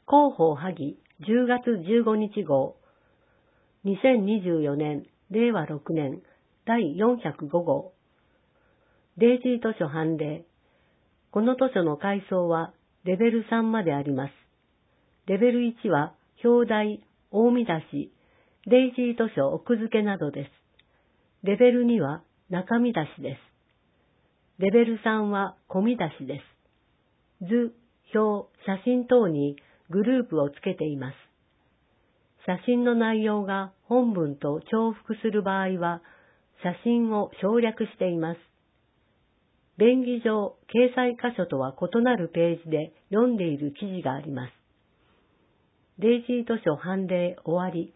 広報萩10月15日号2024年令和6年第405号デイジー図書判例。この図書の階層はレベル3まであります。レベル1は表題、大見出し、デイジー図書奥付けなどです。レベル2は中見出しです。レベル3は小見出しです。図、表、写真等にグループをつけています。写真の内容が本文と重複する場合は、写真を省略しています。便宜上、掲載箇所とは異なるページで読んでいる記事があります。デイジー図書判例終わり。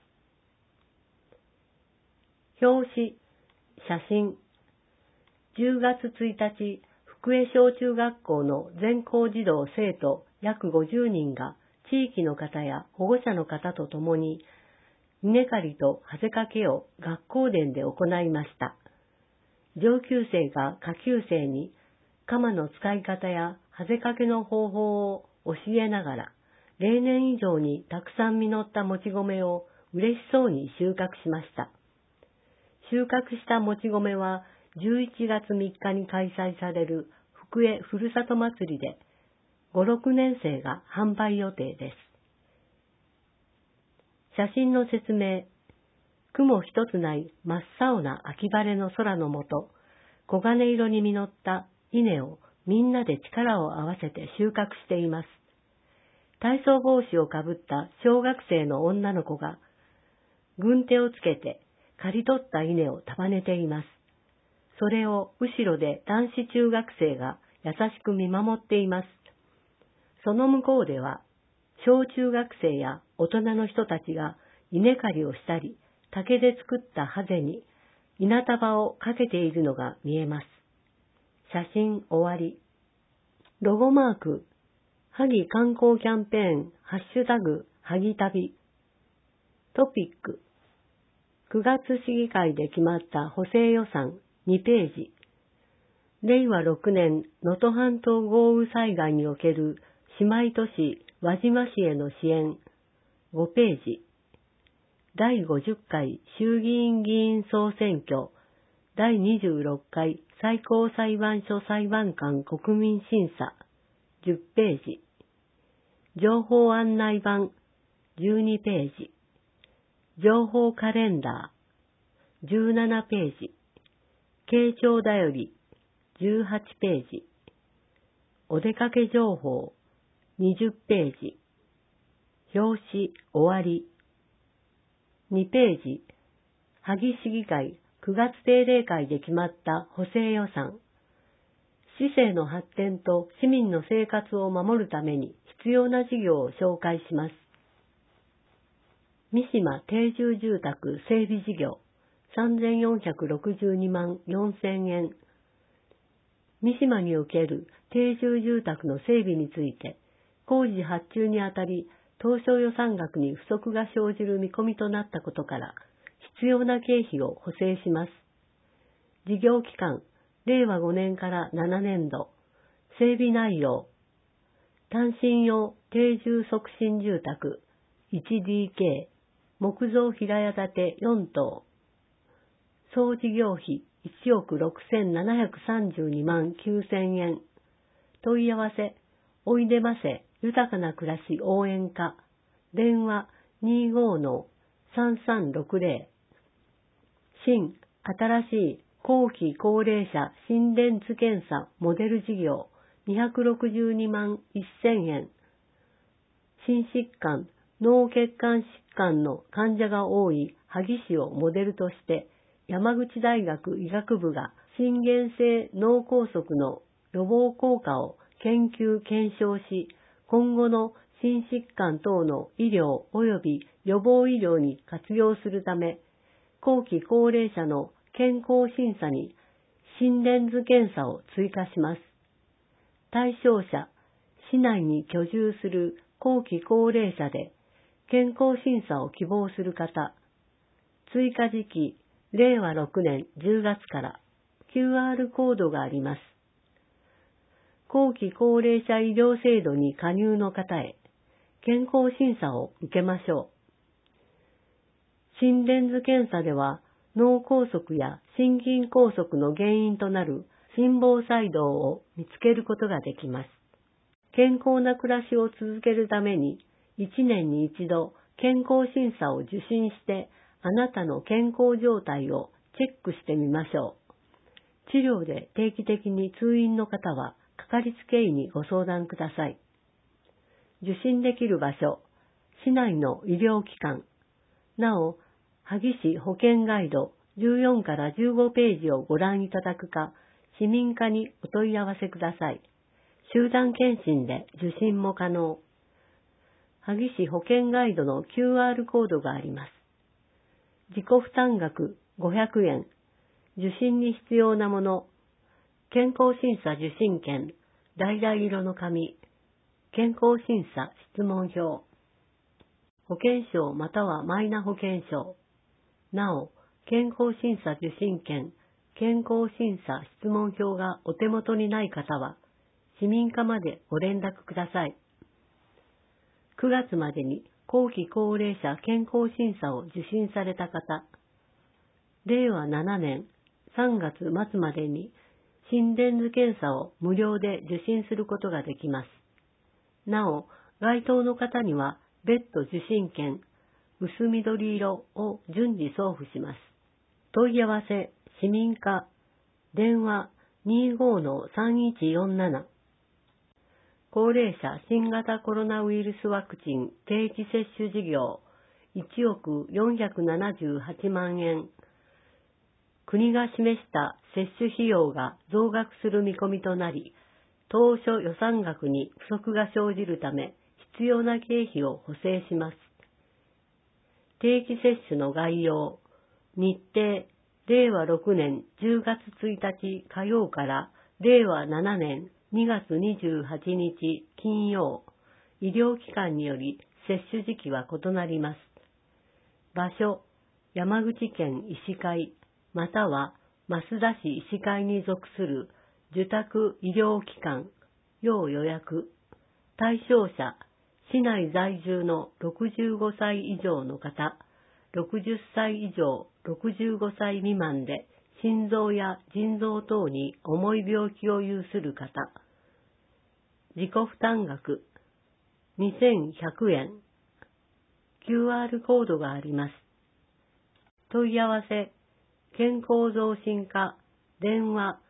表紙、写真。10月1日、福江小中学校の全校児童生徒約50人が地域の方や保護者の方と共に稲刈りとハゼかけを学校殿で行いました。上級生が下級生に鎌の使い方やハゼかけの方法を教えながら、例年以上にたくさん実ったもち米を嬉しそうに収穫しました。収穫したもち米は11月3日に開催される福江ふるさと祭りで5、6年生が販売予定です。写真の説明。雲一つない真っ青な秋晴れの空の下、黄金色に実った稲をみんなで力を合わせて収穫しています。体操帽子をかぶった小学生の女の子が、軍手をつけて刈り取った稲を束ねています。それを後ろで男子中学生が優しく見守っています。その向こうでは、小中学生や大人の人たちが稲刈りをしたり、竹で作ったハゼに稲束をかけているのが見えます。写真終わり。ロゴマーク、萩観光キャンペーン、ハッシュタグ、萩旅。トピック、9月市議会で決まった補正予算2ページ。令和6年能登半島豪雨災害における姉妹都市輪島市への支援5ページ。第50回衆議院議員総選挙第26回最高裁判所裁判官国民審査10ページ。情報案内板12ページ。情報カレンダー17ページ。慶長だより18ページ。お出かけ情報20ページ。表紙終わり。2ページ。萩市議会9月定例会で決まった補正予算。市政の発展と市民の生活を守るために必要な事業を紹介します。三島定住住宅整備事業3462万4000円。三島における定住住宅の整備について、工事発注にあたり、当初予算額に不足が生じる見込みとなったことから、必要な経費を補正します。事業期間、令和5年から7年度。整備内容。単身用定住促進住宅 1DK 木造平屋建て4棟。総事業費1億6732万9000円。問い合わせ、おいでませ豊かな暮らし応援課。電話25-3360。新、新しい後期高齢者心電図検査モデル事業262万1000円。心疾患、脳血管疾患の患者が多い萩市をモデルとして、山口大学医学部が心原性脳梗塞の予防効果を研究検証し、今後の心疾患等の医療及び予防医療に活用するため、後期高齢者の健康審査に心電図検査を追加します。対象者、市内に居住する後期高齢者で健康審査を希望する方、追加時期、令和6年10月から QR コードがあります。後期高齢者医療制度に加入の方へ、 健康審査を受けましょう。心電図検査では脳梗塞や心筋梗塞の原因となる心房細動を見つけることができます。健康な暮らしを続けるために1年に1度健康審査を受診してあなたの健康状態をチェックしてみましょう。治療で定期的に通院の方はかかりつけ医にご相談ください。受診できる場所、市内の医療機関、なお、萩市保健ガイド14から15ページをご覧いただくか、市民課にお問い合わせください。集団検診で受診も可能。萩市保健ガイドの QR コードがあります。自己負担額500円。受診に必要なもの。健康審査受診券、橙色の紙。健康審査質問票。保険証またはマイナ保険証。なお、健康審査受診券、健康審査質問票がお手元にない方は、市民課までご連絡ください。9月までに後期高齢者健康審査を受診された方、令和7年3月末までに心電図検査を無料で受診することができます。なお、該当の方には別途受診券、薄緑色を順次送付します。問い合わせ、市民課、電話 25-3147。高齢者新型コロナウイルスワクチン定期接種事業1億478万円。国が示した接種費用が増額する見込みとなり、当初予算額に不足が生じるため、必要な経費を補正します。定期接種の概要、日程、令和6年10月1日火曜から令和7年2月28日金曜、医療機関により接種時期は異なります。場所、山口県医師会、または益田市医師会に属する受託医療機関、要予約。対象者、市内在住の65歳以上の方、60歳以上65歳未満で心臓や腎臓等に重い病気を有する方。自己負担額2100円。QR コードがあります。問い合わせ、健康増進課、電話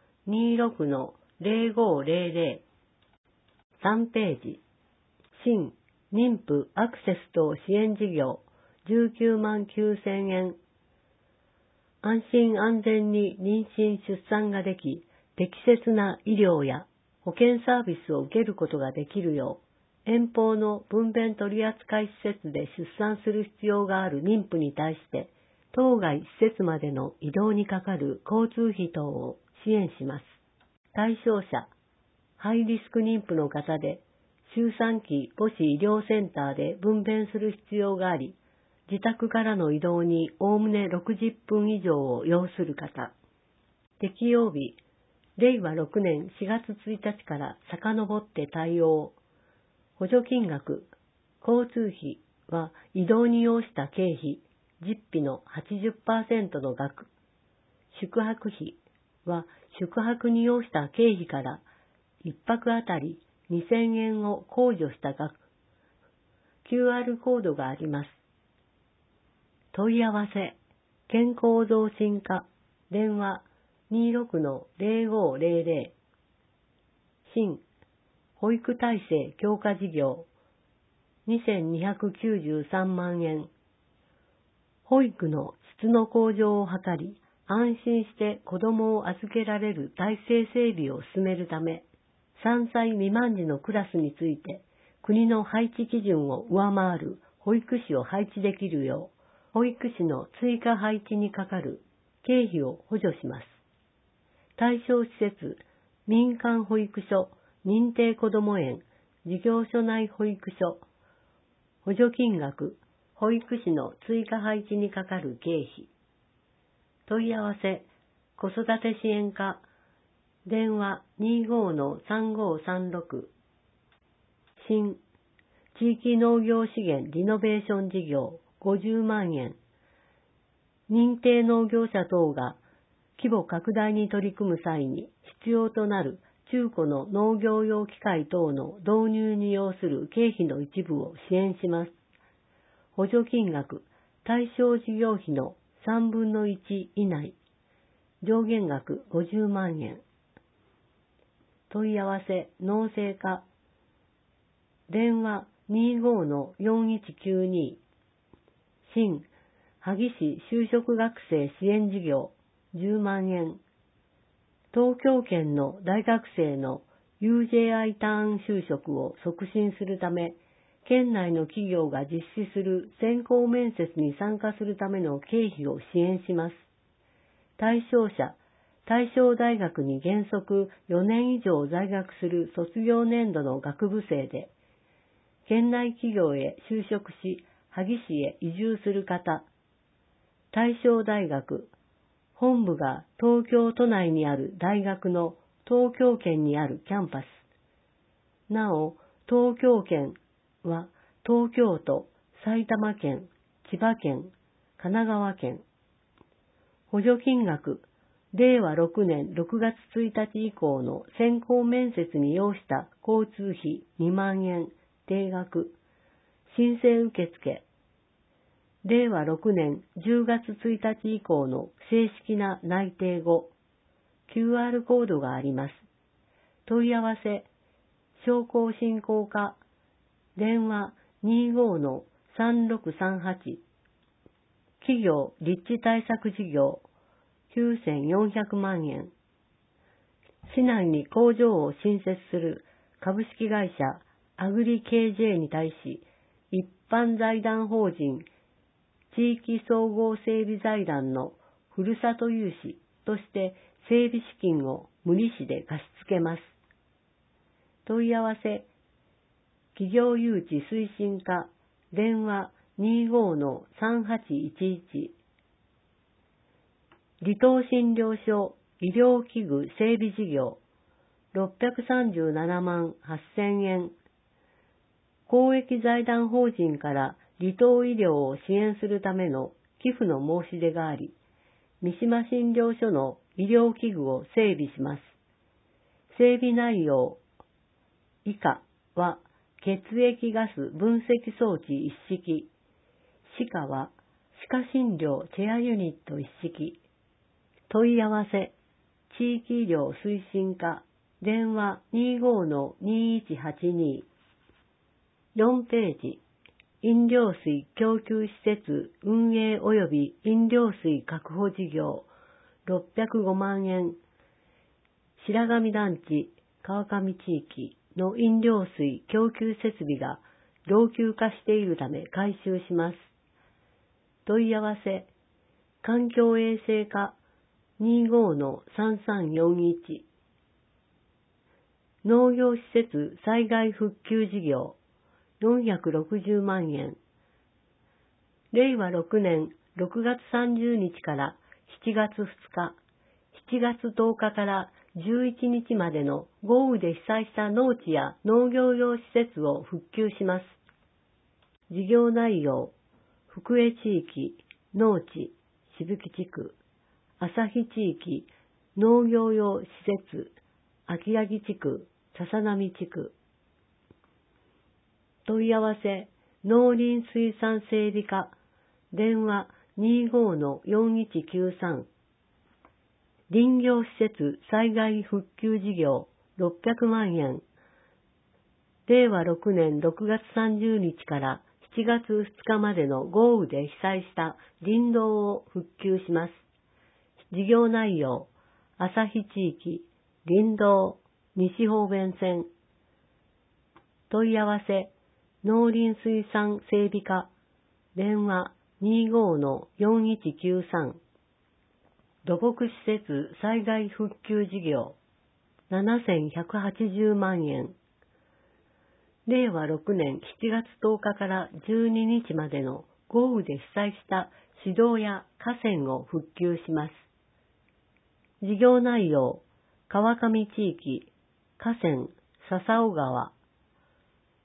26-0500。3ページ。新妊婦アクセス等支援事業19万9000円。安心安全に妊娠出産ができ、適切な医療や保健サービスを受けることができるよう、遠方の分娩取扱施設で出産する必要がある妊婦に対して、当該施設までの移動にかかる交通費等を支援します。対象者、ハイリスク妊婦の方で、周産期母子医療センターで分娩する必要があり、自宅からの移動におおむね60分以上を要する方。適用日、令和6年4月1日から遡って対応。補助金額、交通費は移動に要した経費、実費の 80% の額。宿泊費は宿泊に要した経費から1泊あたり2000円を控除した額。QR コードがあります。問い合わせ、健康増進課、電話 26-0500。新、保育体制強化事業、2293万円。保育の質の向上を図り、安心して子どもを預けられる体制整備を進めるため、3歳未満児のクラスについて、国の配置基準を上回る保育士を配置できるよう、保育士の追加配置にかかる経費を補助します。対象施設、民間保育所、認定こども園、事業所内保育所、補助金額、保育士の追加配置にかかる経費。問い合わせ、子育て支援課、電話 25-3536。新、 地域農業資源リノベーション事業50万円。認定農業者等が規模拡大に取り組む際に必要となる中古の農業用機械等の導入に要する経費の一部を支援します。補助金額、対象事業費の3分の1以内。上限額50万円。問い合わせ、農政課。電話25-4192。新、萩市就職学生支援事業10万円。東京圏の大学生の UJI ターン就職を促進するため、県内の企業が実施する選考面接に参加するための経費を支援します。対象者、対象大学に原則4年以上在学する卒業年度の学部生で、県内企業へ就職し、萩市へ移住する方。対象大学、本部が東京都内にある大学の東京圏にあるキャンパス。なお、東京圏は東京都、埼玉県、千葉県、神奈川県。補助金額、令和6年6月1日以降の選考面接に要した交通費2万円、定額。申請受付。令和6年10月1日以降の正式な内定後、QR コードがあります。問い合わせ、商工振興課、電話25-3638。企業立地対策事業9400万円。市内に工場を新設する株式会社アグリ KJ に対し、一般財団法人地域総合整備財団のふるさと融資として整備資金を無利子で貸し付けます。問い合わせ、企業誘致推進課、電話25-3811。離島診療所医療器具整備事業637万8000円。公益財団法人から離島医療を支援するための寄付の申し出があり、三島診療所の医療器具を整備します。整備内容以下は血液ガス分析装置一式、歯科は歯科診療チェアユニット一式。問い合わせ、地域医療推進課、電話25-2182。4ページ、飲料水供給施設運営及び飲料水確保事業605万円。白神団地川上地域の飲料水供給設備が老朽化しているため改修します。問い合わせ、環境衛生課25-3341。農業施設災害復旧事業460万円。令和6年6月30日から7月2日、7月10日から11日までの豪雨で被災した農地や農業用施設を復旧します。事業内容、福江地域、農地、渋木地区、旭地域、農業用施設、秋柳地区、笹波地区。問い合わせ、農林水産整備課、電話25-4193。林業施設災害復旧事業600万円。令和6年6月30日から7月2日までの豪雨で被災した林道を復旧します。事業内容、旭地域、林道、西方便線。問い合わせ、農林水産整備課、電話25-4193。土木施設災害復旧事業7180万円。令和6年7月10日から12日までの豪雨で被災した市道や河川を復旧します。事業内容、川上地域、河川、笹尾川。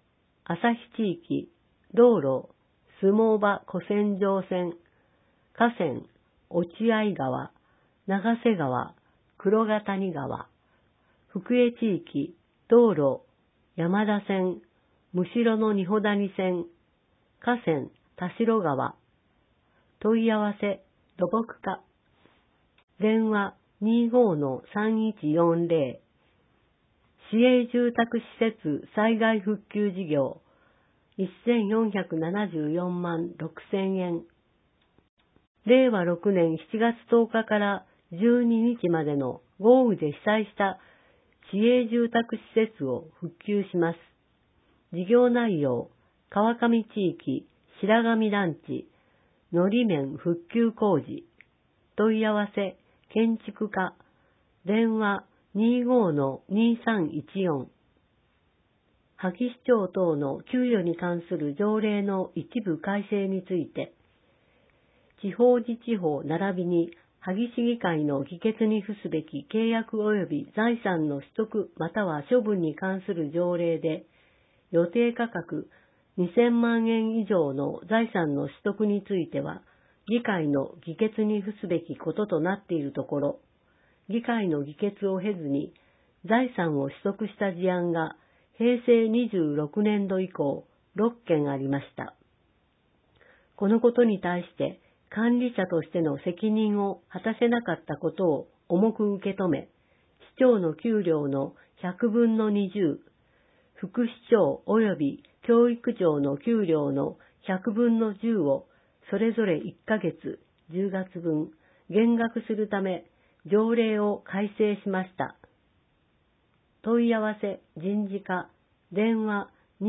旭地域、道路、相撲場古線上線、河川、落合川、長瀬川、黒ヶ谷川、福江地域、道路、山田線、むしろの二穂谷線、河川、田代川、問い合わせ、土木課、電話25-3140、市営住宅施設災害復旧事業、1474万6000円。令和6年7月10日から12日までの豪雨で被災した市営住宅施設を復旧します。事業内容、川上地域、白神団地、のり面復旧工事。問い合わせ、建築課、電話25-2314。萩市長等の給与に関する条例の一部改正について、地方自治法並びに萩市議会の議決に付すべき契約及び財産の取得または処分に関する条例で、予定価格2000万円以上の財産の取得については、議会の議決に付すべきこととなっているところ、議会の議決を経ずに財産を取得した事案が平成26年度以降6件ありました。このことに対して管理者としての責任を果たせなかったことを重く受け止め、市長の給料の100分の20、副市長及び教育長の給料の100分の10をそれぞれ1ヶ月10月分減額するため条例を改正しました。問い合わせ人事課、電話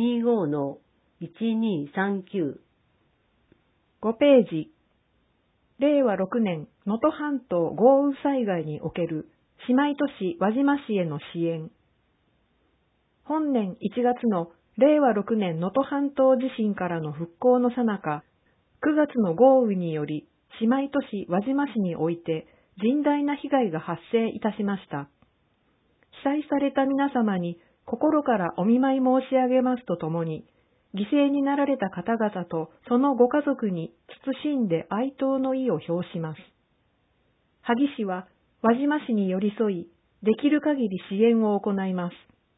25-1239。 5ページ。令和6年能登半島豪雨災害における姉妹都市輪島市への支援。本年1月の令和6年能登半島地震からの復興の最中、9月の豪雨により姉妹都市輪島市において甚大な被害が発生いたしました。被災された皆様に心からお見舞い申し上げますとともに、犠牲になられた方々とそのご家族に謹んで哀悼の意を表します。萩市は輪島市に寄り添い、できる限り支援を行います。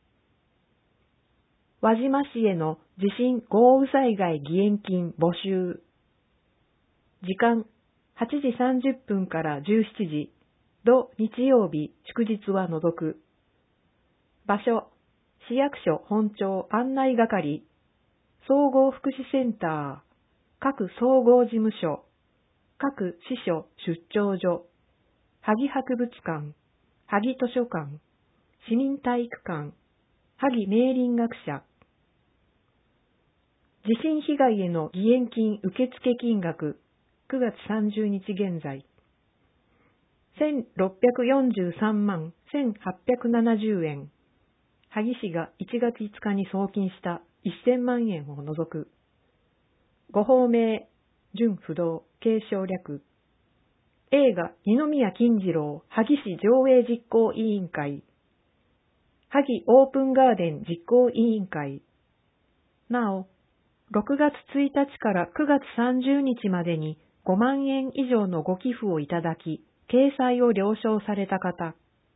輪島市への地震豪雨災害義援金募集。時間8時30分から17時、土日曜日祝日は除く。場所、市役所本庁案内係、総合福祉センター、各総合事務所、各支所出張所、萩博物館、萩図書館、市民体育館、萩明林学者。地震被害への義援金受付金額、9月30日現在、1643万1870円。萩市が1月5日に送金した1000万円を除く。ご法名、準不動、継承略。映画、二宮金次郎、萩市上映実行委員会。萩オープンガーデン実行委員会。なお、6月1日から9月30日までに5万円以上のご寄付をいただき、掲載を了承された方。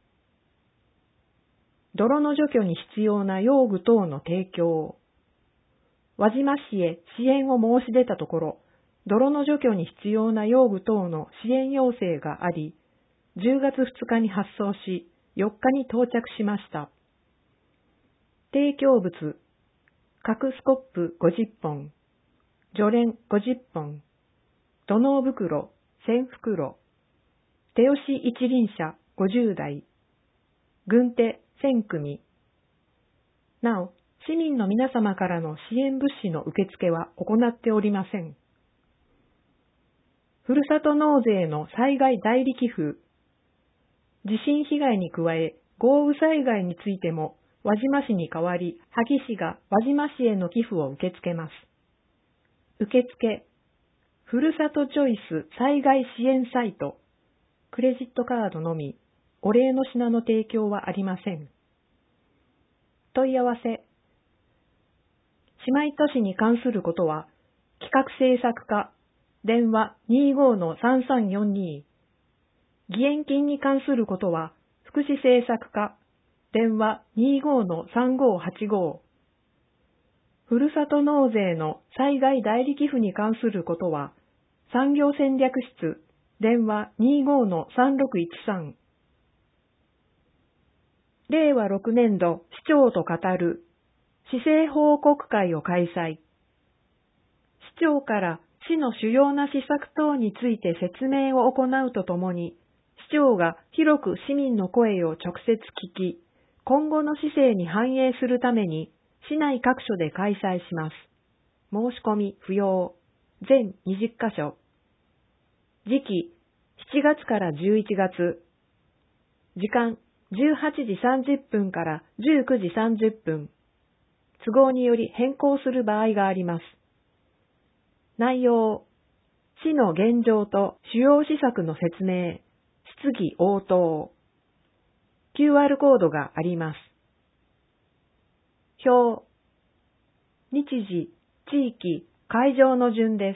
泥の除去に必要な用具等の提供。輪島市へ支援を申し出たところ、泥の除去に必要な用具等の支援要請があり、10月2日に発送し、4日に到着しました。提供物、角スコップ50本、除蓮50本、土のう袋1000袋、手押し一輪車50台、軍手1000組。なお、市民の皆様からの支援物資の受付は行っておりません。ふるさと納税の災害代理寄付。地震被害に加え、豪雨災害についても、輪島市に代わり、萩市が輪島市への寄付を受け付けます。受付、ふるさとチョイス災害支援サイト、クレジットカードのみ、お礼の品の提供はありません。問い合わせ、 姉妹都市に関することは、企画制作課、電話 25-3342。義援金に関することは、福祉政策課、電話 25-3585。ふるさと納税の災害代理寄付に関することは、産業戦略室、電話 25-3613。令和6年度市長と語る市政報告会を開催。市長から市の主要な施策等について説明を行うとともに、市長が広く市民の声を直接聞き、今後の市政に反映するために、市内各所で開催します。申し込み不要。全20カ所。時期、7月から11月。時間、18時30分から19時30分。都合により変更する場合があります。内容、市の現状と主要施策の説明、質疑応答。QR コードがあります。表、日時、地域、会場の順です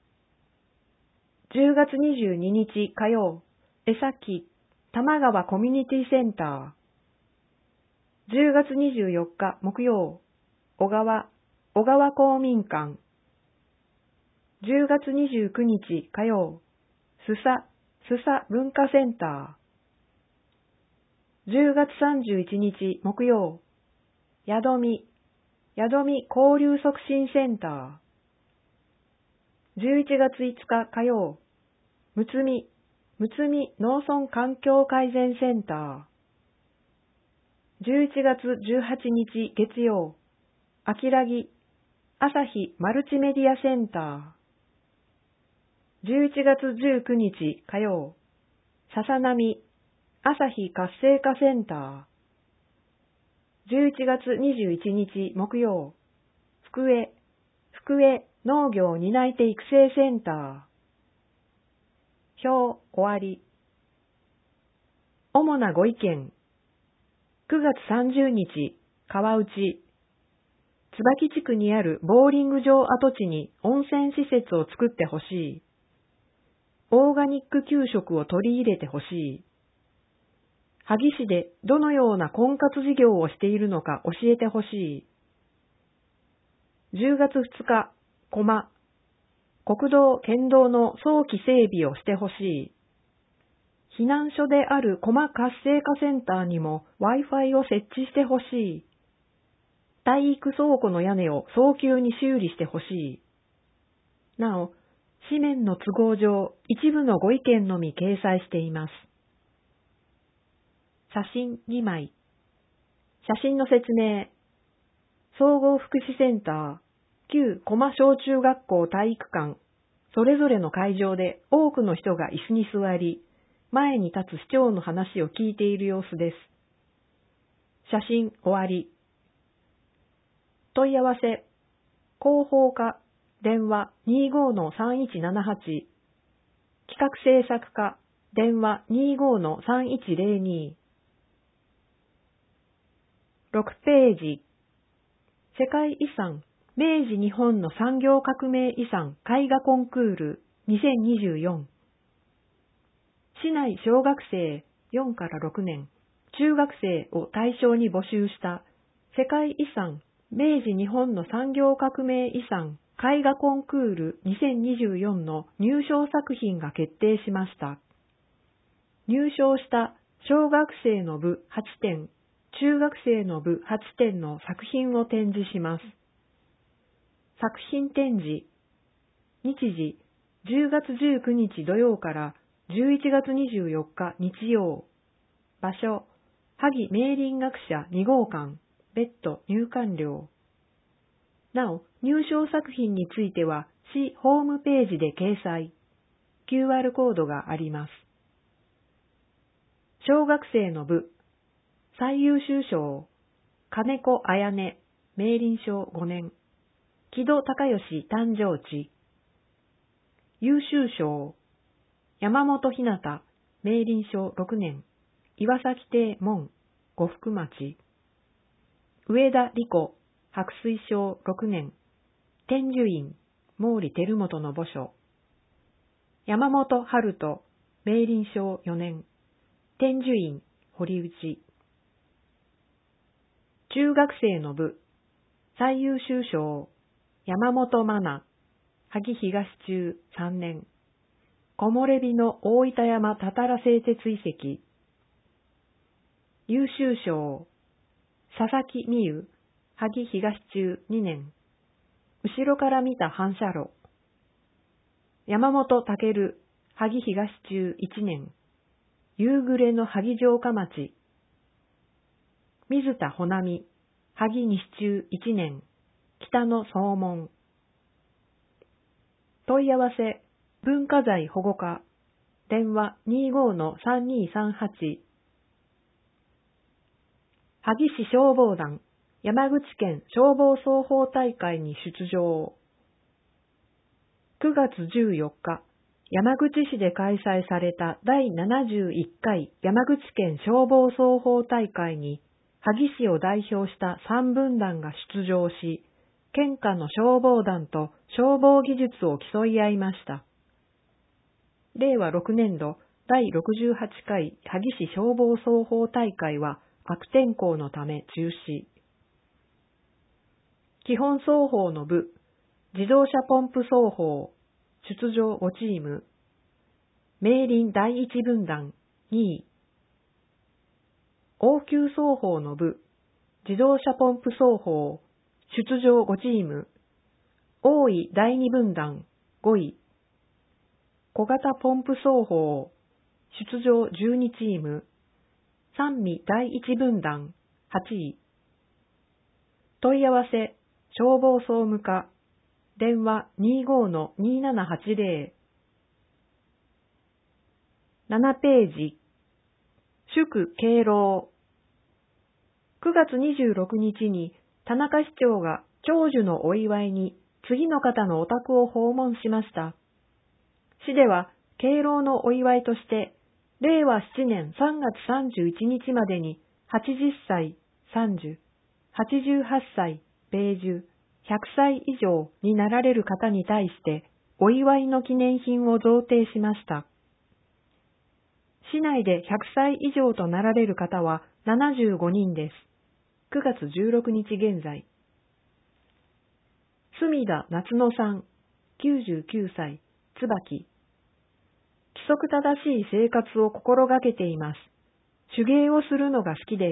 。10月22日火曜、江崎、玉川コミュニティセンター。10月24日木曜、小川公民館。10月29日火曜、須佐文化センター。10月31日木曜、やどみ交流促進センター。11月5日火曜、むつみ農村環境改善センター。11月18日月曜、あきらぎ朝日マルチメディアセンター。11月19日火曜、ささなみ朝日活性化センター。11月21日木曜、福江農業担い手育成センター。表終わり。主なご意見。9月30日、川内。椿地区にあるボーリング場跡地に温泉施設を作ってほしい。オーガニック給食を取り入れてほしい。萩市でどのような婚活事業をしているのか教えてほしい。10月2日、駒。国道・県道の早期整備をしてほしい。避難所である駒活性化センターにも Wi-Fi を設置してほしい。体育倉庫の屋根を早急に修理してほしい。なお、紙面の都合上、一部のご意見のみ掲載しています。写真2枚。写真の説明。総合福祉センター、旧駒小中学校体育館、それぞれの会場で多くの人が椅子に座り、前に立つ市長の話を聞いている様子です。写真終わり。問い合わせ。広報課、電話 25-3178。企画制作課、電話 25-3102。6ページ。世界遺産、明治日本の産業革命遺産絵画コンクール2024。市内小学生4から6年、中学生を対象に募集した世界遺産、明治日本の産業革命遺産絵画コンクール2024の入賞作品が決定しました。入賞した小学生の部8点、中学生の部8点の作品を展示します。作品展示。日時、10月19日土曜から11月24日日曜。場所、萩明林学者2号館、別途入館料。なお、入賞作品については、市ホームページで掲載。QR コードがあります。小学生の部、最優秀賞、金子彩音、明林小5年。木戸孝允誕生地。優秀賞、山本ひなた、明林小6年。岩崎邸門、呉服町。上田理子、 白水省6年、天寿院、毛利輝元の墓所。山本春人、明林省4年、天寿院、堀内。中学生の部、最優秀賞、山本真奈、萩東中3年、木漏れ日の大分山たたら製鉄遺跡。優秀賞、佐々木美優、萩東中2年、後ろから見た反射炉。山本健、萩東中1年、夕暮れの萩城下町。水田穂波、萩西中1年、北の総門。問い合わせ、文化財保護課、電話 25-3238。萩市消防団、山口県消防操法大会に出場。9月14日、山口市で開催された第71回山口県消防操法大会に、萩市を代表した3分団が出場し、県下の消防団と消防技術を競い合いました。令和6年度第68回萩市消防操法大会は悪天候のため中止。基本操法の部、自動車ポンプ操法、出場5チーム。明林第一分団2位。応急操法の部、自動車ポンプ操法、出場5チーム。大井第二分団5位。小型ポンプ操法、出場12チーム。三味第一分団8位。問い合わせ、消防総務課、電話 25-2780。7ページ。祝敬老。9月26日に田中市長が長寿のお祝いに次の方のお宅を訪問しました。市では敬老のお祝いとして、令和7年3月31日までに80歳、30、88歳、米寿、100歳以上になられる方に対してお祝いの記念品を贈呈しました。市内で100歳以上となられる方は75人です。9月16日現在。隅田夏野さん、99歳、椿。規則正しい生活を心がけています。手芸をするのが好きです。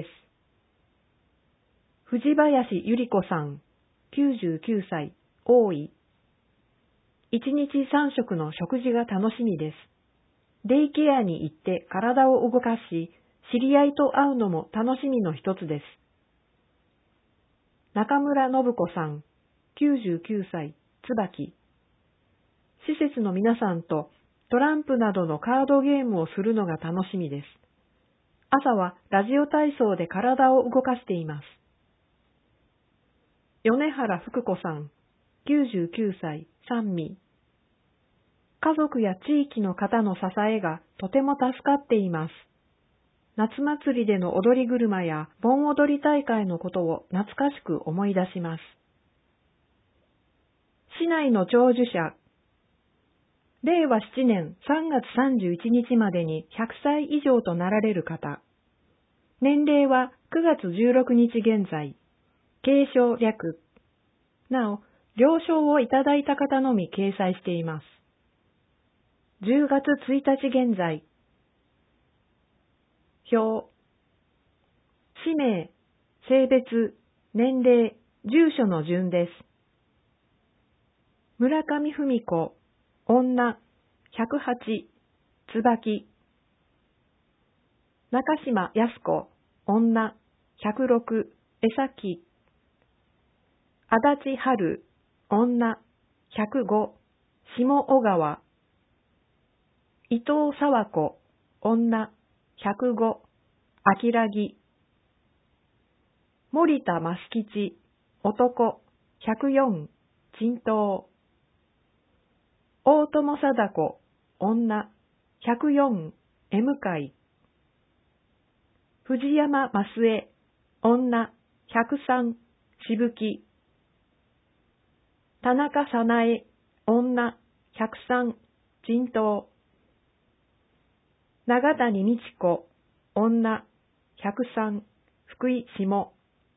藤林ゆり子さん、99歳、大井。1日3食の食事が楽しみです。デイケアに行って体を動かし、知り合いと会うのも楽しみの一つです。中村信子さん、99歳、椿。施設の皆さんとトランプなどのカードゲームをするのが楽しみです。朝はラジオ体操で体を動かしています。米原福子さん、99歳、三味。家族や地域の方の支えがとても助かっています。夏祭りでの踊り車や盆踊り大会のことを懐かしく思い出します。市内の長寿者、令和7年3月31日までに100歳以上となられる方。年齢は9月16日現在。継承略。なお、了承をいただいた方のみ掲載しています。10月1日現在。表。氏名、性別、年齢、住所の順です。村上文子、女、108、椿。中島康子、女、106、江崎。足立春、女、105、下小川。伊藤沢子、女、105、秋良木。森田増吉、男、104、陳東。大友貞子、女、104、M 会。藤山増江、女、103、しぶき。 田中早苗、女、103、人頭。長谷美智子、女、103、福井下。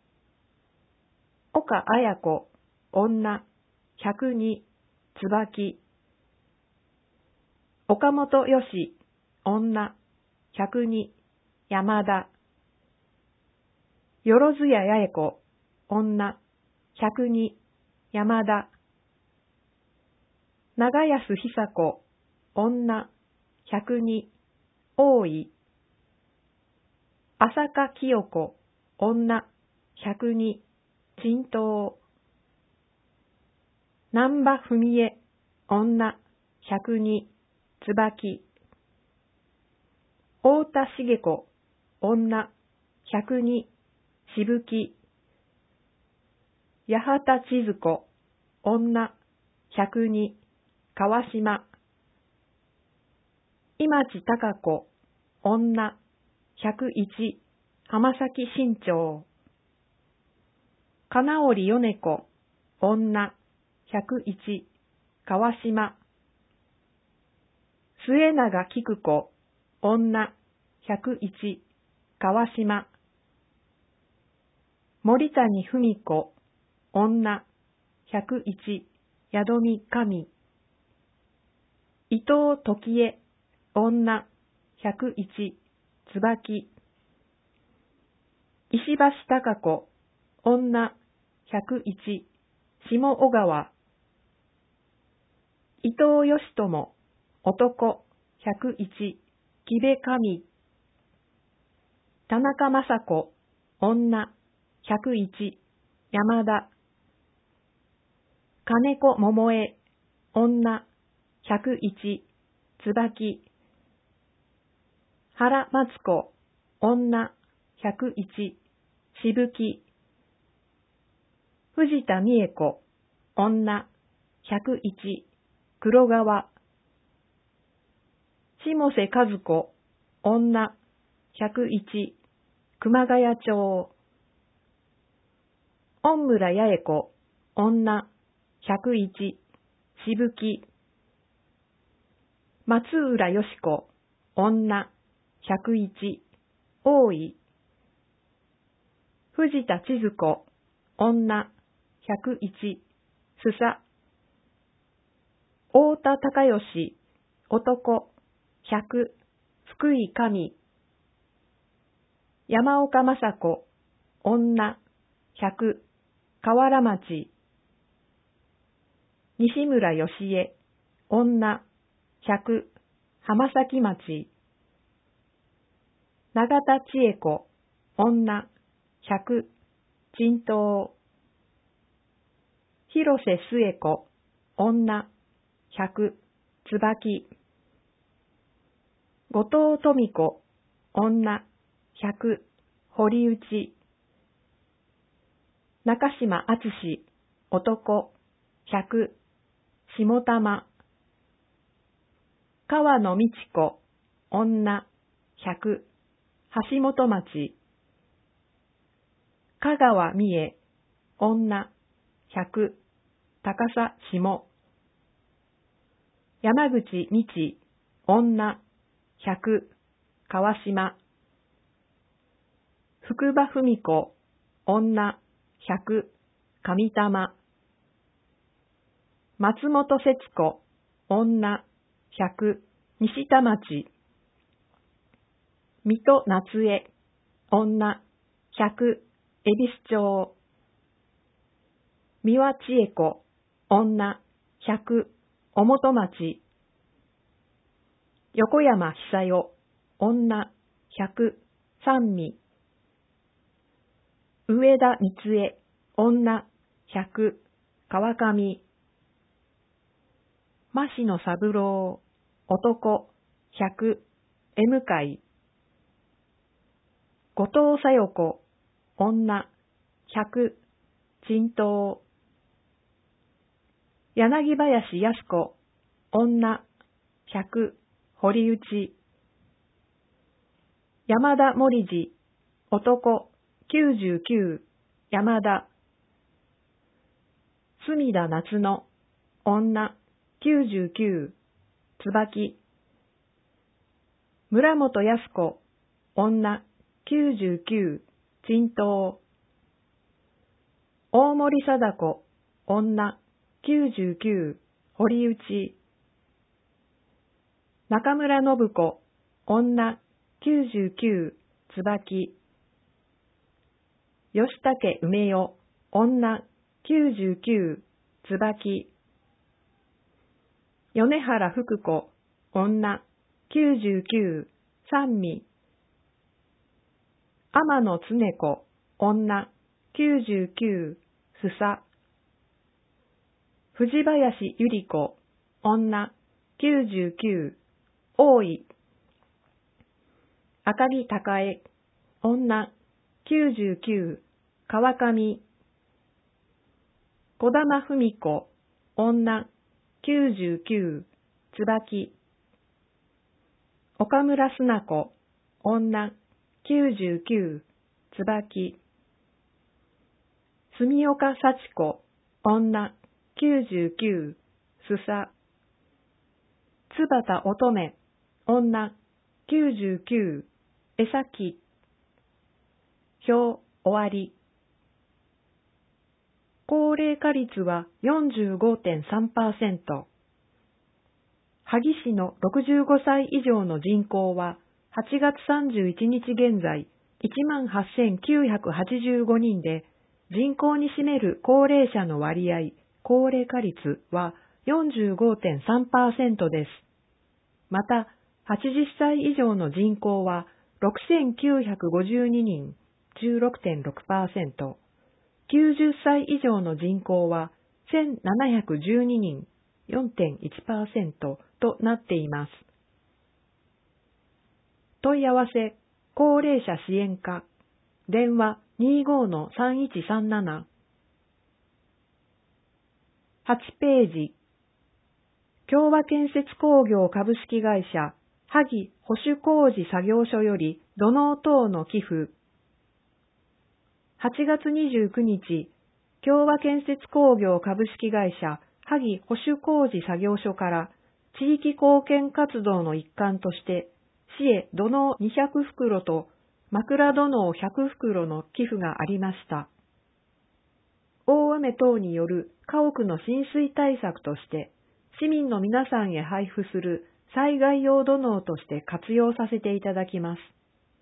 岡綾子、女、102、椿。岡本よし、女、102、山田。よろずや八重子、女、102、山田。長安久子、女、102、大井。浅香清子、女、102、人頭。南波文江、女、102、椿。太田茂子、女、102、しぶき。八幡千鶴子、女、102、川島。今地孝子、女、101、浜崎新町。金織米子、女、101、川島。末永菊子、女、101、川島。森谷文子、女、101、宿見神。伊藤時江、女、101、椿。石橋貴子、女、101、下小川。伊藤義友、男、101、木部神。田中雅子、女、101、山田。金子桃江、女、101、椿。原松子、女、101、しぶき。藤田美恵子、女、101、黒川。下瀬和子、女、101、熊谷町。御村八重子、女、101、しぶき。松浦よし子、女、101、大井。藤田千鶴子、女、101、すさ。太田孝義、男、100、福井神。山岡雅子、女、100、河原町。西村義恵、女、100、浜崎町。永田千恵子、女、100、人頭。広瀬末子、女、100、椿。後藤富子、女、100、堀内。中島敦、男、100、下玉。川野美智子、女、100、橋本町。香川美恵、女、100、高佐下。山口美智、女、100、川島。福場文子、女、100、上玉。松本節子、女、100、西田町。水戸夏江、女、100、恵比寿町。三輪千恵子、女、100、小本町。横山久代、女、100、三味。上田光恵、女、100、川上。増野三郎、男、100、江向井。後藤小夜子、女、100、人頭。柳林靖子、女、100、堀内。山田森次、男、99、山田。隅田夏野、 女99、椿。村本康子、女99、鎮東。大森貞子、女99、堀内。中村信子、女99、椿。吉武梅代、女99、椿。米原福子、女99、三味。天野恒子、女99、すさ。藤林百合子、女99、大井。赤木孝恵、女99、川上。児玉文子、女99、椿。岡村すな子、女99、椿。住岡幸子、女99、すさ。津畑乙女、女99、江崎。表終わり。高齢化率は 45.3%。萩市の65歳以上の人口は8月31日現在 18,985 人で、人口に占める高齢者の割合、高齢化率は 45.3% です。また、80歳以上の人口は6,952人、16.6%。90歳以上の人口は1,712人、4.1% となっています。問い合わせ、高齢者支援課、電話 25-3137。8ページ。共和建設工業株式会社、萩保守工事作業所より土のう等の寄付。8月29日、共和建設工業株式会社萩保守工事作業所から地域貢献活動の一環として市へ土のう200袋と枕土のう100袋の寄付がありました。大雨等による家屋の浸水対策として市民の皆さんへ配布する災害用土のうとして活用させていただきます。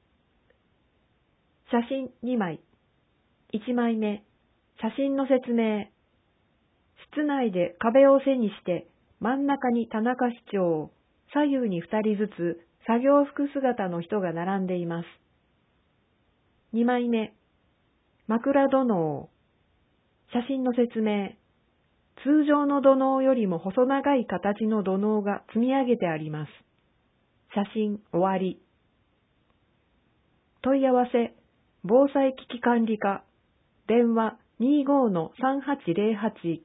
写真2枚。1枚目、写真の説明。室内で壁を背にして真ん中に田中市長、左右に2人ずつ作業服姿の人が並んでいます。2枚目、枕土のう。写真の説明。通常の土のうよりも細長い形の土のうが積み上げてあります。写真終わり。問い合わせ、防災危機管理課。電話 25-3808。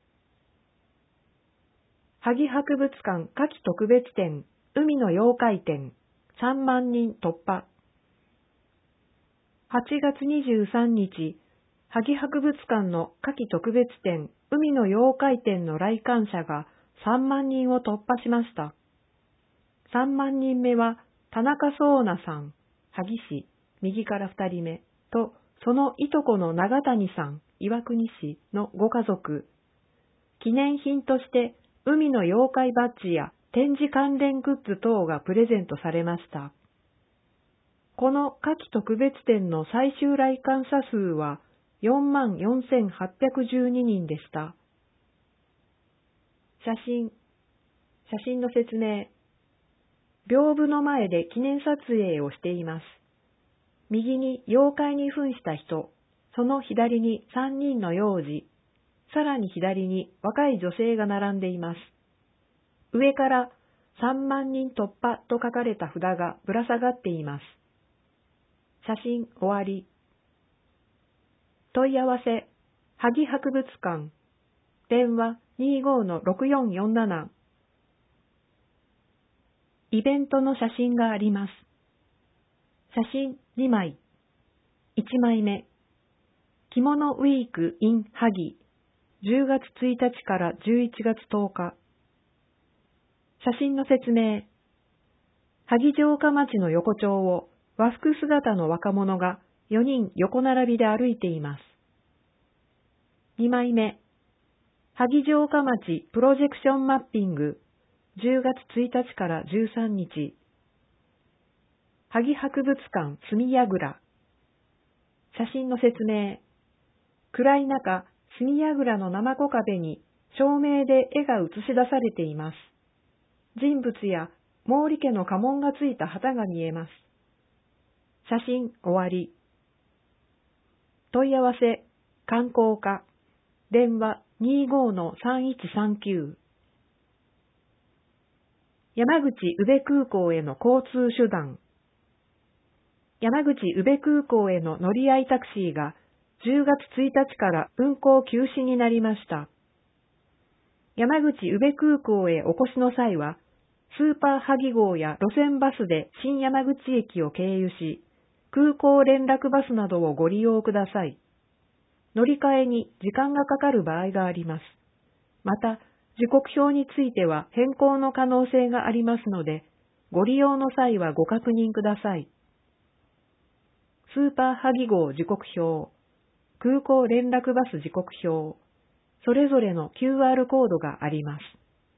萩博物館夏季特別展、海の妖怪展、3万人突破。8月23日、萩博物館の夏季特別展、海の妖怪展の来館者が3万人を突破しました。3万人目は田中壮奈さん、萩市、右から2人目と、そのいとこの長谷さん、岩国市のご家族。記念品として海の妖怪バッジや展示関連グッズ等がプレゼントされました。この夏季特別展の最終来館者数は 44,812 人でした。写真の説明。屏風の前で記念撮影をしています。右に妖怪に扮した人、その左に3人の幼児、さらに左に若い女性が並んでいます。上から3万人突破と書かれた札がぶら下がっています。写真終わり。問い合わせ、萩博物館。電話 25-6447。イベントの写真があります。写真2枚。1枚目。着物ウィーク in 萩。 10月1日から11月10日。写真の説明。萩城下町の横丁を和服姿の若者が4人横並びで歩いています。2枚目。萩城下町プロジェクションマッピング10月1日から13日。萩博物館隅櫓。写真の説明。暗い中、隅櫓の生木壁に照明で絵が映し出されています。人物や毛利家の家紋がついた旗が見えます。写真終わり。問い合わせ、観光課、電話 25-3139。山口宇部空港への交通手段。山口宇部空港への乗り合いタクシーが10月1日から運行休止になりました。山口宇部空港へお越しの際は、スーパー萩号や路線バスで新山口駅を経由し、空港連絡バスなどをご利用ください。乗り換えに時間がかかる場合があります。また、時刻表については変更の可能性がありますので、ご利用の際はご確認ください。スーパー萩号時刻表、空港連絡バス時刻表、それぞれの QR コードがあります。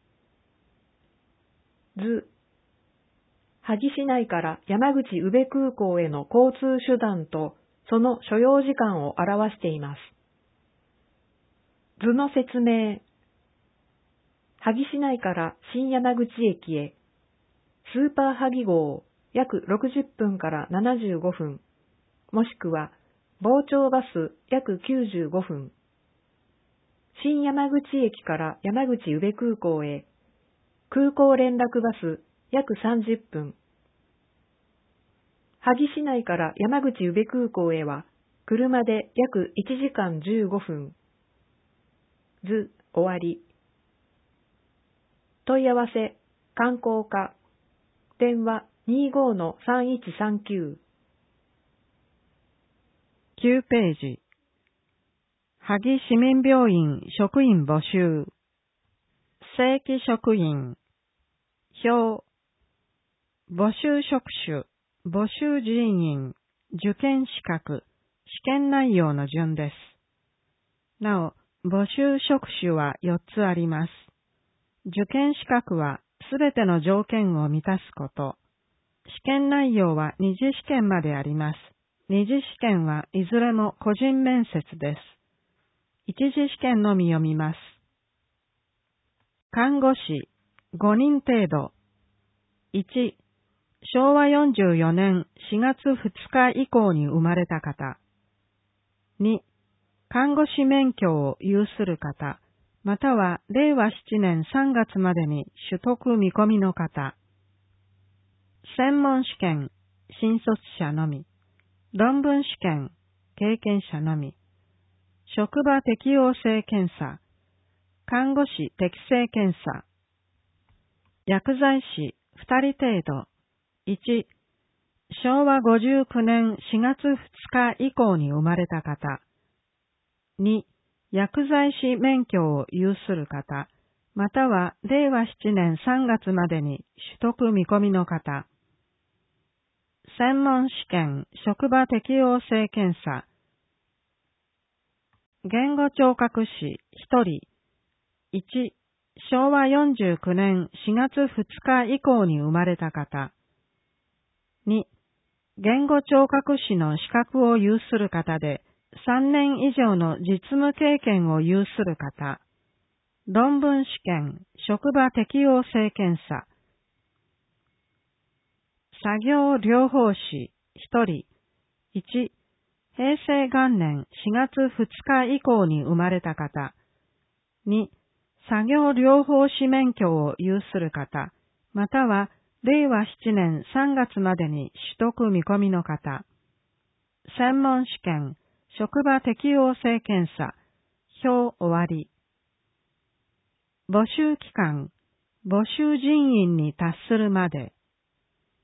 図。萩市内から山口宇部空港への交通手段とその所要時間を表しています。図の説明。萩市内から新山口駅へ、スーパー萩号約60分から75分、もしくは傍聴バス約95分。新山口駅から山口宇部空港へ、空港連絡バス約30分。萩市内から山口宇部空港へは、車で約1時間15分。図終わり。問い合わせ、観光課、電話 25-3139。 9ページ。萩市民病院職員募集。正規職員。表。募集職種、募集人員、受験資格、試験内容の順です。なお、募集職種は4つあります。受験資格はすべての条件を満たすこと。試験内容は二次試験まであります。二次試験はいずれも個人面接です。一次試験のみ読みます。看護師5人程度。1、昭和44年4月2日以降に生まれた方。2、看護師免許を有する方、または令和7年3月までに取得見込みの方。専門試験、新卒者のみ。論文試験、経験者のみ。職場適応性検査、看護師適性検査。薬剤師2人程度。1、昭和59年4月2日以降に生まれた方。2、薬剤師免許を有する方、または令和7年3月までに取得見込みの方。専門試験、職場適応性検査。言語聴覚士1人。1、昭和49年4月2日以降に生まれた方。2、言語聴覚士の資格を有する方で、3年以上の実務経験を有する方。論文試験、職場適応性検査。作業療法士1人。1、平成元年4月2日以降に生まれた方。2、作業療法士免許を有する方、または令和7年3月までに取得見込みの方。専門試験、職場適応性検査、表終わり。募集期間、募集人員に達するまで。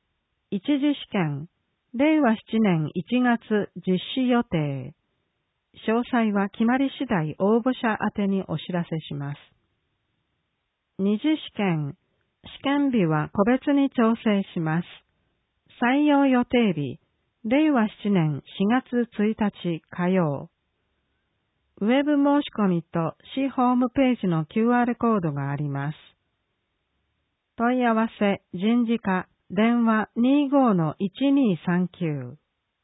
一次試験、令和7年1月実施予定。 詳細は決まり次第応募者宛てにお知らせします。二次試験日は個別に調整します。採用予定日、令和7年4月1日火曜。ウェブ申し込みと市ホームページの QR コードがあります。問い合わせ人事課電話 25-1239。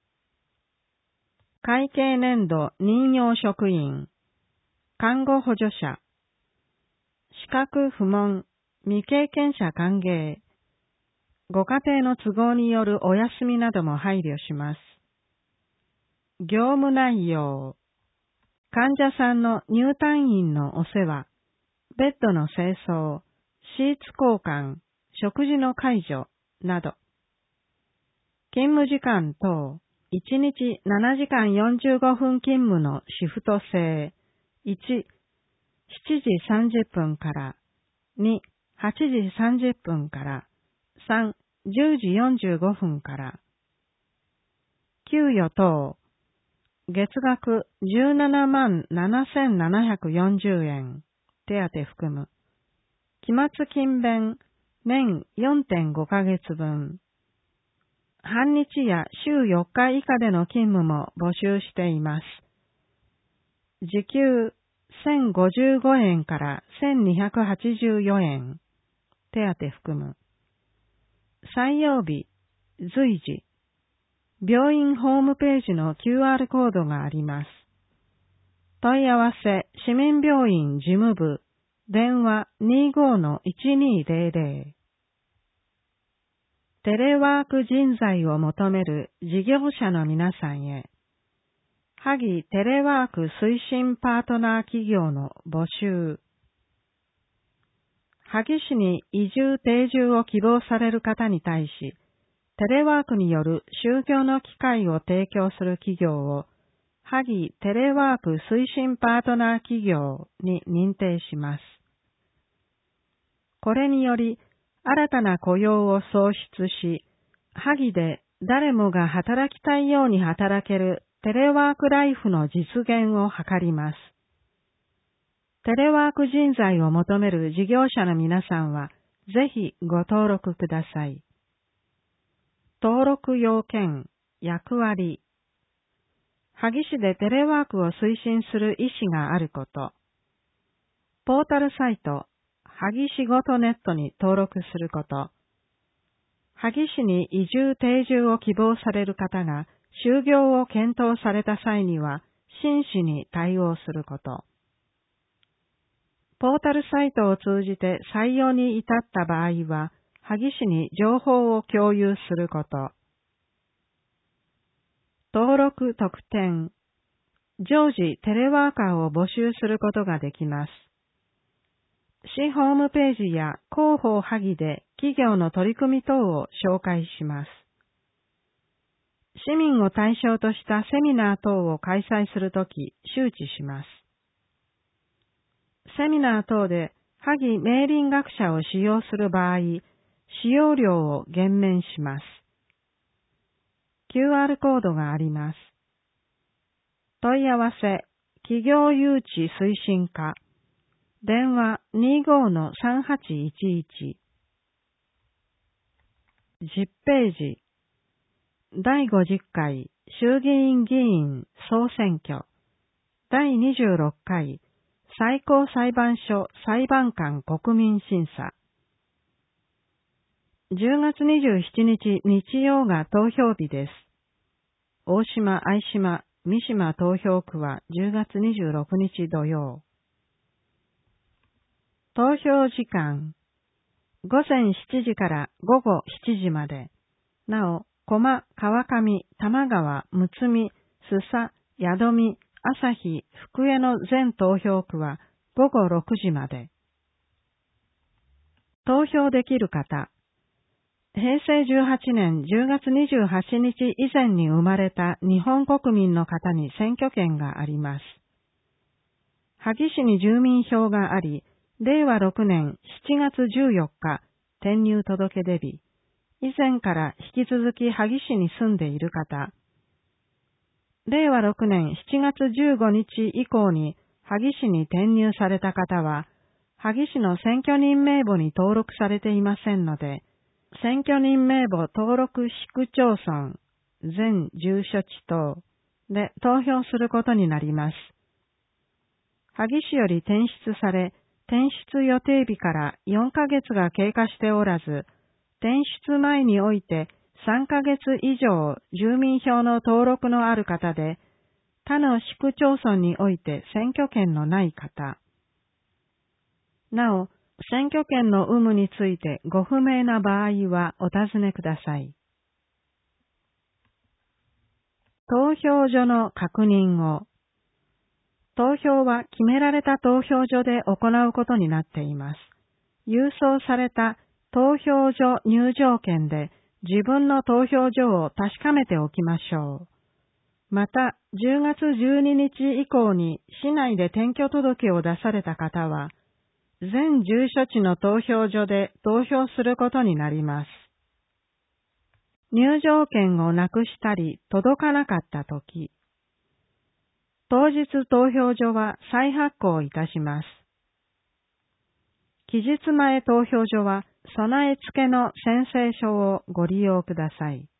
会計年度任用職員、看護補助者、資格不問、未経験者歓迎、ご家庭の都合によるお休みなども配慮します。業務内容、患者さんの入退院のお世話、ベッドの清掃、シーツ交換、食事の介助など。勤務時間等、1日7時間45分勤務のシフト制、1、7時30分から、2、8時30分から、3、10時45分から。給与等、月額17万7740円、手当含む。期末勤勉、年 4.5 ヶ月分。半日や週4日以下での勤務も募集しています。時給1055円から1284円、手当含む。採用日、随時。病院ホームページの QR コードがあります。問い合わせ、市民病院事務部、電話 25-1200。テレワーク人材を求める事業者の皆さんへ、萩テレワーク推進パートナー企業の募集。萩市に移住定住を希望される方に対し、テレワークによる就業の機会を提供する企業を、萩テレワーク推進パートナー企業に認定します。これにより、新たな雇用を創出し、萩で誰もが働きたいように働けるテレワークライフの実現を図ります。テレワーク人材を求める事業者の皆さんは、ぜひご登録ください。登録要件、役割。萩市でテレワークを推進する意思があること。ポータルサイト、萩仕事ネットに登録すること。萩市に移住定住を希望される方が就業を検討された際には真摯に対応すること。ポータルサイトを通じて採用に至った場合は、萩市に情報を共有すること。登録特典。常時テレワーカーを募集することができます。市ホームページや広報萩で企業の取り組み等を紹介します。市民を対象としたセミナー等を開催するとき周知します。セミナー等で萩メーリン学者を使用する場合、使用料を減免します。QR コードがあります。問い合わせ、企業誘致推進課、電話 25-3811。10ページ。第50回衆議院議員総選挙。第26回最高裁判所裁判官国民審査。10月27日日曜が投票日です。大島、相島、三島投票区は10月26日土曜。投票時間。午前7時から午後7時まで。なお、駒、川上、玉川、むつみ、須佐、宿見、朝日、福江の全投票区は午後6時まで。投票できる方。平成18年10月28日以前に生まれた日本国民の方に選挙権があります。萩市に住民票があり、令和6年7月14日、転入届出日。以前から引き続き萩市に住んでいる方。 令和6年7月15日以降に萩市に転入された方は、萩市の選挙人名簿に登録されていませんので、選挙人名簿登録市区町村、全住所地等で投票することになります。萩市より転出され、転出予定日から4ヶ月が経過しておらず、転出前において3ヶ月以上住民票の登録のある方で、他の市区町村において選挙権のない方。なお、選挙権の有無についてご不明な場合はお尋ねください。投票所の確認を。投票は決められた投票所で行うことになっています。郵送された投票所入場券で自分の投票所を確かめておきましょう。また、10月12日以降に市内で転居届を出された方は、全住所地の投票所で投票することになります。入場券をなくしたり届かなかったとき、当日投票所は再発行いたします。期日前投票所は備え付けの宣誓書をご利用ください。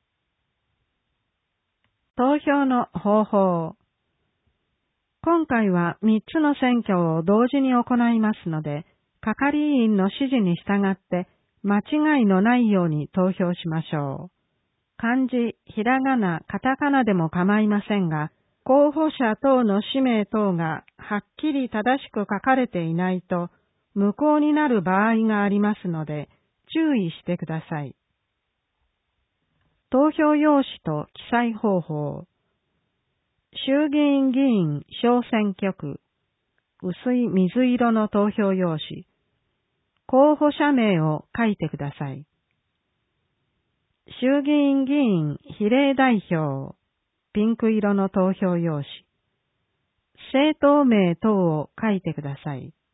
投票の方法。今回は3つの選挙を同時に行いますので、係員の指示に従って間違いのないように投票しましょう。漢字、ひらがな、カタカナでも構いませんが、候補者等の氏名等がはっきり正しく書かれていないと無効になる場合がありますので注意してください。投票用紙と記載方法。衆議院議員小選挙区、薄い水色の投票用紙。候補者名を書いてください。衆議院議員比例代表、ピンク色の投票用紙。政党名等を書いてください。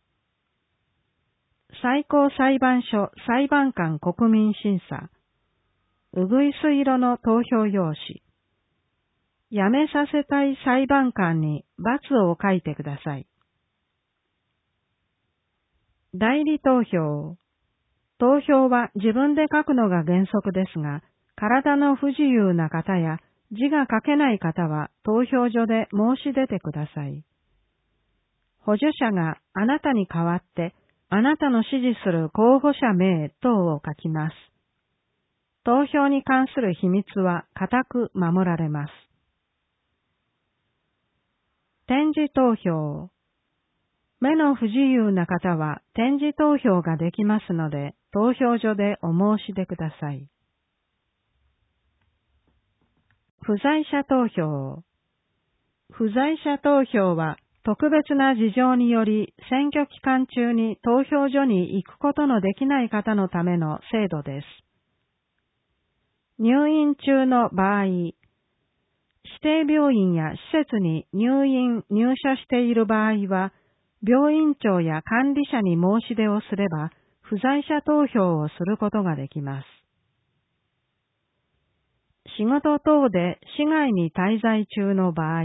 最高裁判所裁判官国民審査。うぐいす色の投票用紙。辞めさせたい裁判官に×を書いてください。代理投票。投票は自分で書くのが原則ですが、体の不自由な方や字が書けない方は投票所で申し出てください。補助者があなたに代わってあなたの支持する候補者名等を書きます。投票に関する秘密は固く守られます。点字投票。目の不自由な方は点字投票ができますので、投票所でお申し出ください。不在者投票。不在者投票は特別な事情により選挙期間中に投票所に行くことのできない方のための制度です。入院中の場合、指定病院や施設に入所している場合は、病院長や管理者に申し出をすれば、不在者投票をすることができます。仕事等で市外に滞在中の場合、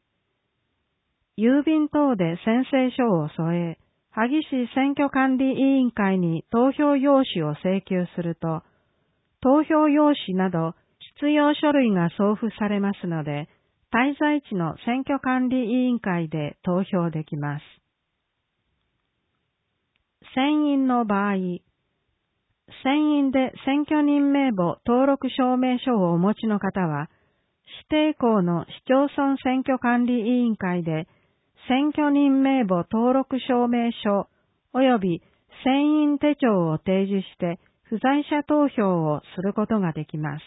郵便等で宣誓書を添え、萩市選挙管理委員会に投票用紙を請求すると、投票用紙など必要書類が送付されますので、滞在地の選挙管理委員会で投票できます。船員の場合、船員で選挙人名簿登録証明書をお持ちの方は、指定校の市町村選挙管理委員会で選挙人名簿登録証明書及び船員手帳を提示して不在者投票をすることができます。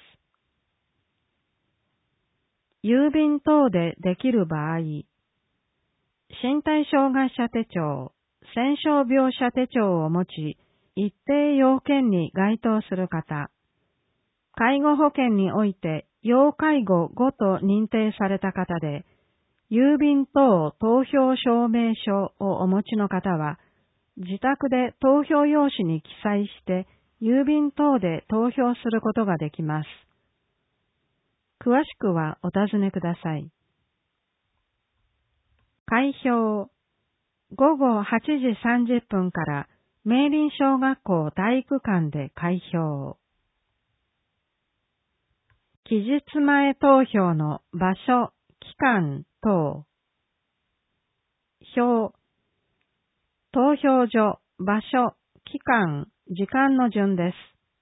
郵便等でできる場合、身体障害者手帳、戦傷病者手帳を持ち、一定要件に該当する方、介護保険において要介護5と認定された方で、郵便等投票証明書をお持ちの方は、自宅で投票用紙に記載して郵便等で投票することができます。詳しくはお尋ねください。 開票。午後8時30分から明林小学校体育館で開票。期日前投票の場所、期間等。票。投票所、場所、期間、時間の順です。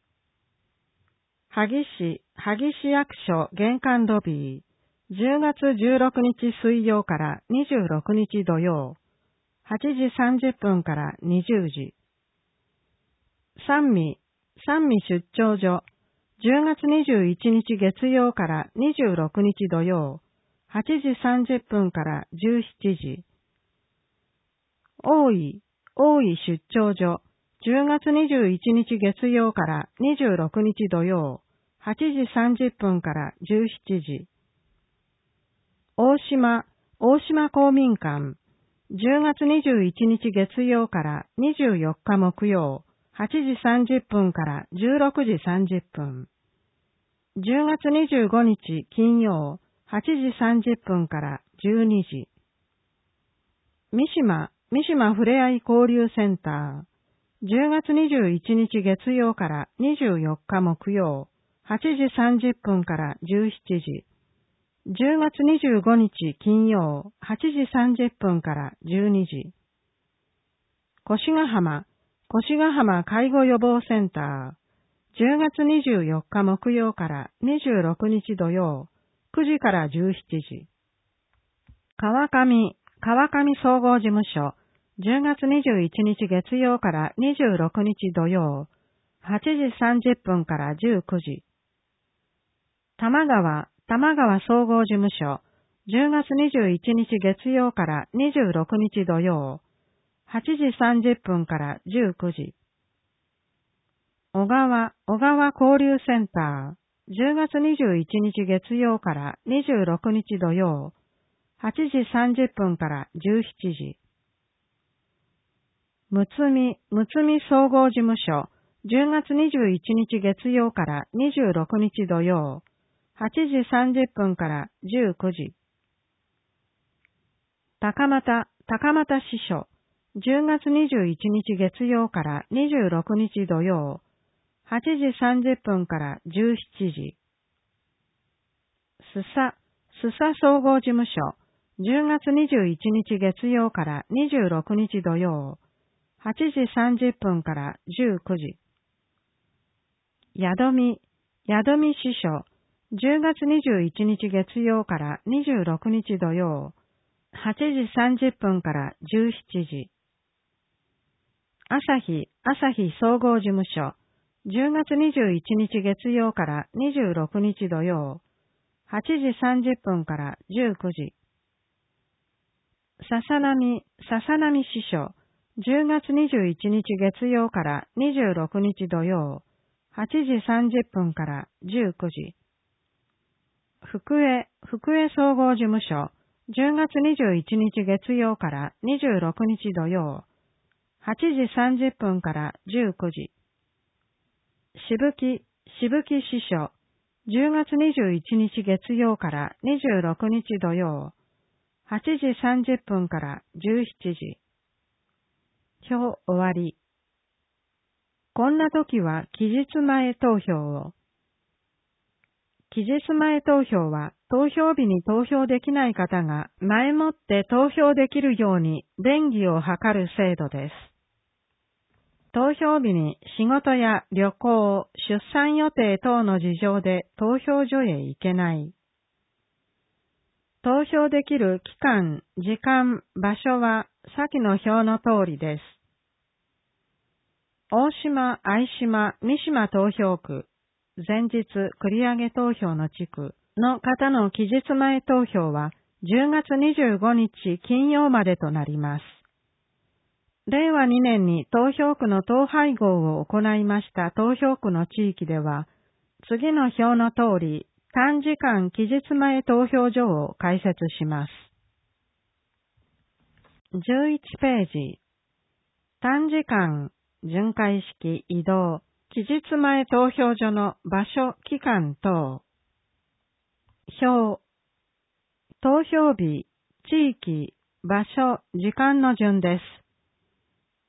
萩市役所玄関ロビー、10月16日水曜から26日土曜、8時30分から20時。三味出張所、10月21日月曜から26日土曜、8時30分から17時。大井出張所、10月21日月曜から26日土曜、8時30分から17時。大島公民館、10月21日月曜から24日木曜、8時30分から16時30分。10月25日金曜、8時30分から12時。三島ふれあい交流センター、10月21日月曜から24日木曜、8時30分から17時。10月25日金曜、8時30分から12時。越ヶ浜介護予防センター、10月24日木曜から26日土曜、9時から17時。川上総合事務所、10月21日月曜から26日土曜、8時30分から19時。玉川総合事務所、10月21日月曜から26日土曜、8時30分から19時。小川交流センター、10月21日月曜から26日土曜、8時30分から17時。むつみ総合事務所、10月21日月曜から26日土曜、8時30分から19時。高俣支所、10月21日月曜から26日土曜、8時30分から17時。須佐総合事務所、10月21日月曜から26日土曜、8時30分から19時。宿見支所、10月21日月曜から26日土曜、8時30分から17時。朝日総合事務所、10月21日月曜から26日土曜、8時30分から19時。笹波支所、10月21日月曜から26日土曜、8時30分から19時。福江総合事務所、10月21日月曜から26日土曜、8時30分から19時。しぶき支所、10月21日月曜から26日土曜、8時30分から17時。表終わり。こんな時は期日前投票を。期日前投票は投票日に投票できない方が前もって投票できるように便宜を図る制度です。投票日に仕事や旅行、出産予定等の事情で投票所へ行けない。投票できる期間、時間、場所は先の表の通りです。大島、相島、三島投票区、前日繰り上げ投票の地区の方の期日前投票は10月25日金曜までとなります。令和2年に投票区の統廃合を行いました投票区の地域では、次の表の通り、短時間期日前投票所を開設します。11ページ。短時間、巡回式移動、期日前投票所の場所、期間等。表。投票日、地域、 場所、時間の順です。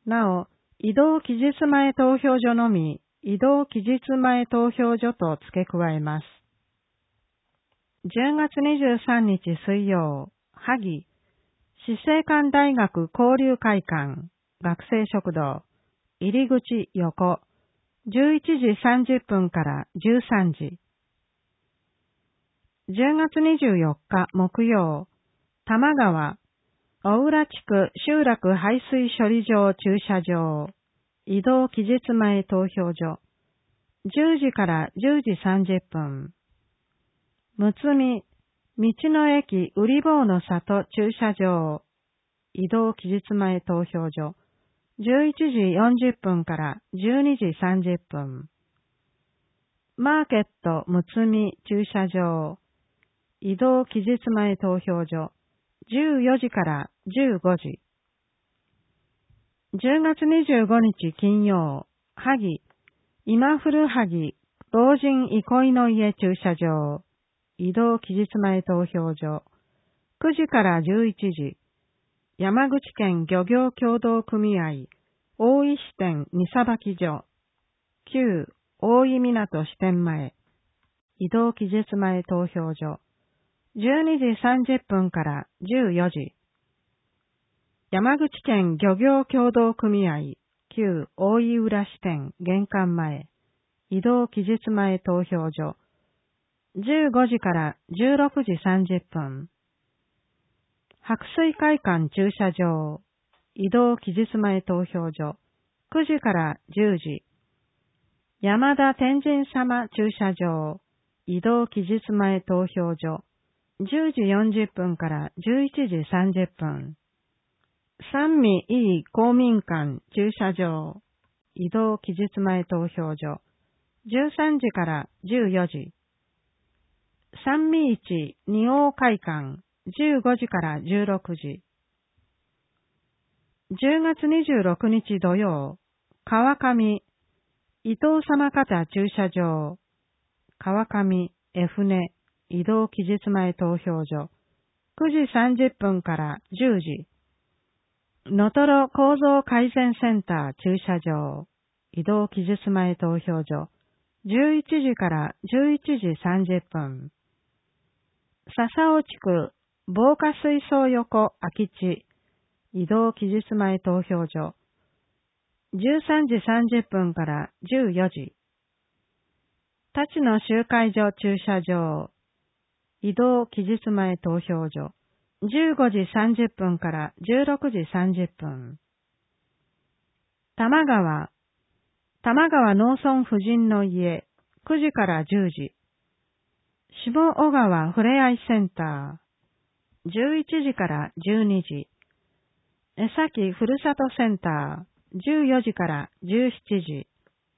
なお、移動期日前投票所のみ、移動期日前投票所と付け加えます。10月23日水曜、萩、死生館大学交流会館、学生食堂、入り口横、11時30分から13時。10月24日木曜、多摩川、大浦地区集落排水処理場駐車場、移動期日前投票所、10時から10時30分。むつみ、道の駅うり坊の里駐車場、移動期日前投票所、11時40分から12時30分。マーケットむつみ駐車場、移動期日前投票所、14時から15時。10月25日金曜、萩、今古萩、老人憩いの家駐車場、移動期日前投票所、9時から11時。山口県漁業協同組合、大井支店荷さばき所、旧大井港支店前、移動期日前投票所、12時30分から14時。山口県漁業協同組合、旧大井浦支店玄関前、移動期日前投票所、15時から16時30分。白水会館駐車場、移動期日前投票所、9時から10時。山田天神様駐車場、移動期日前投票所、10時40分から11時30分。三味いい公民館駐車場、移動期日前投票所、13時から14時。三味市二王会館、15時から16時。10月26日土曜、川上、伊藤様方駐車場、川上、江船、移動期日前投票所、9時30分から10時。のとろ構造改善センター駐車場、移動期日前投票所、11時から11時30分。笹尾地区、防火水槽横空き地、移動期日前投票所、13時30分から14時。立野集会所駐車場、移動期日前投票所、15時30分から16時30分。多摩川農村婦人の家、9時から10時。下小川ふれあいセンター、11時から12時。江崎ふるさとセンター、14時から17時。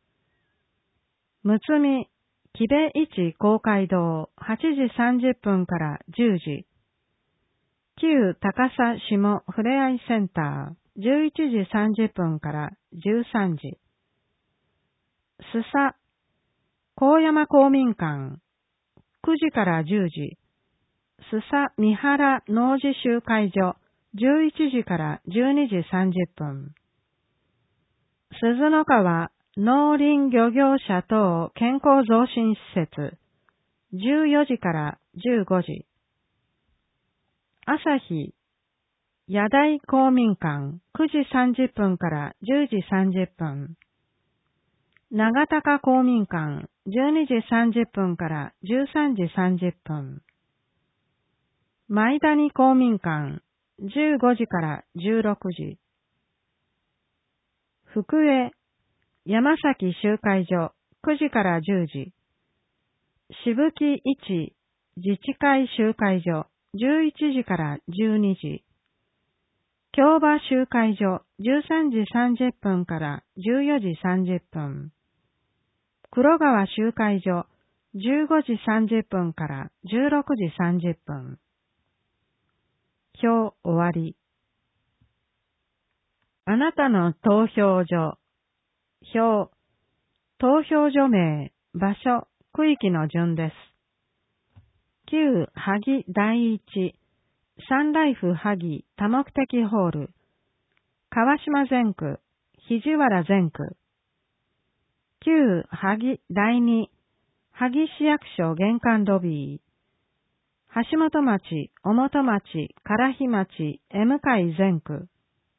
むつみ、木部一公会堂、8時30分から10時。旧高佐下ふれあいセンター、11時30分から13時。須佐、高山公民館、9時から10時。須佐三原農事集会所、11時から12時30分。鈴の川農林漁業者等健康増進施設、14時から15時。朝日、野台公民館、9時30分から10時30分。長高公民館、12時30分から13時30分。前谷公民館、15時から16時。福江、山崎集会所、9時から10時。渋木一、自治会集会所、11時から12時。京場集会所、13時30分から14時30分。黒川集会所、15時30分から16時30分。表終わり。あなたの投票所。表。投票所名、場所、区域の順です。旧萩第一、 サンライフ萩多目的ホール、川島全区、肘原全区。旧萩第二、萩市役所玄関ロビー。橋本町、小本町、唐日町、江向全区。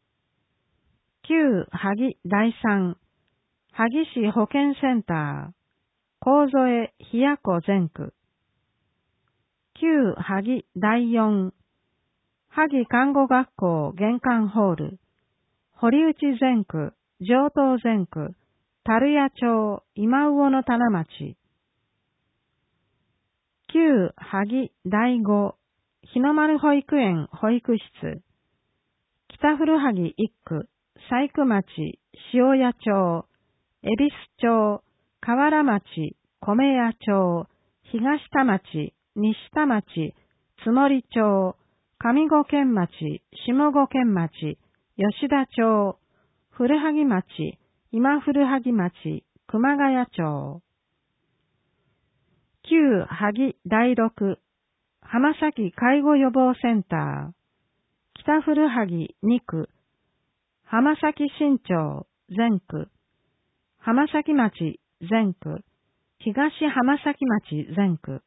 旧萩第三、萩市保健センター、神添日谷湖全区。旧萩第四、萩看護学校玄関ホール、堀内全区、上東全区、樽屋町、今魚の棚町。旧萩第五、日の丸保育園保育室、北古萩一区、細工町、塩谷町、恵比寿町、河原町、米屋町、東田町、西田町、津森町、上五軒町、下五軒町、吉田町、古萩町、今古萩町、熊谷町。旧萩第六、浜崎介護予防センター、北古萩二区、浜崎新町全区、浜崎町全区、東浜崎町全区。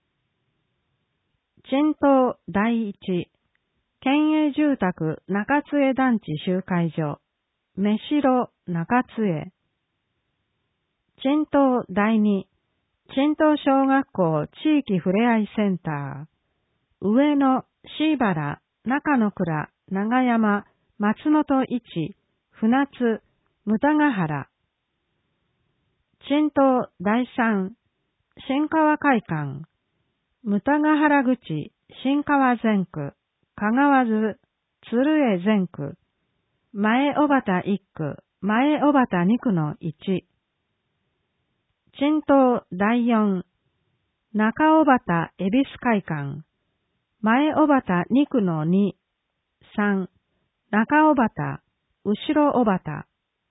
陳東第一、県営住宅中津江団地集会所、目白中津江。陳東第二、陳東小学校地域ふれあいセンター、上野、椎原、中野倉、長山、松本一、船津、牟田ヶ原。陳東第三、新川会館、牟田ヶ原口、新川全区、香川津、鶴江全区、前小畑一区、前小畑二区の一。陳東第四、中小畑恵比寿会館、前小畑二区の二、三、中小畑、後ろ小畑。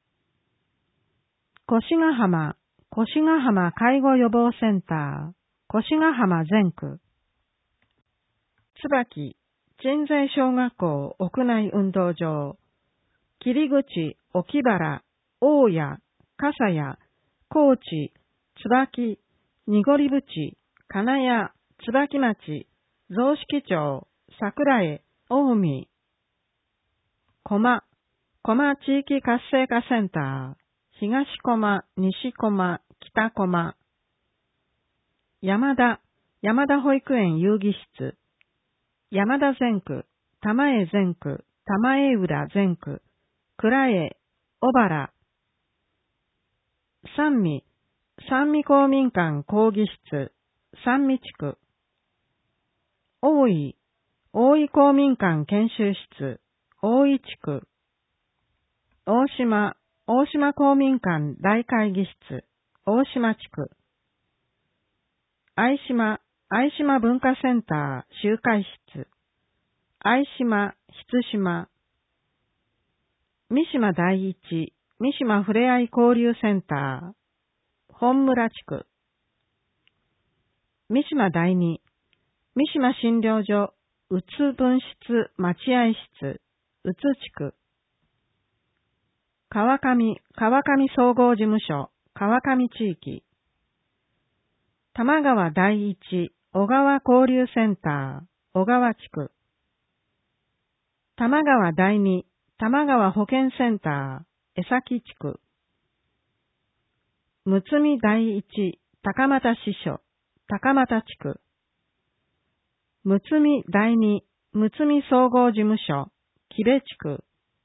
越ヶ浜、越ヶ浜介護予防センター、越ヶ浜全区。椿、鎮西小学校屋内運動場、切口、沖原、大谷、笠谷、高知、椿、濁淵、金谷、椿町、雑色町、桜江、近江。駒地域活性化センター、東駒、西駒、北駒。山田保育園遊戯室、山田全区、玉江全区、玉江浦全区、倉江、小原。三味公民館講義室、三味地区。大井公民館研修室、大井地区。大島公民館大会議室、大島地区。相島文化センター集会室、相島、筆島。三島第一、三島ふれあい交流センター、本村地区。三島第二、三島診療所、うつ分室待合室、うつ地区。川上総合事務所、川上地域。玉川第一、小川交流センター、小川地区。玉川第二、玉川保健センター、江崎地区。むつみ第一、高俣支所、高俣地区。むつみ第二、むつみ総合事務所、木部地区。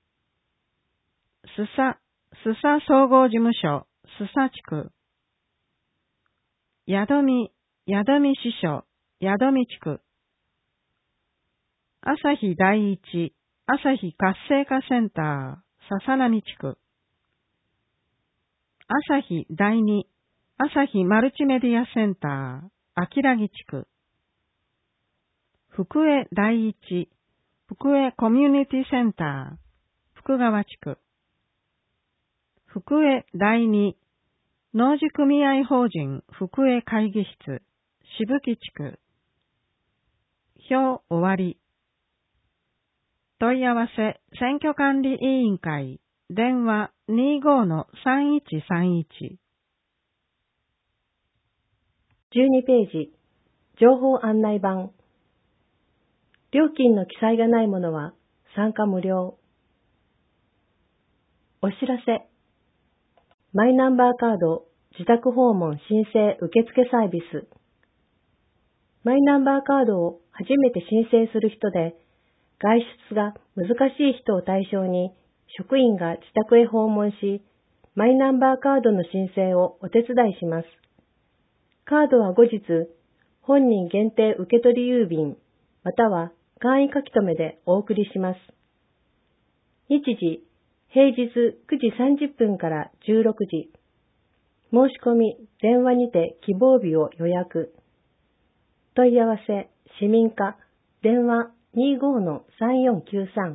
すさ総合事務所、すさ地区。やどみ支所、やどみ地区。朝日第一、朝日活性化センター、笹波地区。朝日第二、朝日マルチメディアセンター、秋良木地区。福江第一、福江コミュニティセンター、福川地区。福江第二、農事組合法人福江会議室、渋木地区。表終わり。 問い合わせ選挙管理委員会電話 25-3131 12ページ情報案内板料金の記載がないものは参加無料お知らせマイナンバーカード自宅訪問申請受付サービスマイナンバーカードを初めて申請する人で外出が難しい人を対象に職員が自宅へ訪問しマイナンバーカードの申請をお手伝いします。カードは後日本人限定受取郵便または簡易書き留めでお送りします。日時、平日9時30分から16時。申し込み、電話にて希望日を予約。問い合わせ、市民課、電話 25-3493。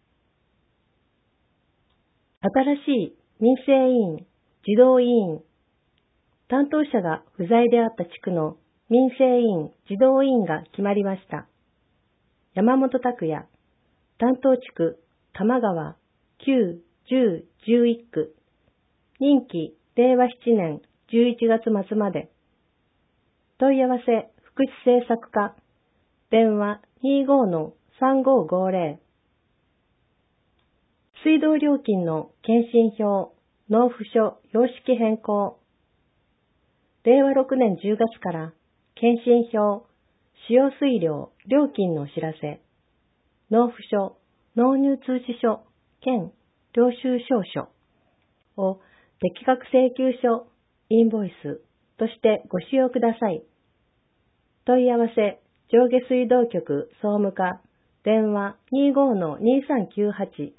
新しい民生委員、児童委員。担当者が不在であった地区の民生委員、児童委員が決まりました。山本拓也、担当地区、玉川、9、10、11区。任期、令和7年11月末まで。問い合わせ、福祉政策課。電話 25-3550。水道料金の検針票、納付書、様式変更。令和6年10月から検針票、使用水量、料金のお知らせ。納付書、納入通知書、兼領収証書を適格請求書、インボイスとしてご使用ください。問い合わせ、上下水道局総務課、電話 25-2398。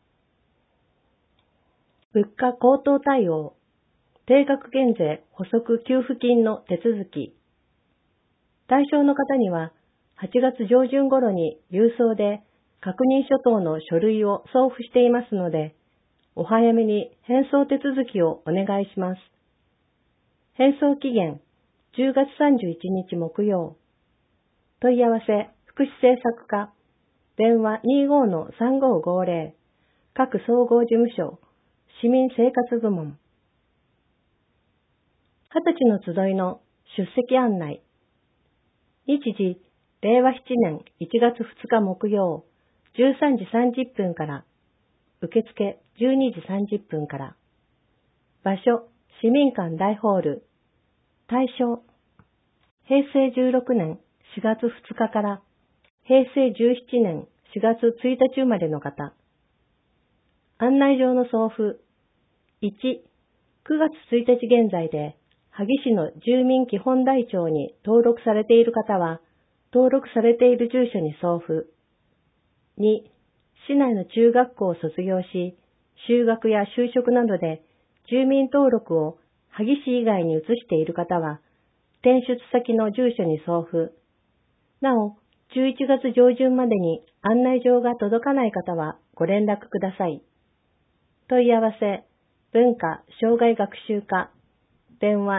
物価高騰対応、定額減税補足給付金の手続き。対象の方には、8月上旬頃に郵送で確認書等の書類を送付していますので、お早めに返送手続きをお願いします。返送期限、10月31日木曜。問い合わせ、福祉政策課、電話 25-3550、各総合事務所、市民生活部門。20歳の集いの出席案内。日時、令和7年1月2日木曜、13時30分から、受付12時30分から。場所、市民館大ホール。対象、平成16年4月2日から平成17年4月1日生まれの方。案内状の送付。1、9月1日現在で、萩市の住民基本台帳に登録されている方は、登録されている住所に送付。2、市内の中学校を卒業し、就学や就職などで住民登録を萩市以外に移している方は、転出先の住所に送付。なお、11月上旬までに案内状が届かない方はご連絡ください。問い合わせ、文化・障害学習課、電話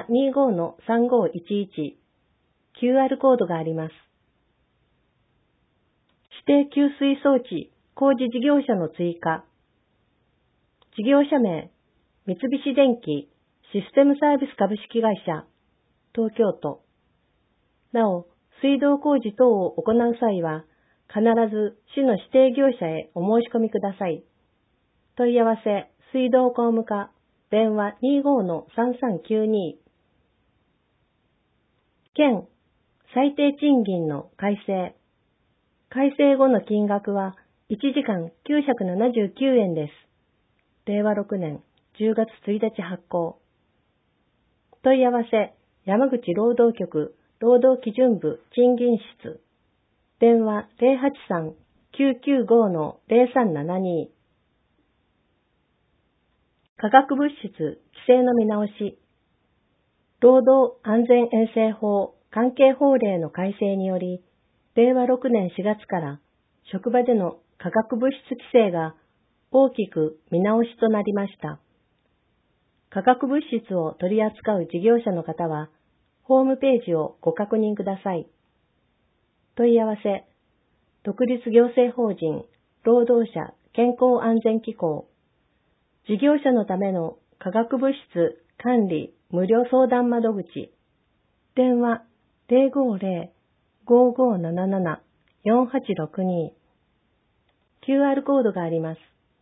25-3511、QR コードがあります。指定給水装置工事事業者の追加。事業者名、三菱電機システムサービス株式会社、東京都。なお、水道工事等を行う際は、必ず市の指定業者へお申し込みください。問い合わせ、水道工務課、電話 25-3392。県、最低賃金の改正。改正後の金額は1時間979円です。令和6年10月1日発行。問い合わせ、山口労働局労働基準部賃金室。電話 083-995-0372。化学物質規制の見直し。労働安全衛生法関係法令の改正により、令和6年4月から職場での化学物質規制が大きく見直しとなりました。化学物質を取り扱う事業者の方は、ホームページをご確認ください。問い合わせ、独立行政法人労働者健康安全機構。事業者のための化学物質管理無料相談窓口。電話050-5577-4862。QR コードがあります。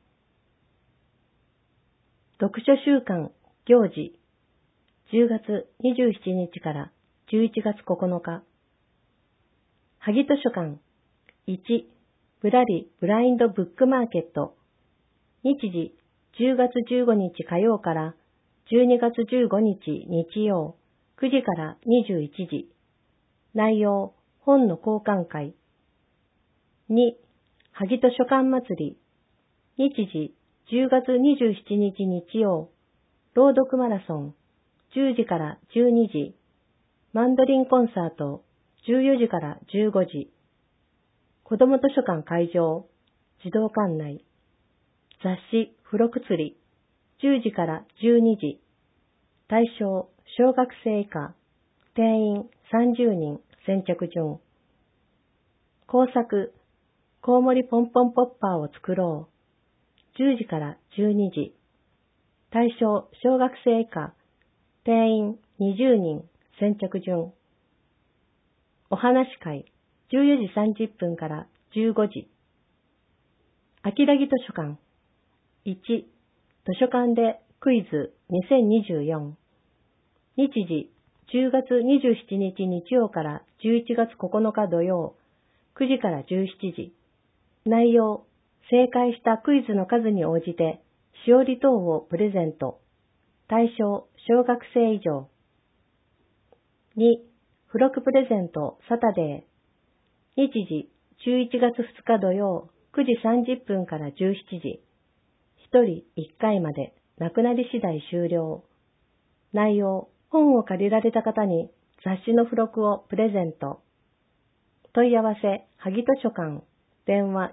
読書週間行事。10月27日から11月9日。萩図書館。1、ぶらりブラインドブックマーケット。日時、10月15日火曜から12月15日日曜、9時から21時。内容、本の交換会。2、萩図書館祭り。日時、10月27日日曜、朗読マラソン、10時から12時。マンドリンコンサート、14時から15時。子ども図書館会場、児童館内。雑誌、付録釣り、10時から12時。対象、小学生以下。定員30人、先着順。工作、コウモリポンポンポッパーを作ろう。10時から12時。対象、小学生以下。定員20人、先着順。お話会、14時30分から15時。秋田木図書館。1、図書館でクイズ2024。日時、10月27日日曜から11月9日土曜、9時から17時。内容、正解したクイズの数に応じて、しおり等をプレゼント。対象、小学生以上。2、付録プレゼントサタデー。日時、11月2日土曜、9時30分から17時。1人1回まで、なくなり次第終了。内容、本を借りられた方に雑誌の付録をプレゼント。問い合わせ、萩図書館、電話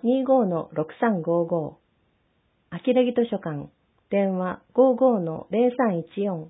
25-6355。秋田木図書館、電話 55-0314。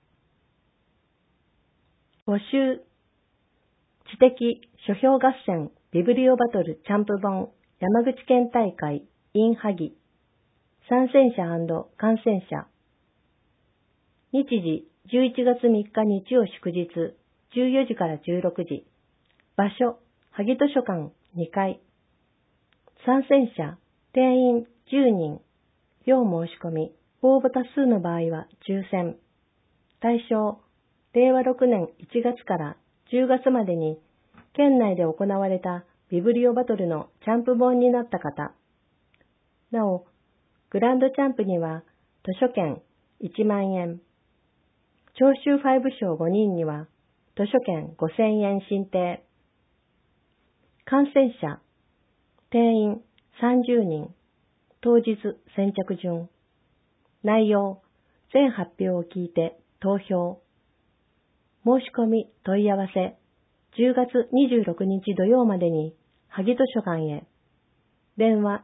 募集、知的書評合戦ビブリオバトルチャンプ本山口県大会 in 萩。参戦者&観戦者。日時、11月3日日曜祝日、14時から16時。場所、萩図書館2階。参戦者、定員10人。要申し込み、応募多数の場合は抽選。対象、令和6年1月から10月までに、県内で行われたビブリオバトルのチャンプ本になった方。なお、グランドチャンプには図書券1万円。聴衆5賞5人には図書券5000円申請。観戦者、定員30人。当日先着順。内容、全発表を聞いて投票。申し込み問い合わせ、10月26日土曜までに萩図書館へ。電話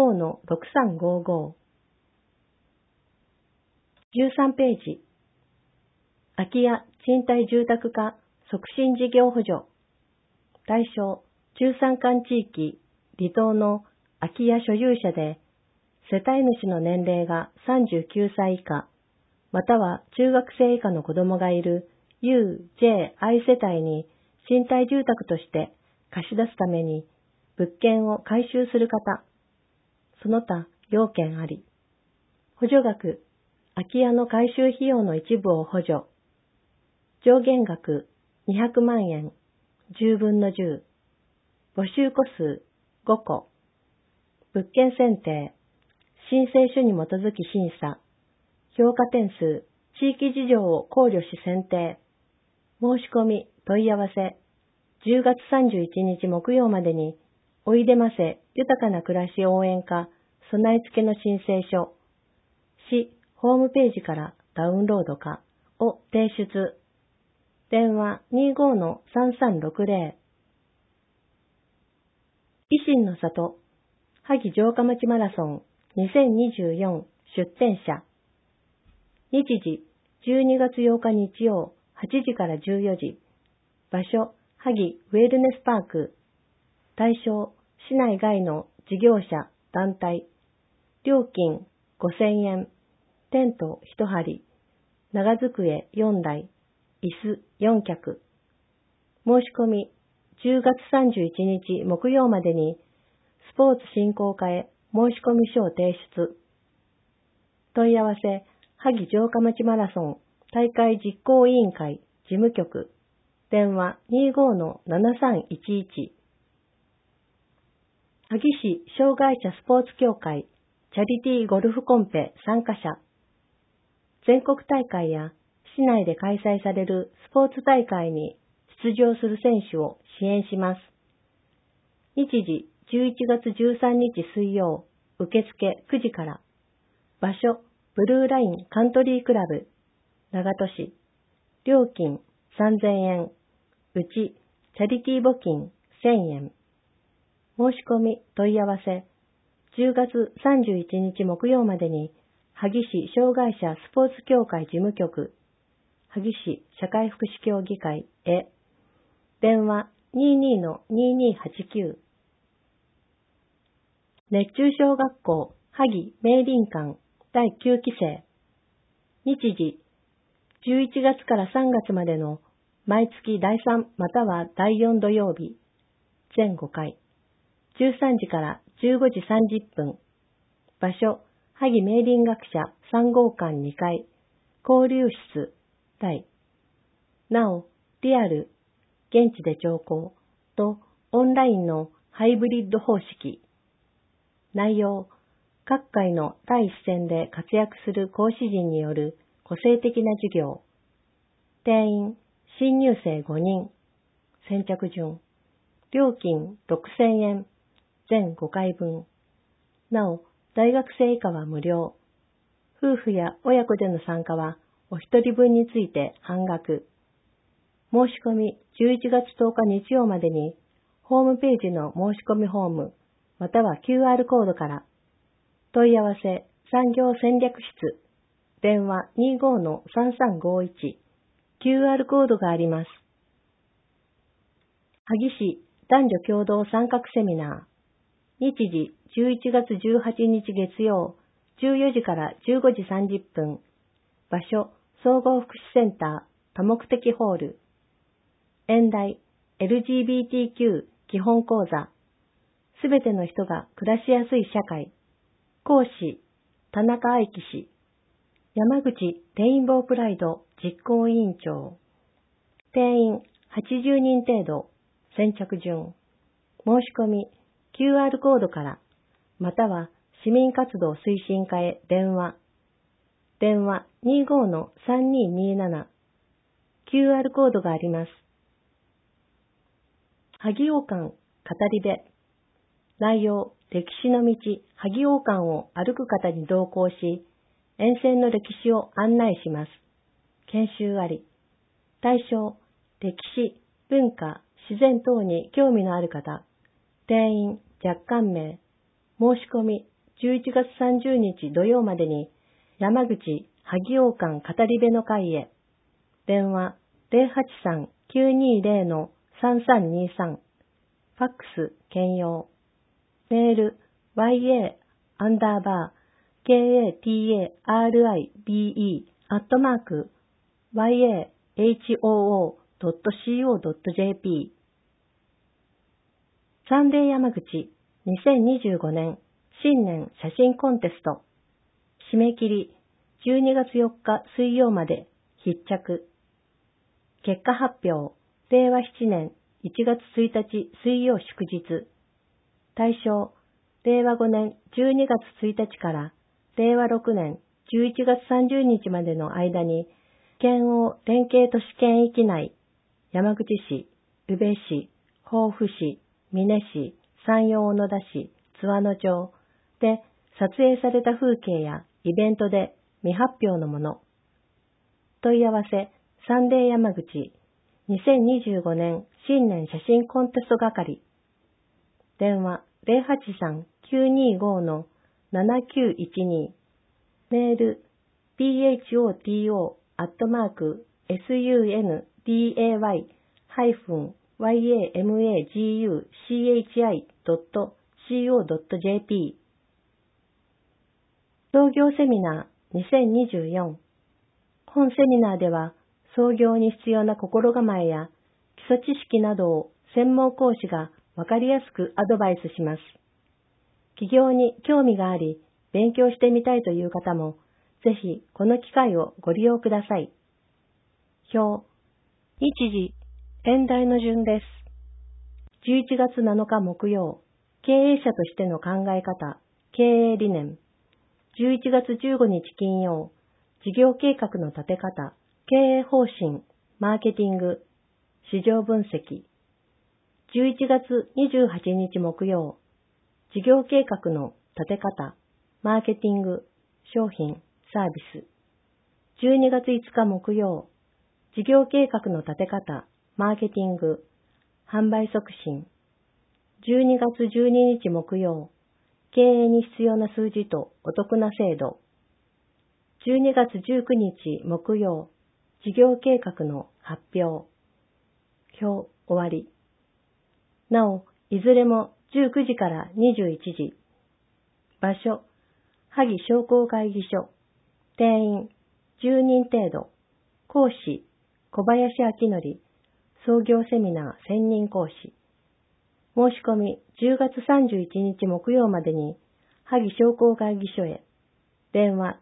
25-6355。13ページ。空き家賃貸住宅化促進事業補助。対象、中山間地域、離島の空き家所有者で、世帯主の年齢が39歳以下、または中学生以下の子供がいる U、J、I 世帯に賃貸住宅として貸し出すために物件を改修する方。その他要件あり。補助額、空き家の改修費用の一部を補助。上限額200万円、10分の10。募集個数5個。物件選定、申請書に基づき審査。評価点数、地域事情を考慮し選定。申し込み、問い合わせ。10月31日木曜までに、おいでませ豊かな暮らし応援課備え付けの申請書。市ホームページからダウンロードかを提出。電話 25-3360。維新の里、萩城下町マラソン2024出展者。日時、12月8日日曜、8時から14時。場所、萩ウェルネスパーク。対象、市内外の事業者、 団体。料金5000円。テント1張。長机4台。椅子4脚。申し込み10月31日木曜までにスポーツ振興課へ申し込み書を提出。問い合わせ、萩城下町マラソン大会実行委員会事務局。電話 25-7311。萩市障害者スポーツ協会チャリティーゴルフコンペ参加者。全国大会や市内で開催されるスポーツ大会に出場する選手を支援します。日時11月13日水曜、受付9時から。場所、ブルーラインカントリークラブ、長門市。料金3000円。うち、チャリティー募金1000円。申し込み、問い合わせ、10月31日木曜までに、萩市障害者スポーツ協会事務局、萩市社会福祉協議会へ。電話 22-2289。熱中症学校萩明林館第9期生。日時11月から3月までの毎月第3または第4土曜日、全5回、13時から15時30分。場所、萩明林学者3号館2階、交流室、第。なお、リアル、現地で聴講とオンラインのハイブリッド方式。内容、各界の第一線で活躍する講師陣による個性的な授業。定員、新入生5人。先着順。料金6000円。全5回分。なお、大学生以下は無料。夫婦や親子での参加はお一人分について半額。申し込み11月10日日曜までに、ホームページの申し込みフォーム、または QR コードから。問い合わせ、産業戦略室、電話 25-3351、QR コードがあります。萩市男女共同参画セミナー。日時11月18日月曜、14時から15時30分。場所、総合福祉センター、多目的ホール。演題、LGBTQ 基本講座。すべての人が暮らしやすい社会。講師、田中愛樹氏。山口レインボープライド実行委員長。定員80人程度。先着順。申し込み、QR コードから、または市民活動推進課へ電話。電話 25-3227。QR コードがあります。萩王館語り部。内容、歴史の道、萩王館を歩く方に同行し、沿線の歴史を案内します。研修あり。対象、歴史、文化、自然等に興味のある方。定員、若干名。申し込み、11月30日土曜までに、山口萩王館語り部の会へ。電話、083-920-3323。ファックス、兼用。メール、ya_kataribe@yahoo.co.jp。サンデー山口2025年新年写真コンテスト。締め切り12月4日水曜まで必着。結果発表、令和7年1月1日水曜祝日。対象、令和5年12月1日から令和6年11月30日までの間に、県央連携都市圏域内、山口市、宇部市、防府市、美祢市、山陽小野田市、津和野町で撮影された風景やイベントで未発表のもの。問い合わせ、サンデー山口2025年新年写真コンテスト係。電話083-925-7912。メール bhoto@sunday-yamaguchi.co.jp 創業セミナー2024。本セミナーでは、創業に必要な心構えや基礎知識などを専門講師がわかりやすくアドバイスします。起業に興味があり、勉強してみたいという方も、ぜひこの機会をご利用ください。表、日時、演題の順です。11月7日木曜、経営者としての考え方、経営理念。11月15日金曜、事業計画の立て方、経営方針、マーケティング、市場分析。11月28日木曜、事業計画の立て方、マーケティング、商品、サービス。12月5日木曜、事業計画の立て方、マーケティング、販売促進。12月12日木曜、経営に必要な数字とお得な制度。12月19日木曜、事業計画の発表。表終わり。なお、いずれも19時から21時。場所、萩商工会議所。定員、10人程度。講師、小林明則。創業セミナー専任講師。申し込み10月31日木曜までに、萩商工会議所へ。電話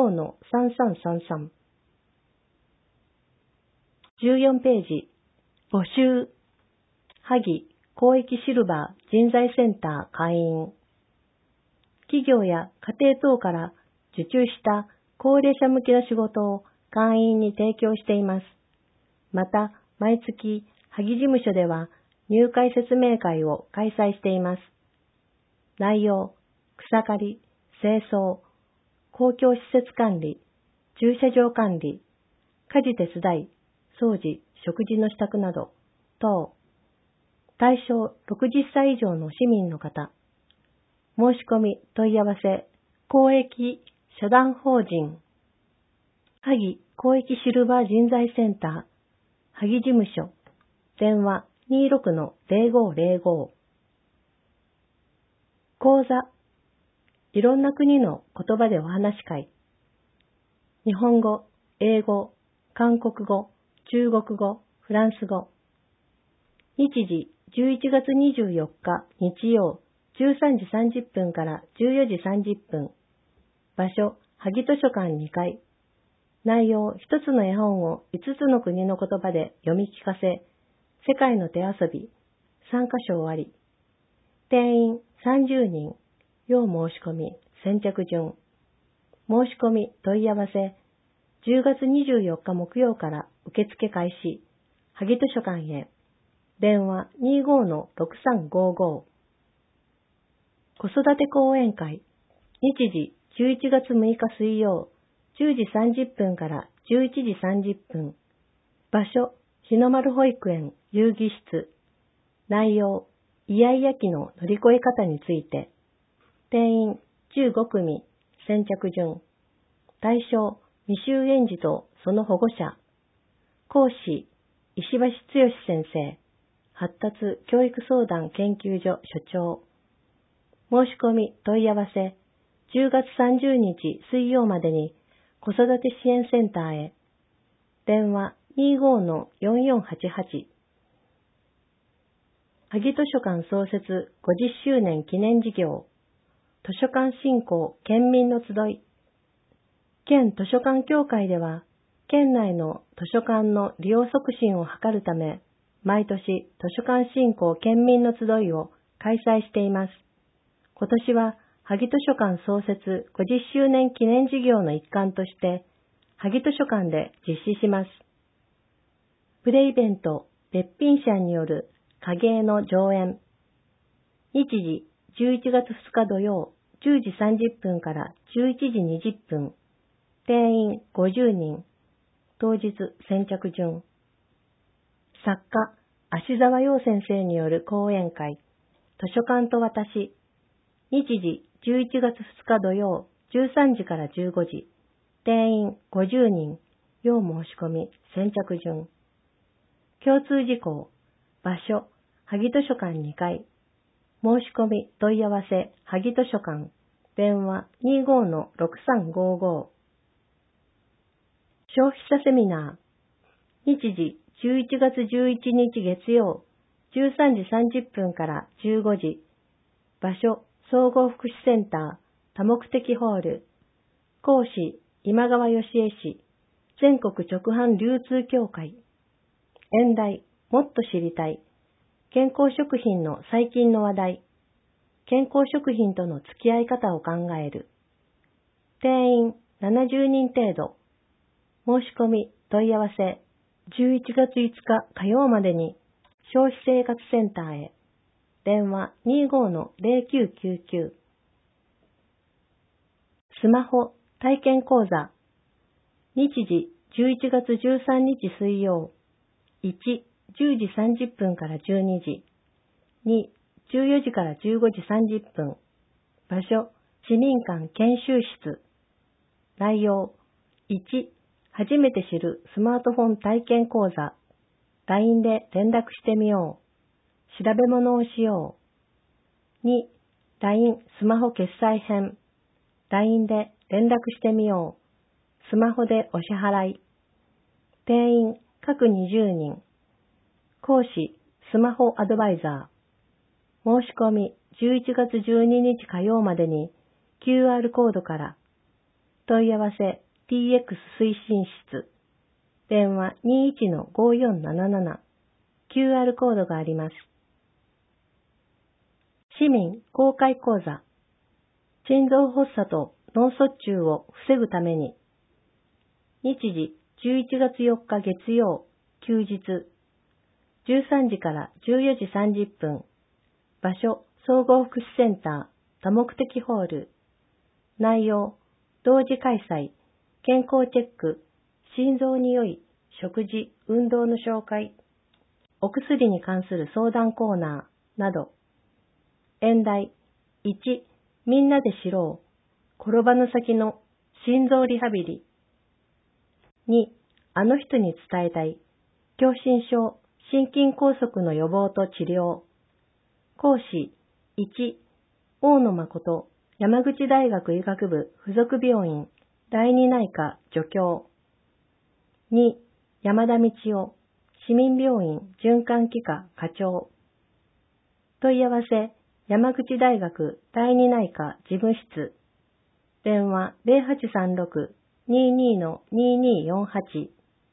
25-3333。14ページ。募集。萩公益シルバー人材センター会員。企業や家庭等から受注した高齢者向けの仕事を会員に提供しています。また、毎月、萩事務所では入会説明会を開催しています。内容、草刈り、清掃、公共施設管理、駐車場管理、家事手伝い、掃除、食事の支度など、等。対象60歳以上の市民の方。申し込み、問い合わせ、公益社団法人。萩公益シルバー人材センター、萩事務所。電話 26-0505。講座。いろんな国の言葉でお話し会。日本語、英語、韓国語、中国語、フランス語。日時11月24日日曜13時30分から14時30分。場所、萩図書館2階。内容、一つの絵本を5つの国の言葉で読み聞かせ、世界の手遊び、参加賞あり。定員30人。要申し込み、先着順。申し込み、問い合わせ、10月24日木曜から受付開始。萩図書館へ。電話 25-6355。子育て講演会。日時11月6日水曜、10時30分から11時30分。場所、日の丸保育園遊戯室。内容、イヤイヤ期の乗り越え方について。定員15組、先着順。対象、未就園児とその保護者。講師、石橋剛先生。発達教育相談研究所所長。申し込み、問い合わせ、10月30日水曜までに子育て支援センターへ。電話 25-4488。萩図書館創設50周年記念事業。図書館振興県民の集い。県図書館協会では、県内の図書館の利用促進を図るため、毎年図書館振興県民の集いを開催しています。今年は萩図書館創設50周年記念事業の一環として、萩図書館で実施します。プレイベント、べっぴんしゃんによる影絵の上演。日時11月2日土曜、10時30分から11時20分。定員50人。当日先着順。作家、芦沢陽先生による講演会。図書館と私。日時11月2日土曜、13時から15時。定員50人。要申し込み、先着順。共通事項。場所、萩図書館2階。申し込み、問い合わせ、萩図書館。 電話25-6355。消費者セミナー。日時11月11日月曜、13時30分から15時。場所、総合福祉センター、多目的ホール。講師、今川義恵氏。全国直販流通協会。演題、もっと知りたい。健康食品の最近の話題。健康食品との付き合い方を考える。定員70人程度。申し込み、問い合わせ、11月5日火曜までに、消費生活センターへ。電話25-0999。スマホ体験講座。日時11月13日水曜。1、10時30分から12時。2、14時から15時30分。場所、市民館研修室。内容、1、初めて知るスマートフォン体験講座。LINE で連絡してみよう。調べ物をしよう。2、LINE スマホ決済編。LINE で連絡してみよう。スマホでお支払い。定員各20人。講師、スマホアドバイザー。申し込み11月12日火曜までに QR コードから。問い合わせ TX 推進室。電話 21-5477。QR コードがあります。市民公開講座。心臓発作と脳卒中を防ぐために。日時11月4日月曜、休日。13時から14時30分。場所、総合福祉センター、多目的ホール。内容、同時開催、健康チェック、心臓に良い食事、運動の紹介、お薬に関する相談コーナーなど。演題、1、みんなで知ろう、転ばぬ先の心臓リハビリ。2、あの人に伝えたい、狭心症、心筋梗塞の予防と治療。講師、1、大野誠、山口大学医学部附属病院、第二内科助教。2、山田道夫、市民病院循環器科課長。問い合わせ、山口大学第二内科事務室。電話0836-22-2248。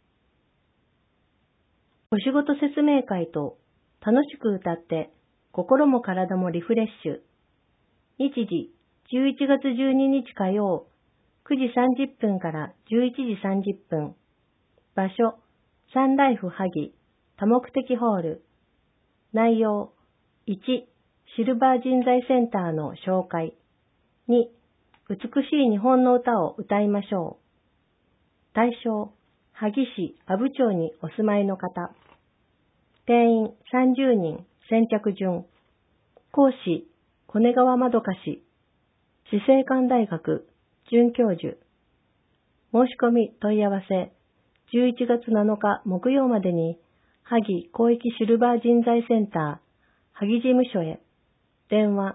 お仕事説明会と楽しく歌って心も体もリフレッシュ。日時11月12日火曜9時30分から11時30分。場所サンライフ萩多目的ホール。内容1、シルバー人材センターの紹介。2、美しい日本の歌を歌いましょう。対象、萩市阿武町にお住まいの方。定員30人、先着順。講師、利根川まどか氏。死生館大学、准教授。申し込み問い合わせ、11月7日木曜までに、萩広域シルバー人材センター、萩事務所へ。電話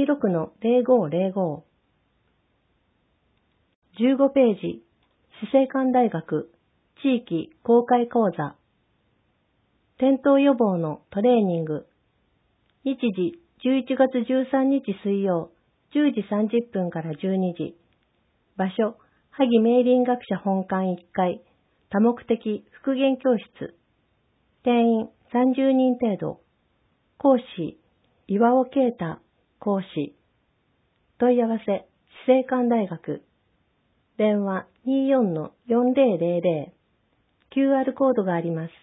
26-0505。15ページ、死生館大学、地域公開講座。転倒予防のトレーニング。日時11月13日水曜、10時30分から12時。場所、萩明林学者本館1階、多目的復元教室。定員30人程度。講師、岩尾啓太、講師。問い合わせ、死生館大学。電話24-4000。QR コードがあります。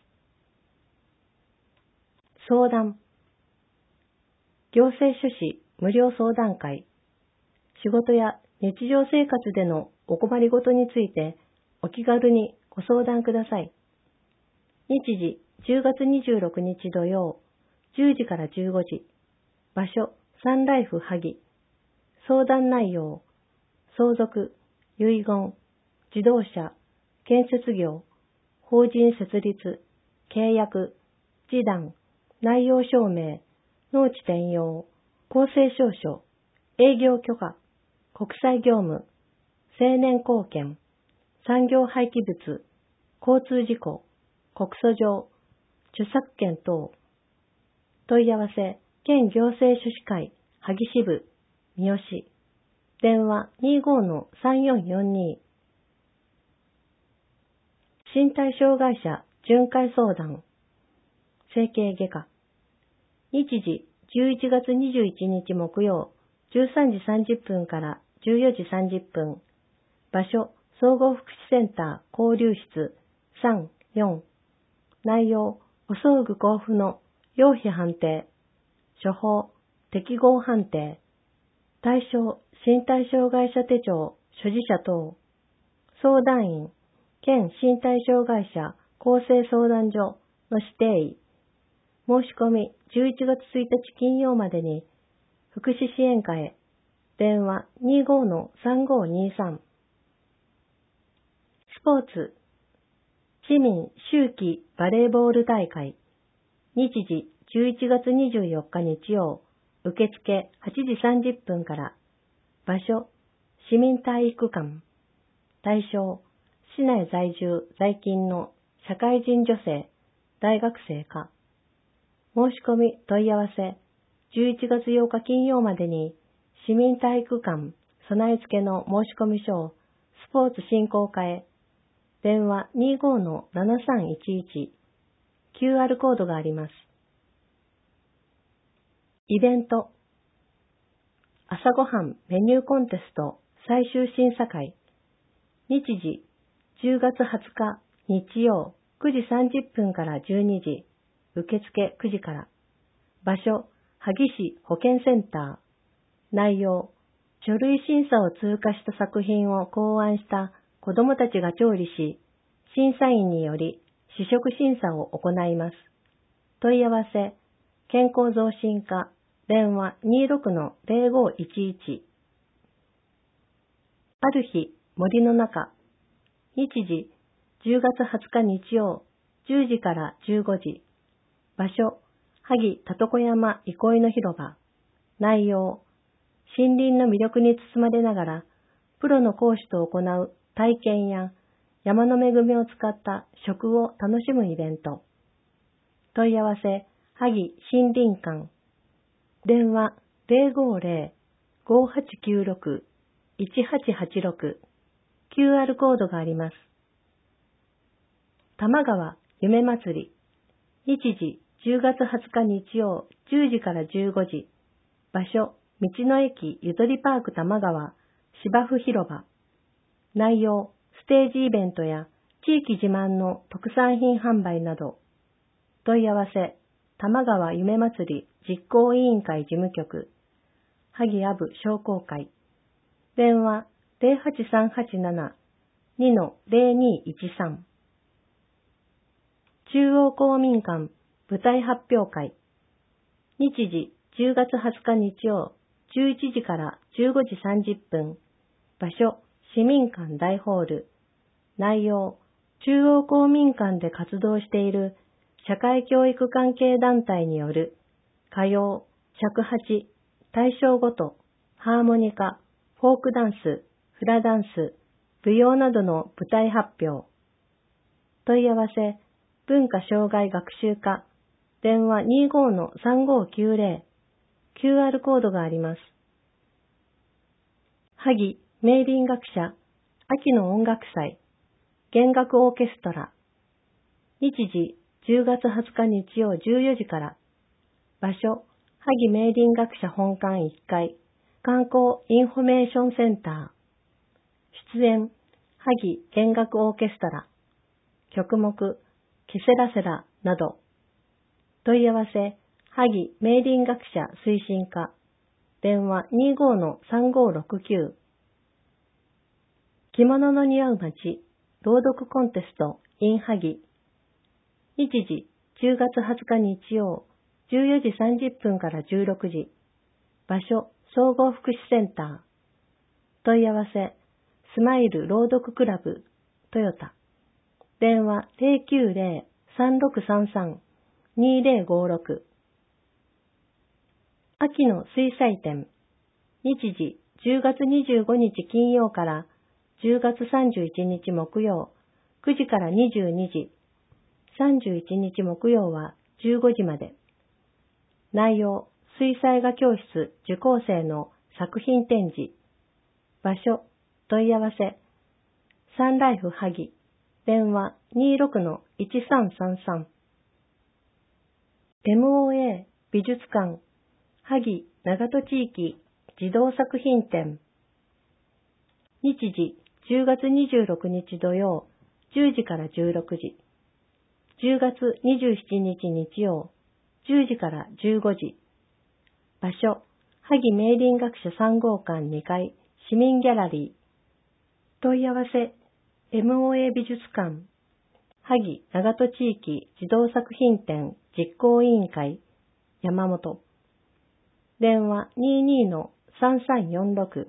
相談。行政書士無料相談会。仕事や日常生活でのお困りごとについてお気軽にご相談ください。日時10月26日土曜、10時から15時。場所、サンライフ萩。相談内容、相続、遺言、自動車、建設業、法人設立、契約、示談、内容証明、農地転用、公正証書、営業許可、 国際業務、青年貢献、産業廃棄物、交通事故、告訴状、著作権等。問い合わせ、県行政書士会、萩支部、三好。電話 25-3442。身体障害者巡回相談、整形外科。日時11月21日木曜、13時30分から14時30分。場所、総合福祉センター交流室3、4。内容、補装具交付の要否判定。処方、適合判定。対象、身体障害者手帳、所持者等。相談員、県身体障害者公正相談所の指定医。申し込み11月1日金曜までに、福祉支援課へ。電話 25-3523。スポーツ。市民秋季バレーボール大会。日時11月24日日曜。受付8時30分から。場所、市民体育館。対象、市内在住在勤の社会人女性、大学生か。申し込み問い合わせ、11月8日金曜までに、市民体育館備え付けの申し込み書をスポーツ振興課へ。電話 25-7311。QR コードがあります。イベント。朝ごはんメニューコンテスト最終審査会。日時10月20日日曜9時30分から12時。受付9時から。場所、萩市保健センター。内容、書類審査を通過した作品を考案した子どもたちが調理し、審査員により試食審査を行います。問い合わせ、健康増進課、電話 26-0511。ある日、森の中。日時、10月20日日曜、10時から15時。場所、萩田床山憩いの広場。内容、森林の魅力に包まれながら、プロの講師と行う体験や山の恵みを使った食を楽しむイベント。問い合わせ、萩森林館。電話 050-5896-1886。QR コードがあります。多摩川夢祭り。日時10月20日日曜10時から15時。場所、道の駅ゆとりパーク多摩川芝生広場。内容、ステージイベントや地域自慢の特産品販売など。問い合わせ、多摩川夢祭り実行委員会事務局、萩阿部商工会。電話 08387-2-0213。中央公民館舞台発表会。日時10月20日日曜11時から15時30分。場所、市民館大ホール。内容、中央公民館で活動している社会教育関係団体による歌謡、尺八、対象ごと、ハーモニカ、フォークダンス、フラダンス、舞踊などの舞台発表。問い合わせ、文化障害学習課、電話 25-3590。QR コードがあります。萩明林学者、秋の音楽祭、弦楽オーケストラ。日時、10月20日日曜14時から。場所、萩明林学者本館1階、観光インフォメーションセンター。出演、萩弦楽オーケストラ。曲目、ケセラセラなど。問い合わせ、萩明林学者推進課。電話 25-3569。着物の似合う街、朗読コンテスト in 萩。日時、10月20日日曜、14時30分から16時。場所、総合福祉センター。問い合わせ、スマイル朗読クラブ、トヨタ。電話 090-3633-2056。秋の水彩展。日時、 10月25日金曜から10月31日木曜、9時から22時、31日木曜は15時まで。内容、水彩画教室受講生の作品展示。場所、問い合わせ。サンライフ萩。電話 26-1333。MOA 美術館。萩長門地域児童作品展。日時、10月26日土曜、10時から16時。10月27日日曜、10時から15時。場所、萩明林学者3号館2階、市民ギャラリー。問い合わせ、MOA 美術館。萩長門地域児童作品展実行委員会、山本。電話 22-3346。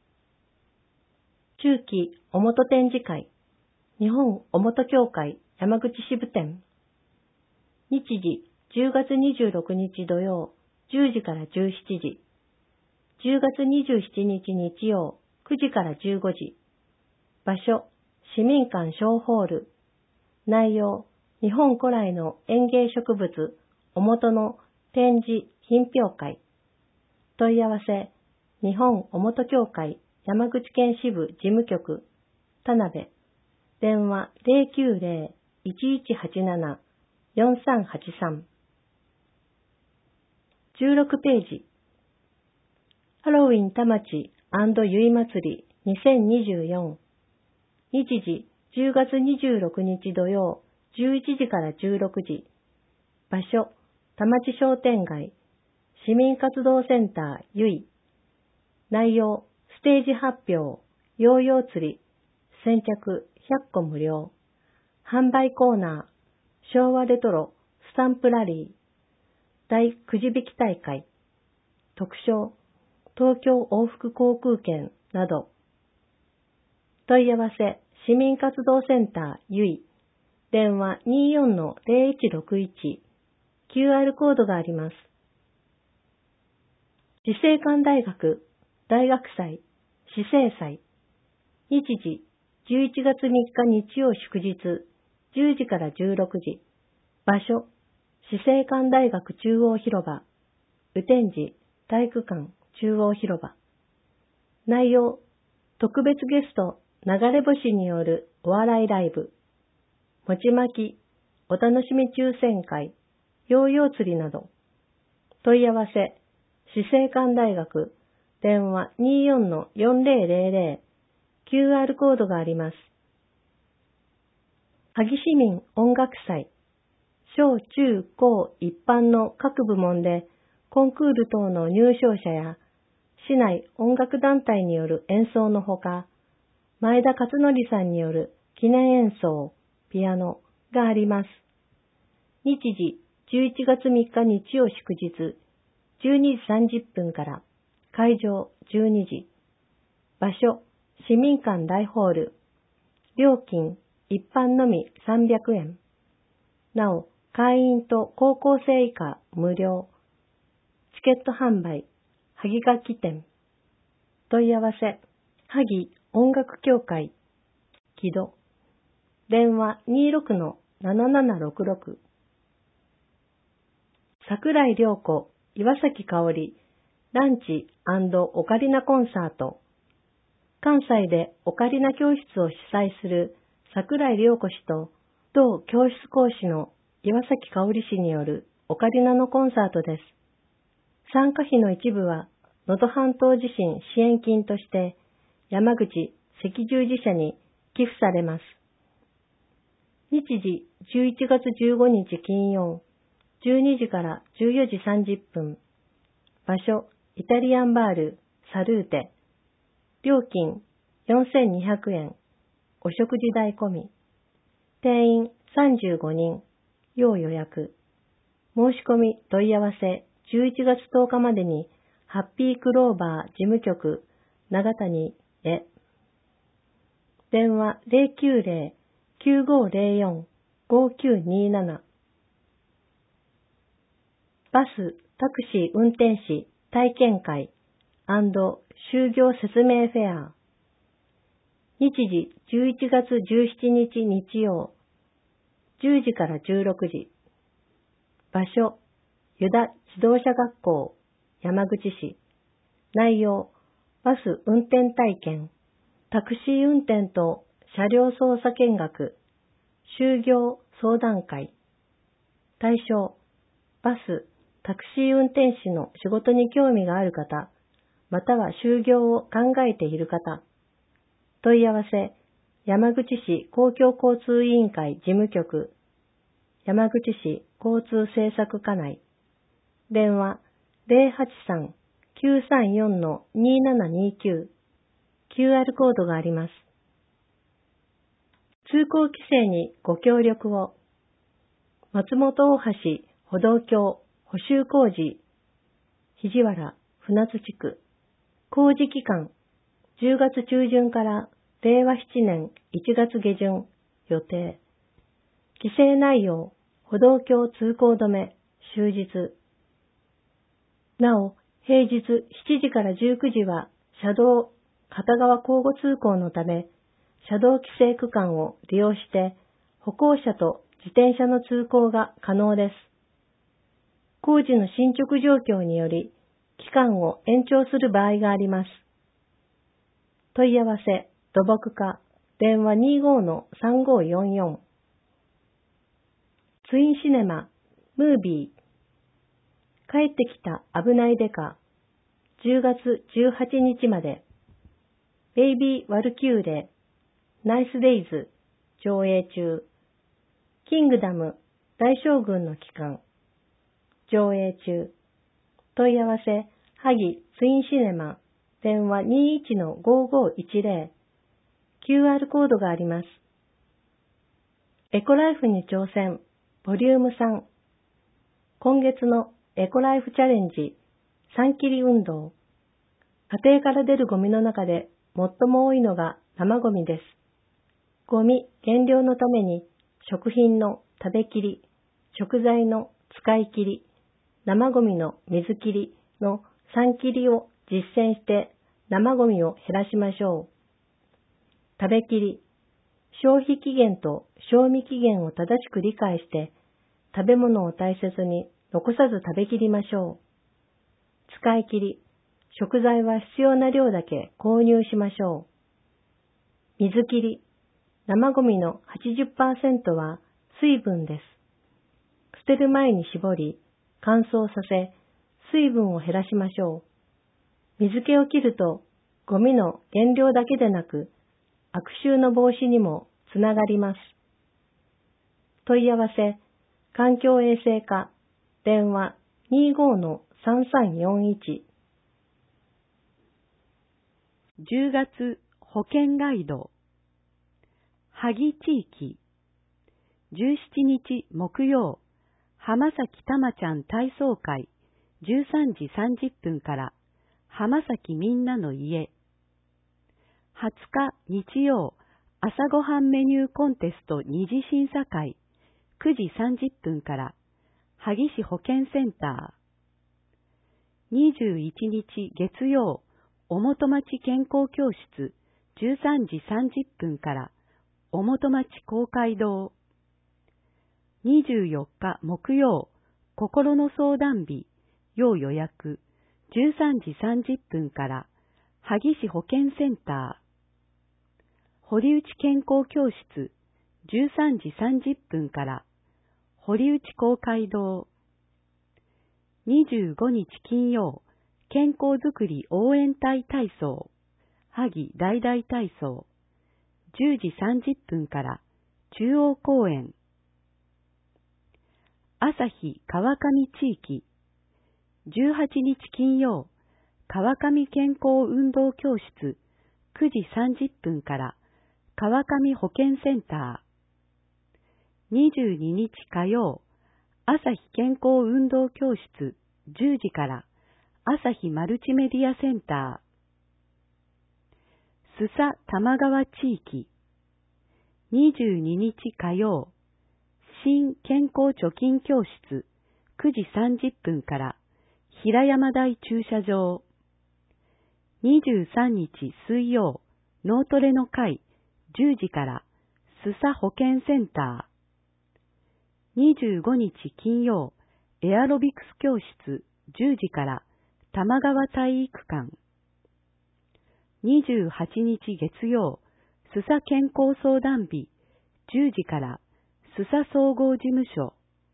中期おもと展示会。日本おもと協会山口支部店。日時、10月26日土曜、10時から17時。10月27日日曜、9時から15時。場所、市民館小ホール。内容、日本古来の園芸植物、おもとの展示品評会。問い合わせ、日本おもと協会山口県支部事務局、田辺。電話 090-1187-4383。16ページ。ハロウィン田町&ゆい祭り2024。日時、10月26日土曜、11時から16時。場所、田町商店街、市民活動センターゆい。内容、ステージ発表、ヨーヨー釣り、先着100個無料。販売コーナー、昭和レトロ、スタンプラリー、大くじ引き大会、特賞、東京往復航空券など。問い合わせ、市民活動センターゆい。電話 24-0161。QR コードがあります。自生館大学、大学祭、市政祭。日時、11月3日日曜祝日、10時から16時。場所、自生館大学中央広場。雨天時、体育館中央広場。内容、特別ゲスト、流れ星によるお笑いライブ。餅巻き、お楽しみ抽選会、ヨーヨー釣りなど。問い合わせ、自生館大学、電話 24-4000。QR コードがあります。萩市民音楽祭。小中高一般の各部門でコンクール等の入賞者や市内音楽団体による演奏のほか、前田勝則さんによる記念演奏、ピアノがあります。日時、11月3日日曜祝日、12時30分から、会場12時。場所、市民館大ホール。料金、一般のみ300円。なお、会員と高校生以下無料。チケット販売、萩楽器店。問い合わせ、萩音楽協会、木戸。電話 26-7766。桜井涼子、岩崎香織、ランチ&オカリナコンサート。関西でオカリナ教室を主催する桜井涼子氏と同教室講師の岩崎香織氏によるオカリナのコンサートです。参加費の一部は能登半島地震支援金として山口赤十字社に寄付されます。日時11月15日金曜、12時から14時30分。場所、イタリアンバール、サルーテ。料金、4200円。お食事代込み。定員35人。要予約。申し込み問い合わせ11月10日までにハッピークローバー事務局長谷へ。電話 090-9504-5927。バス、タクシー運転士体験会 &就業説明フェア。日時11月17日日曜、10時から16時。場所、ユダ自動車学校、山口市。内容、バス運転体験、タクシー運転と車両操作見学、就業相談会。対象、バス、タクシー運転士の仕事に興味がある方、または就業を考えている方。問い合わせ、山口市公共交通委員会事務局、山口市交通政策課内。電話、083-934-2729。QR コードがあります。通行規制にご協力を。松本大橋歩道橋補修工事、肘原船津地区。工事期間、10月中旬から令和7年1月下旬予定。規制内容、歩道橋通行止め、終日。なお、平日7時から19時は車道片側交互通行のため、車道規制区間を利用して歩行者と自転車の通行が可能です。工事の進捗状況により、期間を延長する場合があります。問い合わせ、土木課、電話 25-3544。ツインシネマ、ムービー。帰ってきた危ないデカ。10月18日まで。ベイビー・ワルキューレ、ナイスデイズ、上映中。キングダム、大将軍の帰還。上映中。問い合わせ、萩ツインシネマ、電話 21-5510。QR コードがあります。エコライフに挑戦、ボリューム3。今月のエコライフチャレンジ、3切り運動。家庭から出るゴミの中で最も多いのが生ゴミです。ゴミ減量のために食品の食べきり、食材の使い切り、生ゴミの水切りの3切りを実践して生ゴミを減らしましょう。食べきり、消費期限と賞味期限を正しく理解して食べ物を大切に残さず食べきりましょう。使い切り、食材は必要な量だけ購入しましょう。水切り、生ゴミの 80% は水分です。捨てる前に絞り、乾燥させ、水分を減らしましょう。水気を切ると、ゴミの減量だけでなく、悪臭の防止にもつながります。問い合わせ、環境衛生課、電話 25-3341。 10月保健ガイド。萩地域。17日木曜、浜崎たまちゃん体操会13時30分から浜崎みんなの家。20日日曜、朝ごはんメニューコンテスト二次審査会9時30分から萩市保健センター。21日月曜、おもとまち健康教室13時30分からおもとまち公会堂。24日木曜、心の相談日要予約13時30分から萩市保健センター。堀内健康教室13時30分から堀内公会堂。25日金曜、健康づくり応援隊体操萩大々体操10時30分から中央公園。朝日川上地域。18日金曜、川上健康運動教室9時30分から川上保健センター。22日火曜、朝日健康運動教室10時から朝日マルチメディアセンター。須佐玉川地域。22日火曜、新健康貯金教室9時30分から平山台駐車場。 23日水曜、脳トレの会、10時から須佐保健センター。25日金曜、エアロビクス教室、10時から玉川体育館。28日月曜、須佐健康相談日、10時から須佐総合事務所。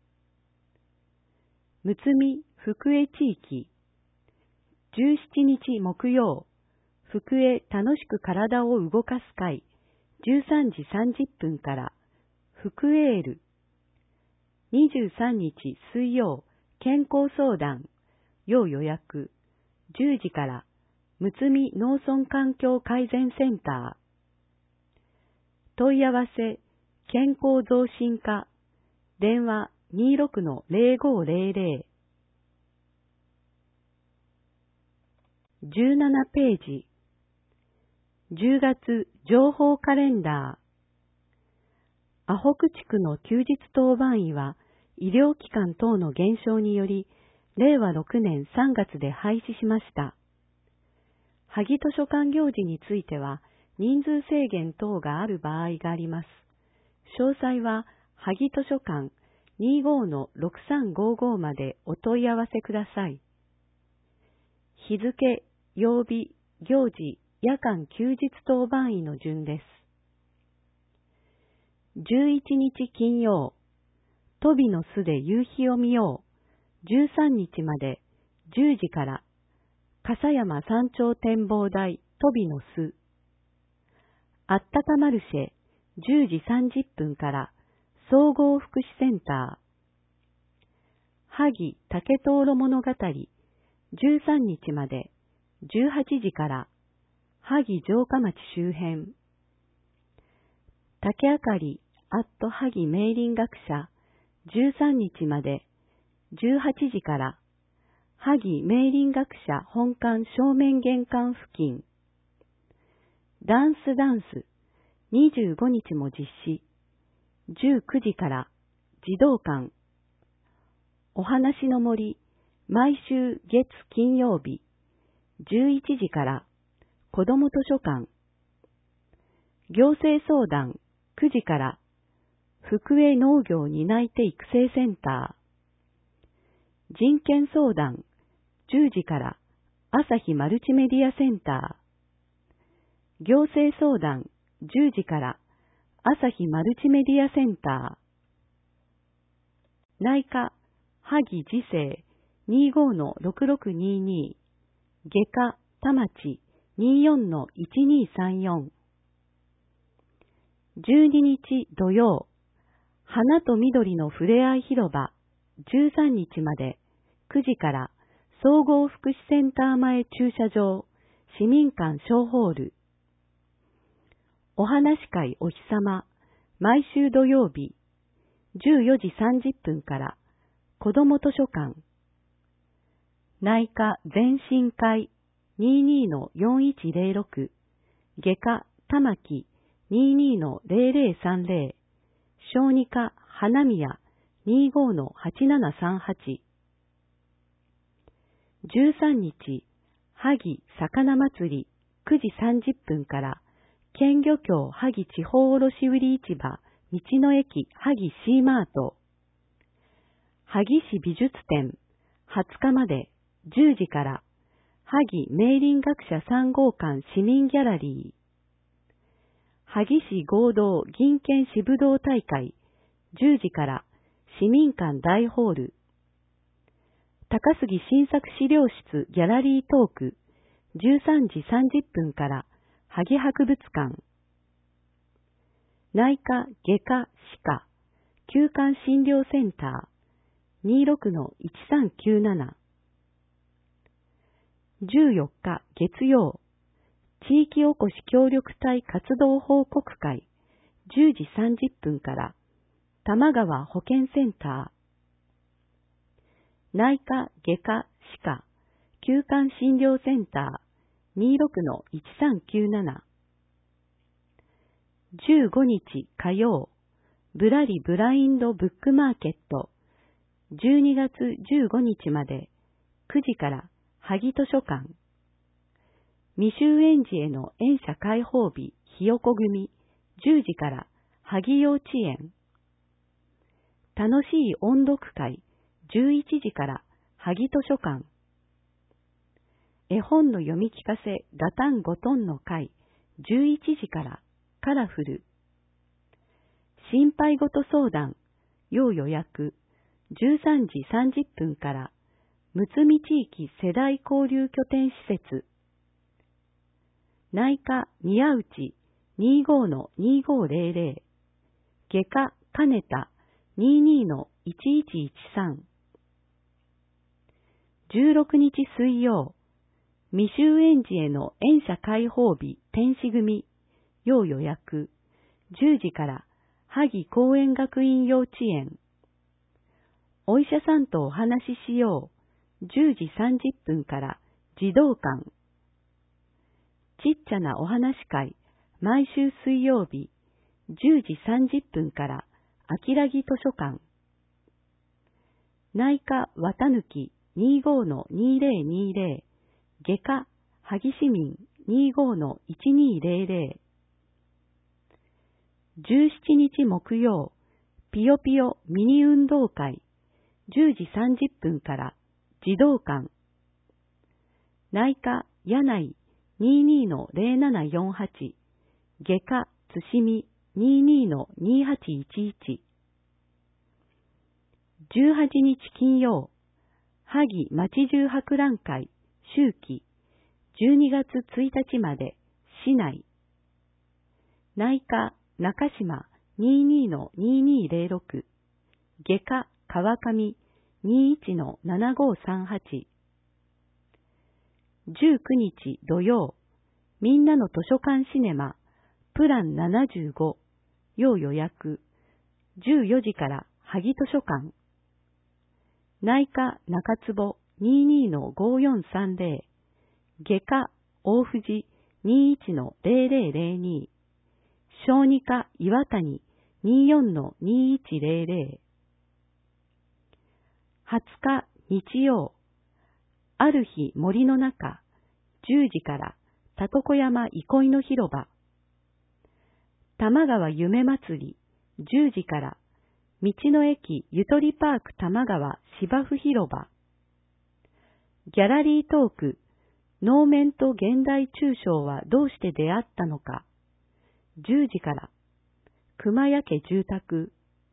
むつみ福江地域。17日木曜、福江楽しく体を動かす会、13時30分から福エール。23日水曜、健康相談、要予約、10時からむつみ農村環境改善センター。問い合わせ、健康増進課、電話26-0500。17ページ。10月情報カレンダー。阿北地区の休日当番医は医療機関等の減少により、令和6年3月で廃止しました。萩図書館行事については、人数制限等がある場合があります。詳細は、萩図書館 25-6355 までお問い合わせください。日付、曜日、行事、夜間休日当番医の順です。11日金曜、トビの巣で夕日を見よう。13日まで10時から、笠山山頂展望台トビの巣。あったかマルシェ10時30分から総合福祉センター。萩竹灯籠物語13日まで18時から萩城下町周辺。竹あかり萩明林学者13日まで18時から萩明林学者本館正面玄関付近。ダンス25日も実施。19時から児童館。お話の森毎週月金曜日11時から子ども図書館。行政相談9時から福江農業担い手育成センター。人権相談10時から朝日マルチメディアセンター。行政相談10時から朝日マルチメディアセンター。内科萩次世 25-6622。外科田町 24-1234。12日土曜、花と緑のふれあい広場13日まで9時から総合福祉センター前駐車場市民館小ホール。お話会お日様毎週土曜日14時30分から子ども図書館。内科全身会 22-4106。外科玉木 22-0030。小児科花宮 25-8738。13日、萩魚祭り9時30分から県漁協萩地方卸売市場道の駅萩シーマート。萩市美術展20日まで10時から萩明林学者3号館市民ギャラリー。萩市合同銀券支武道大会10時から市民館大ホール。高杉新作資料室ギャラリートーク13時30分から萩博物館。内科外科歯科休館診療センター 26-1397。14日月曜、地域おこし協力隊活動報告会10時30分から玉川保健センター。内科外科歯科休館診療センター 26-1397。15日火曜、ぶらりブラインドブックマーケット12月15日まで9時から萩図書館。 未就園児への園舎開放日ひよこ組10時から萩幼稚園。楽しい音読会11時から萩図書館。絵本の読み聞かせガタンゴトンの会11時からカラフル。心配事相談要予約13時30分からむつみ地域世代交流拠点施設。内科宮内 25-2500 外科金田 22-1113。16日水曜、未就園児への園舎開放日天使組要予約10時から萩公園学院幼稚園。お医者さんとお話ししよう10時30分から児童館。ちっちゃなお話会毎週水曜日10時30分から秋良木図書館。内科綿抜 25-2020 外科萩市民 25-1200。17日木曜、ピヨピヨミニ運動会10時30分から児童館。内科柳井 22-0748 外科津市 22-2811。18日金曜、萩町中博覧会秋季12月1日まで市内。内科中島 22-2206 外科川上 21-7538。19日土曜、みんなの図書館シネマプラン75要予約14時から萩図書館。内科中坪 22-5430 外科大藤 21-0002 小児科岩谷 24-2100。20日日曜、ある日森の中10時から田床山憩いの広場。玉川夢祭り10時から道の駅ゆとりパーク玉川芝生広場。ギャラリートーク能面と現代抽象はどうして出会ったのか10時から熊谷家住宅。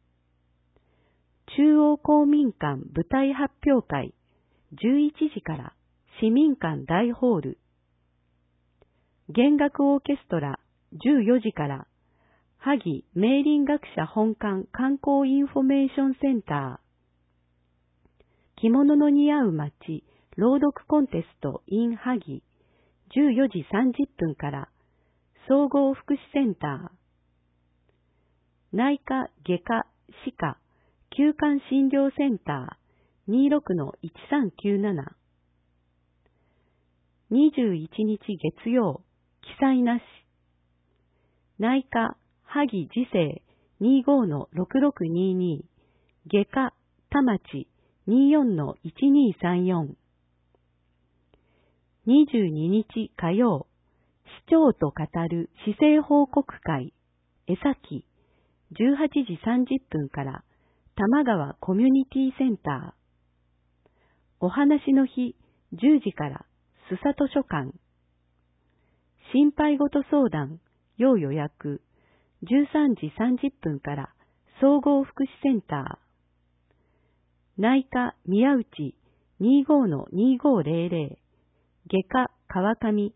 中央公民館舞台発表会11時から市民館大ホール。弦楽オーケストラ14時から萩明林学者本館観光インフォメーションセンター。着物の似合う街朗読コンテスト in 萩14時30分から総合福祉センター。内科外科歯科休館診療センター 26-1397。21日月曜、記載なし。内科萩次世 25-6622 外科田町 24-1234。22日火曜、市長と語る市政報告会江崎18時30分から玉川コミュニティセンター。お話の日10時から須佐図書館。心配事相談要予約13時30分から総合福祉センター。内科宮内 25-2500 外科川上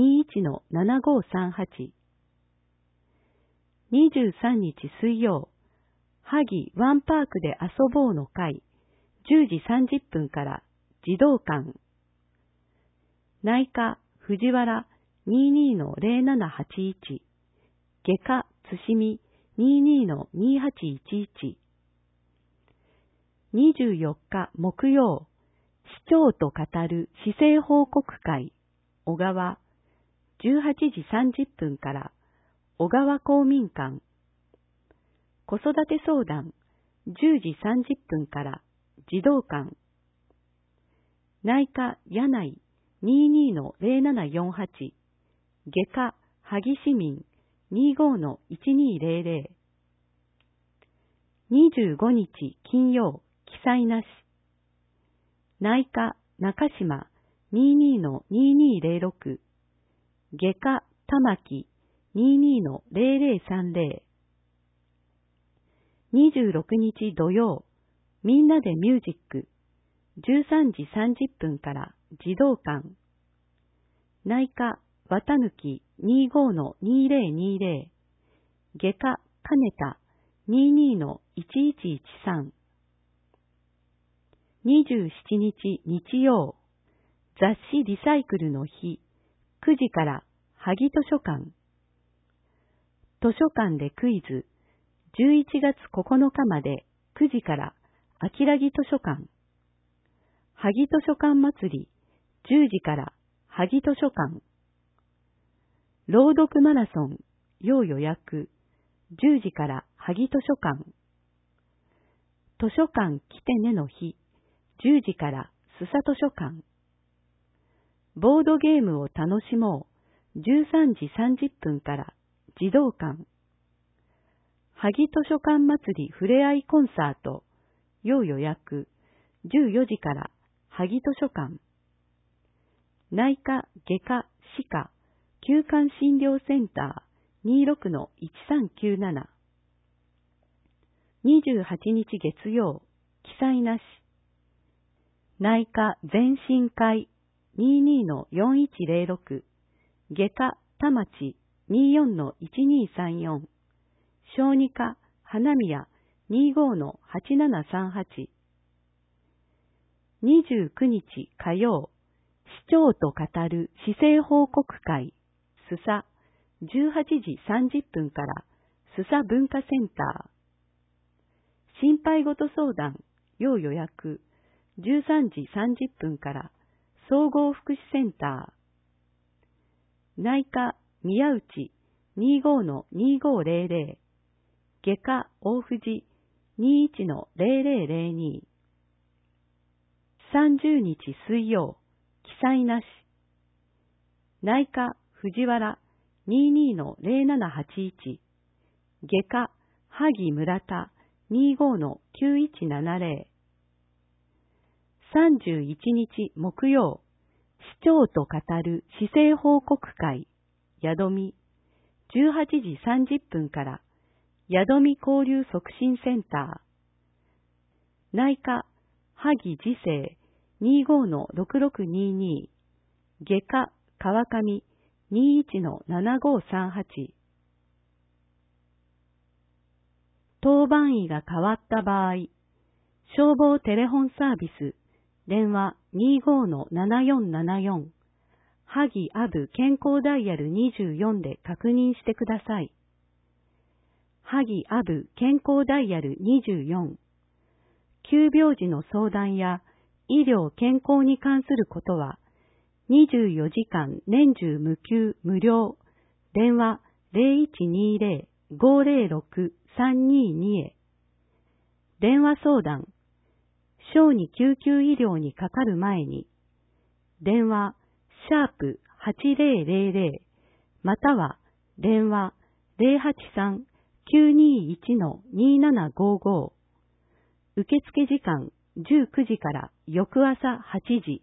21-7538。23日水曜、萩ワンパークで遊ぼうの会10時30分から児童館。内科藤原 22-0781 外科津市 22-2811。24日木曜、市長と語る市政報告会小川18時30分から小川公民館。子育て相談10時30分から児童館。内科柳井 22-0748、外科、萩市民 25-1200、25日金曜、記載なし。内科、中島 22-2206、外科、玉木 22-0030、26日土曜、みんなでミュージック、13時30分から児童館。内科、綿貫 25-2020、外科、金田 22-1113。27日日曜、雑誌リサイクルの日、9時から萩図書館。図書館でクイズ、11月9日まで9時から秋良木図書館。萩図書館祭り、10時から萩図書館。朗読マラソン、要予約、10時から萩図書館。図書館来てねの日、10時から須佐図書館。ボードゲームを楽しもう、13時30分から児童館。萩図書館祭りふれあいコンサート、要予約、14時から萩図書館。内科、外科、歯科、休館診療センター 26-1397。28日月曜、記載なし。内科全身会 22-4106、外科田町 24-1234、小児科花宮 25-8738。29日火曜、市長と語る市政報告会、須佐、18時30分から須佐文化センター。心配事相談、要予約、13時30分から総合福祉センター。内科宮内 25-2500、外科大藤 21-0002。30日水曜、記載なし。内科藤原 22-0781、外科萩村田 25-9170。31日木曜、市長と語る市政報告会、宿見、18時30分から宿見交流促進センター。内科萩次世 25-6622、外科川上 21-7538。当番医が変わった場合、消防テレホンサービス、電話 25-7474、萩アブ健康ダイヤル24で確認してください。萩アブ健康ダイヤル24、急病時の相談や医療健康に関することは、24時間年中無休無料、電話 0120-506-322 へ。電話相談、小児救急医療にかかる前に、電話#8000または電話 083-921-2755。受付時間19時から翌朝8時。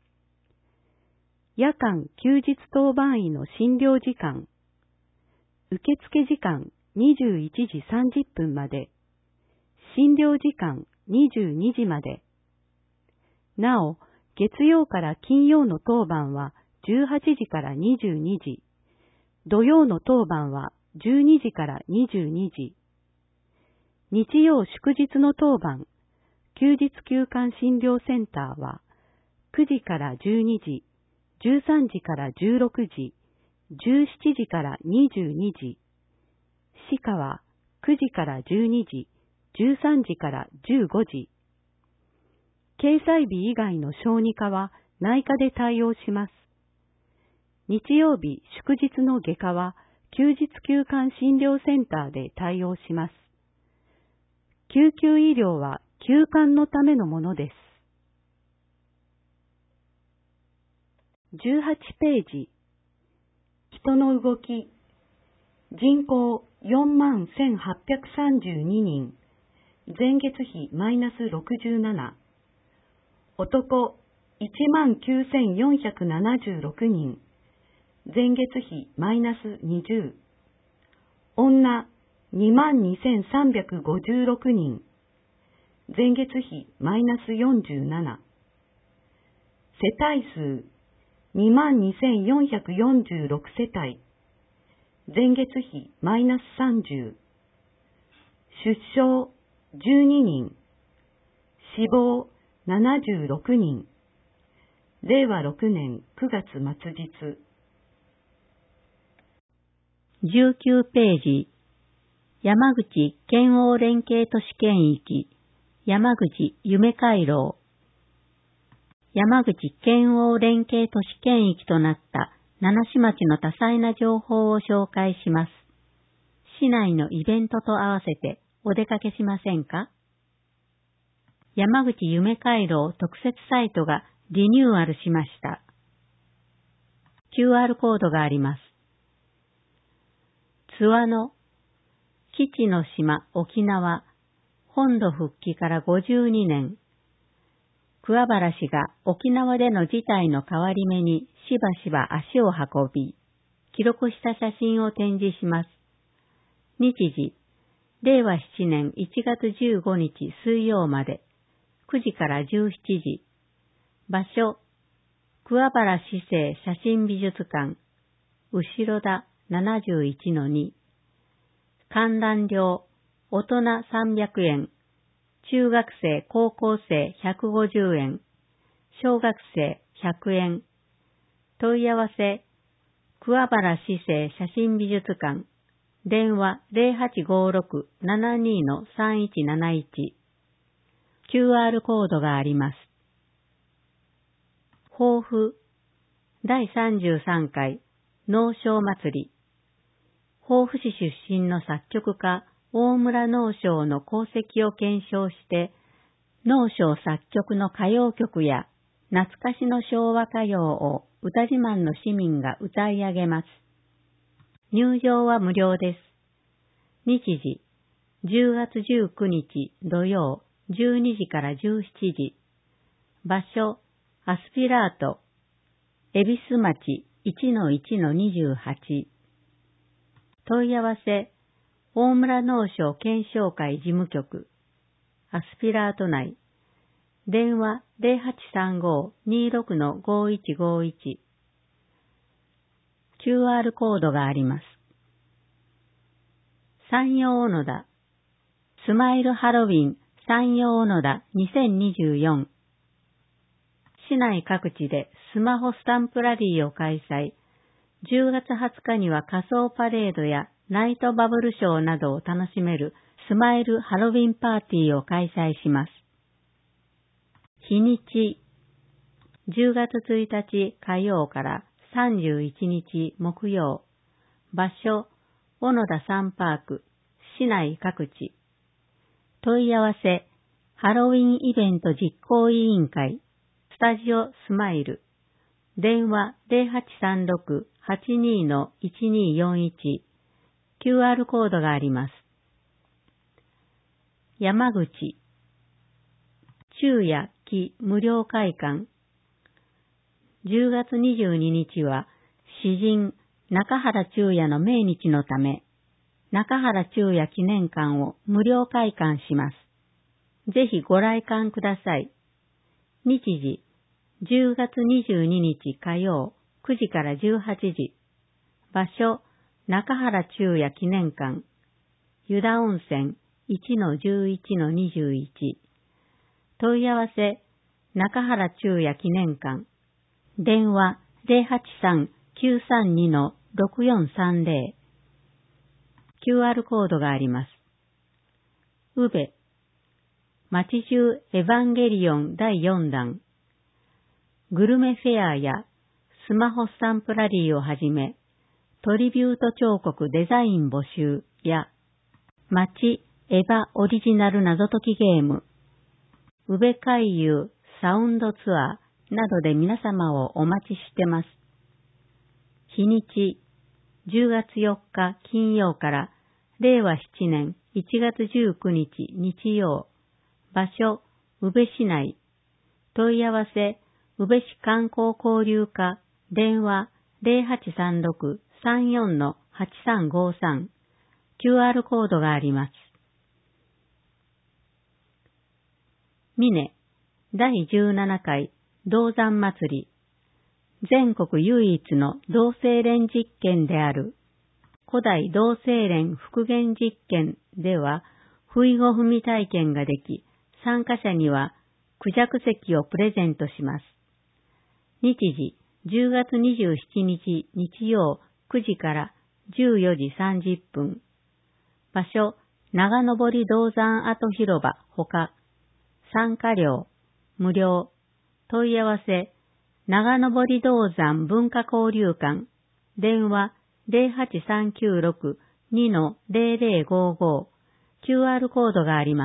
夜間休日当番医の診療時間。受付時間21時30分まで。診療時間22時まで。なお、月曜から金曜の当番は18時から22時。土曜の当番は12時から22時。日曜祝日の当番、休日休館診療センターは9時から12時、13時から16時、17時から22時。歯科は9時から12時、13時から15時。掲載日以外の小児科は内科で対応します。日曜日祝日の外科は休日休館診療センターで対応します。救急医療は休館のためのものです。 ページ。人の動き。人口41,832人。前月比マイナス67。男19,476人。前月比マイナス20。女22,356人。前月比マイナス47。世帯数22,446世帯。前月比マイナス30。出生12人。死亡76人。令和6年9月末日。 19ページ。山口県央連携都市圏域、山口夢回廊。山口県央連携都市圏域となった七市町の多彩な情報を紹介します。市内のイベントと合わせてお出かけしませんか？山口夢回廊特設サイトがリニューアルしました。QR コードがあります。津和野、基地の島沖縄、本土復帰から52年。桑原氏が沖縄での事態の変わり目にしばしば足を運び、記録した写真を展示します。日時、令和7年1月15日水曜まで、9時から17時。場所、桑原市政写真美術館、後ろ田 71-2。観覧料、大人300円。中学生、高校生150円。小学生100円。問い合わせ、桑原市政写真美術館。電話 0856-72-3171。QR コードがあります。抱負。第33回農商祭り。防府市出身の作曲家、大村農商の功績を検証して、農商作曲の歌謡曲や懐かしの昭和歌謡を歌自慢の市民が歌い上げます。入場は無料です。日時、10月19日土曜12時から17時。場所、アスピラート、恵比寿町 1-1-28。問い合わせ、大村農商検証会事務局、アスピラート内、電話 0835-26-5151。QR コードがあります。山陽小野田、スマイルハロウィン山陽小野田2024。市内各地でスマホスタンプラリーを開催。10月20日には仮装パレードやナイトバブルショーなどを楽しめるスマイルハロウィンパーティーを開催します。日にち、10月1日火曜から31日木曜。場所、小野田サンパーク、市内各地。問い合わせ、ハロウィンイベント実行委員会、スタジオスマイル。電話 0836-82-1241。QR コードがあります。山口。昼夜期無料会館。10月22日は詩人中原中也の命日のため、中原中也記念館を無料開館します。ぜひご来館ください。日時、10月22日火曜9時から18時。場所、中原中也記念館。湯田温泉 1-11-21。問い合わせ、中原中也記念館。電話 083-932-6430。QR コードがあります。宇部。町中エヴァンゲリオン第4弾。グルメフェアやスマホスタンプラリーをはじめ、トリビュート彫刻デザイン募集や、町エヴァオリジナル謎解きゲーム、宇部海遊サウンドツアーなどで皆様をお待ちしてます。日にち、10月4日金曜から令和7年1月19日日曜。場所、宇部市内。問い合わせ、宇部市観光交流課、電話 0836-34-8353。QR コードがあります。峰、第17回銅山祭り。全国唯一の銅製錬実験である古代銅製錬復元実験では、不意語踏み体験ができ、参加者にはクジャク席をプレゼントします。日時、10月27日日曜9時から14時30分。場所、長登銅山跡広場ほか。参加料、無料。問い合わせ、長登銅山文化交流館。電話、08396-2-0055。QR コードがあります。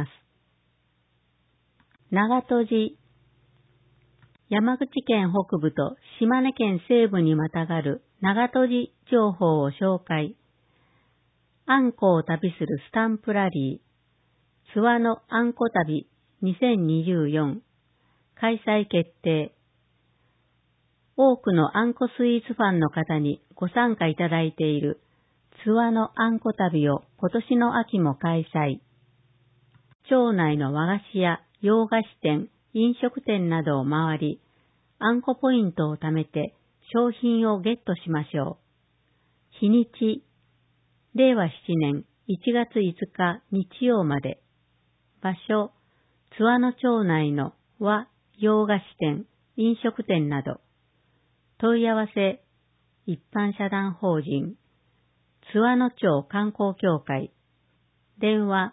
長門寺。山口県北部と島根県西部にまたがる長門寺情報を紹介。あんこを旅するスタンプラリー。諏訪のあんこ旅2024。開催決定。多くのあんこスイーツファンの方にご参加いただいている諏訪のあんこ旅を今年の秋も開催。町内の和菓子屋、洋菓子店、飲食店などを回り、あんこポイントを貯めて商品をゲットしましょう。日にち、令和7年1月5日日曜まで。場所、津和野町内の和洋菓子店、飲食店など。問い合わせ、一般社団法人、津和野町観光協会。電話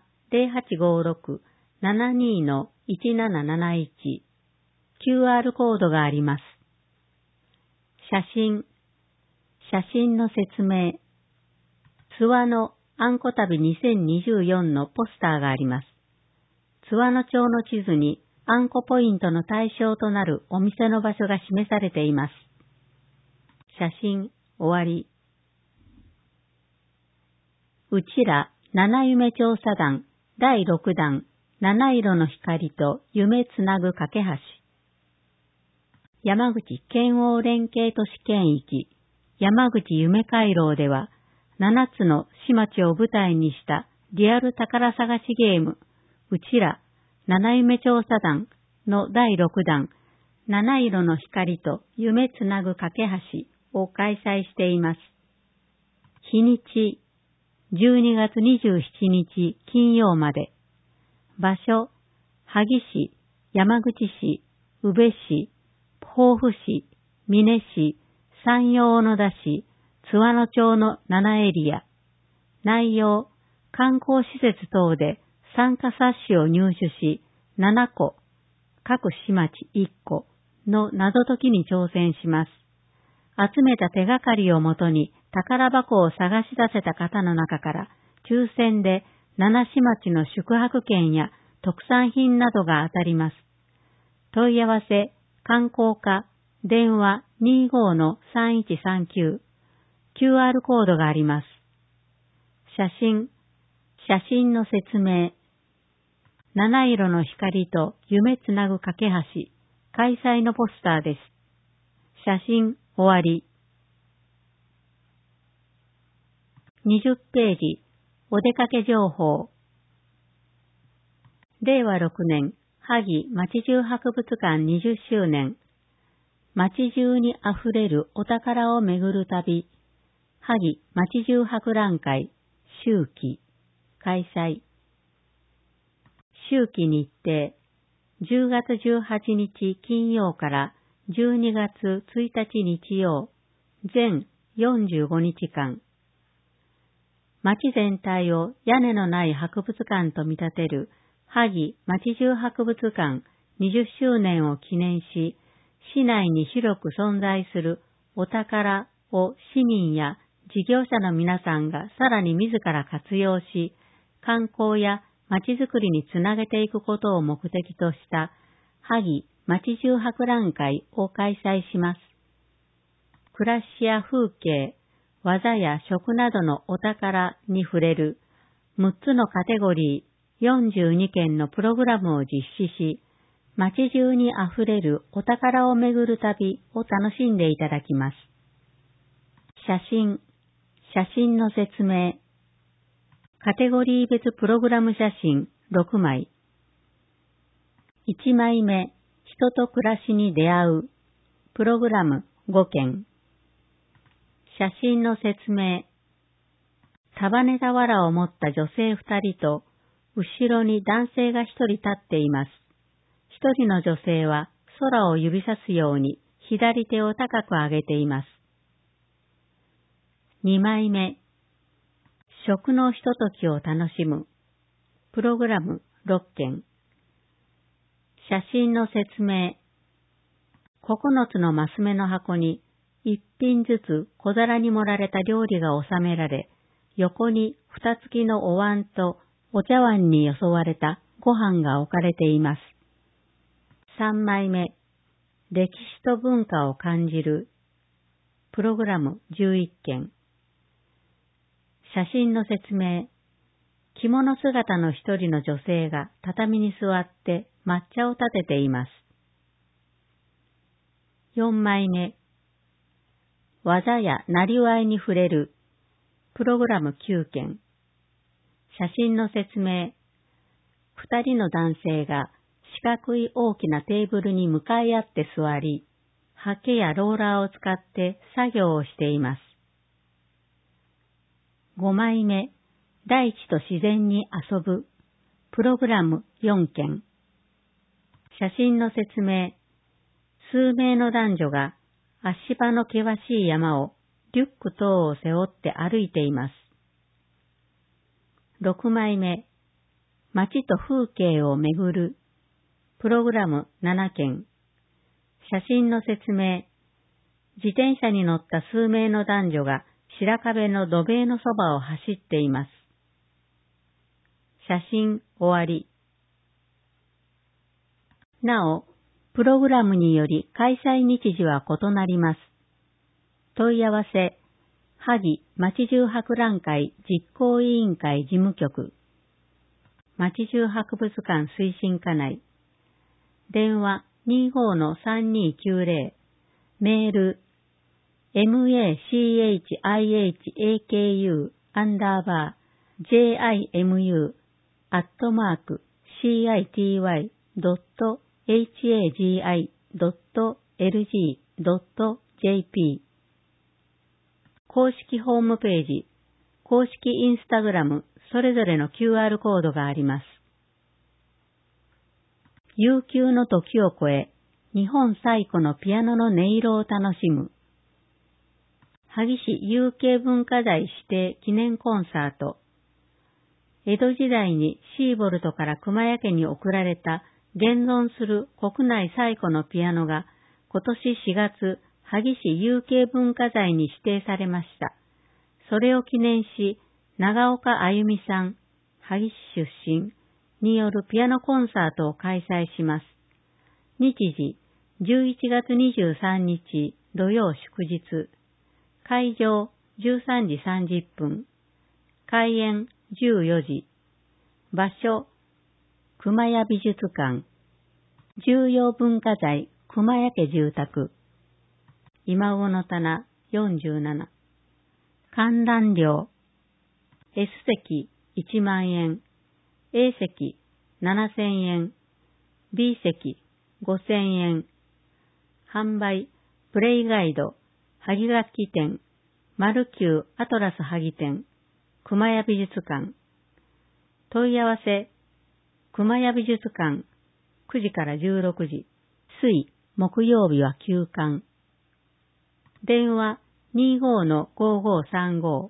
0856-72-1771。QR コードがあります。写真の説明。津和野あんこ旅2024のポスターがあります。津和野町の地図にあんこポイントの対象となるお店の場所が示されています。写真終わり。うちら七夢調査団第6弾七色の光と夢つなぐ架け橋。山口県央連携都市圏域山口夢回廊では7つの市町を舞台にしたリアル宝探しゲームうちら七夢調査団の第6弾七色の光と夢つなぐ架け橋を開催しています。日にち12月27日金曜まで。場所、萩市、山口市、宇部市、防府市、美祢市、山陽小野田市、津和野町の7エリア。内容、観光施設等で参加冊子を入手し、7個、各市町1個の謎解きに挑戦します。集めた手がかりをもとに宝箱を探し出せた方の中から抽選で7市町の宿泊券や特産品などが当たります。問い合わせ、観光課、電話 25-3139。QR コードがあります。写真の説明。七色の光と夢つなぐ架け橋、開催のポスターです。写真終わり。20ページ、お出かけ情報。令和6年、萩町中博物館20周年。町中にあふれるお宝を巡る旅。萩町中博覧会、秋季、開催。秋季日程、10月18日金曜から12月1日日曜、全45日間。町全体を屋根のない博物館と見立てる萩町中博物館20周年を記念し、市内に広く存在するお宝を市民や事業者の皆さんがさらに自ら活用し、観光や町づくりにつなげていくことを目的とした萩町中博覧会を開催します。暮らしや風景、技や食などのお宝に触れる6つのカテゴリー42件のプログラムを実施し、街中にあふれるお宝を巡る旅を楽しんでいただきます。写真の説明。カテゴリー別プログラム写真6枚。1枚目、人と暮らしに出会う。プログラム5件。写真の説明。束ねた藁を持った女性2人と、後ろに男性が1人立っています。1人の女性は空を指さすように左手を高く上げています。2枚目。食のひとときを楽しむ。プログラム6件。写真の説明。9つのマス目の箱に1品ずつ小皿に盛られた料理が収められ、横に蓋付きのお椀とお茶碗によそわれたご飯が置かれています。3枚目。歴史と文化を感じる。プログラム11件。写真の説明。着物姿の一人の女性が畳に座って抹茶を立てています。4枚目。技やなりわいに触れる。プログラム9件。写真の説明。2人の男性が四角い大きなテーブルに向かい合って座り、ハケやローラーを使って作業をしています。5枚目。大地と自然に遊ぶ。プログラム4件。写真の説明。数名の男女が足場の険しい山をリュック等を背負って歩いています。6枚目。街と風景を巡る。プログラム7件。写真の説明。自転車に乗った数名の男女が白壁の土塀のそばを走っています。写真終わり。なお、プログラムにより開催日時は異なります。問い合わせ、萩町中博覧会実行委員会事務局、町中博物館推進課内、電話 25-3290、メール、machiamu_city.hagi.lg.jp 公式ホームページ、公式インスタグラム、それぞれの QR コードがあります。悠久の時を超え、日本最古のピアノの音色を楽しむ。萩市有形文化財指定記念コンサート。江戸時代にシーボルトから熊谷家に贈られた現存する国内最古のピアノが今年4月、萩市有形文化財に指定されました。それを記念し、長岡あゆみさん、萩市出身によるピアノコンサートを開催します。日時、11月23日土曜祝日。会場、13時30分。開演、14時。場所、熊谷美術館。重要文化財、熊谷家住宅。今後の棚47。観覧料。S 席1万円。A 席7000円。B 席5000円。販売、プレイガイド、萩楽器店、マルキューアトラス萩店、熊谷美術館。問い合わせ、熊谷美術館、9時から16時、水、木曜日は休館。電話、25-5535。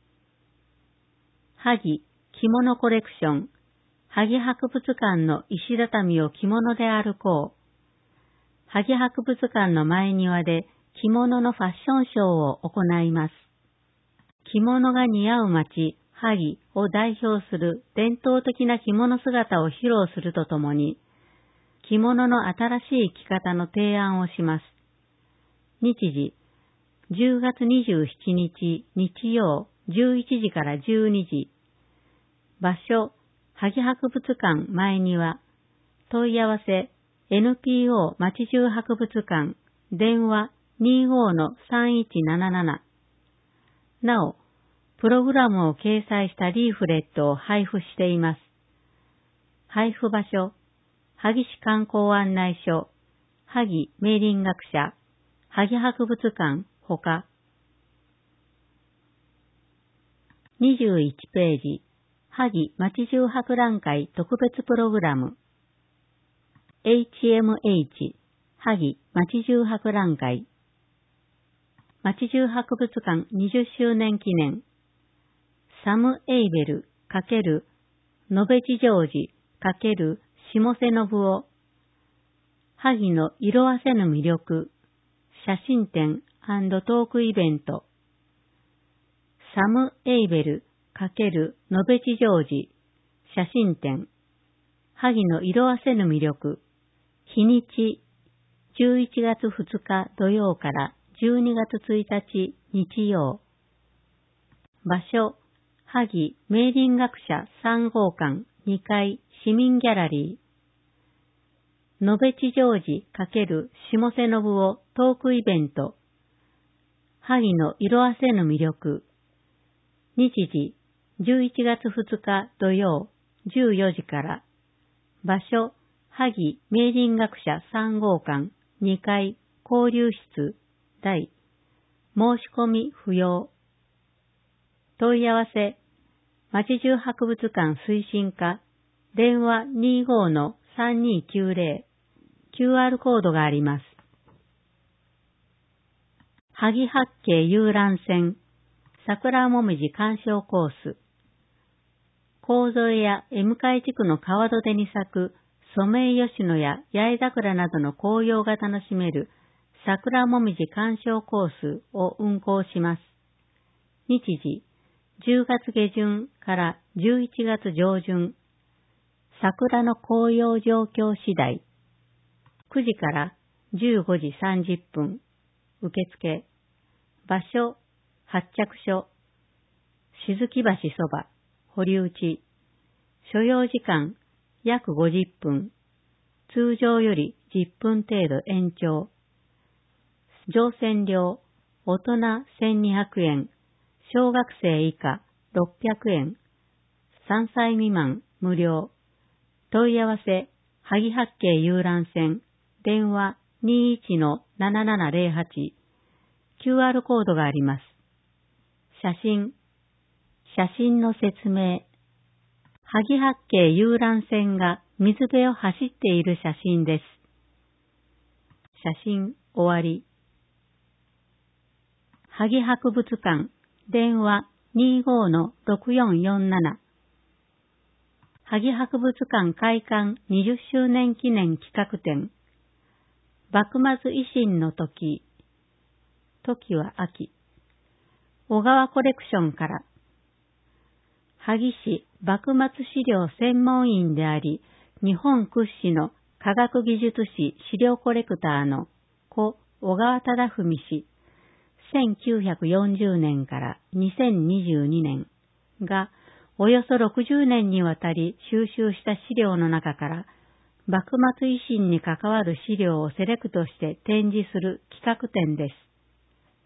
萩、着物コレクション、萩博物館の石畳を着物で歩こう。萩博物館の前庭で着物のファッションショーを行います。着物が似合う街、萩を代表する伝統的な着物姿を披露するとともに、 着物の新しい着方の提案をします。日時、10月27日日曜11時から12時。場所、萩博物館前庭。問い合わせ、NPO 町中博物館、電話 25-3177。なお、プログラムを掲載したリーフレットを配布しています。配布場所、萩市観光案内所、萩明林学者、萩博物館ほか。21ページ、萩町中博覧会特別プログラム。HMH、萩町中博覧会。町中博物館20周年記念。サム・エイベル×野辺地ジョージ×下瀬信夫。萩の色褪せぬ魅力。写真展&トークイベント。サム・エイベル×野辺地ジョージ。写真展。萩の色褪せぬ魅力。日にち、11月2日土曜から12月1日日曜。場所、萩明林学者3号館2階市民ギャラリー。野辺地ジョージ×下瀬信夫トークイベント。萩の色褪せぬ魅力。日時、11月2日土曜14時から。場所、萩明林学者3号館2階交流室大。申し込み不要。問い合わせ、町中博物館推進課、電話 25-3290、QR コードがあります。萩八景遊覧船、桜もみじ鑑賞コース。神添や江向地区の川土手に咲くソメイヨシノや八重桜などの紅葉が楽しめる桜もみじ鑑賞コースを運行します。日時、10月下旬から11月上旬。桜の紅葉状況次第。9時から15時30分。受付。場所、発着所。静木橋そば、堀内。所要時間、約50分。通常より10分程度延長。乗船料、大人1200円。小学生以下600円。3歳未満無料。問い合わせ、萩八景遊覧船。電話 21-7708。QR コードがあります。写真の説明。萩八景遊覧船が水辺を走っている写真です。写真終わり。萩博物館、電話 25-6447。萩博物館開館20周年記念企画展。幕末維新の時。時は秋。小川コレクションから。萩市幕末資料専門員であり、日本屈指の科学技術史資料コレクターの故小川忠文氏、1940年から2022年がおよそ60年にわたり収集した資料の中から、幕末維新に関わる資料をセレクトして展示する企画展です。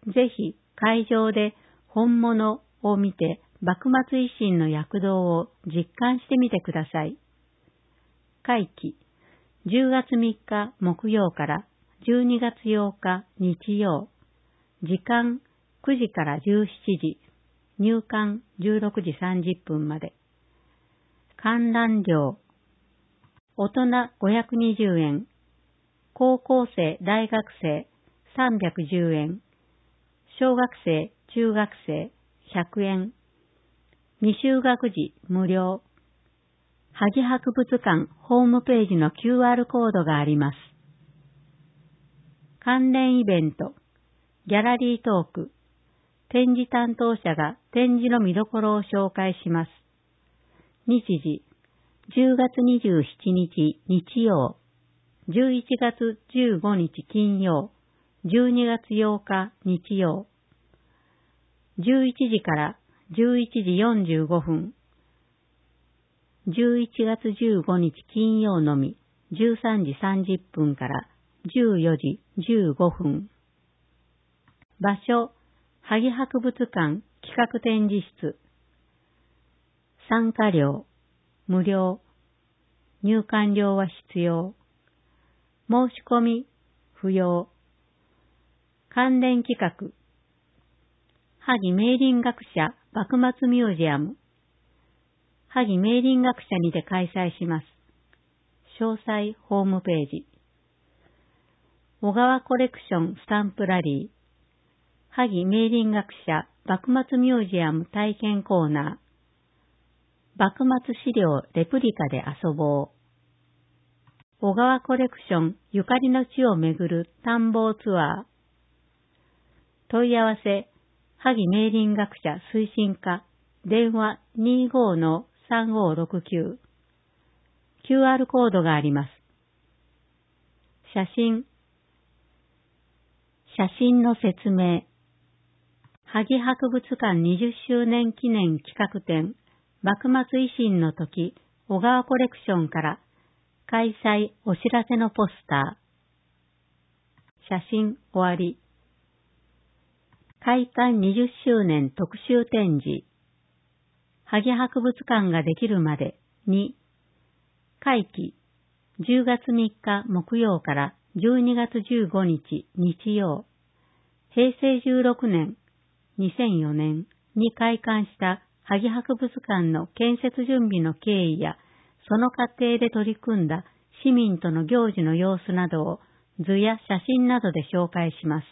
ぜひ会場で本物を見て幕末維新の躍動を実感してみてください。会期、10月3日木曜から12月8日日曜。時間9時から17時。入館16時30分まで。観覧料。大人520円。高校生、大学生310円。小学生、中学生100円。未就学児無料。萩博物館ホームページの QR コードがあります。関連イベント。ギャラリートーク。展示担当者が展示の見どころを紹介します。日時、10月27日日曜。 11月15日金曜、12月8日日曜。11時から11時45分。11月15日金曜のみ、13時30分から14時15分。場所、萩博物館企画展示室。参加料、無料。入館料は必要。申し込み、不要。関連企画。萩明林学者幕末ミュージアム。萩明林学者にて開催します。詳細ホームページ。小川コレクションスタンプラリー。萩明林学者幕末ミュージアム体験コーナー。幕末資料レプリカで遊ぼう。小川コレクションゆかりの地を巡る探訪ツアー。問い合わせ、萩明林学者推進課、電話 25-3569。QR コードがあります。写真の説明。萩博物館20周年記念企画展、幕末維新の時、小川コレクションから開催お知らせのポスター。写真終わり。開館20周年特集展示。萩博物館ができるまでに、会期10月3日木曜から12月15日日曜、平成16年、2004年に開館した萩博物館の建設準備の経緯や、その過程で取り組んだ市民との行事の様子などを図や写真などで紹介します。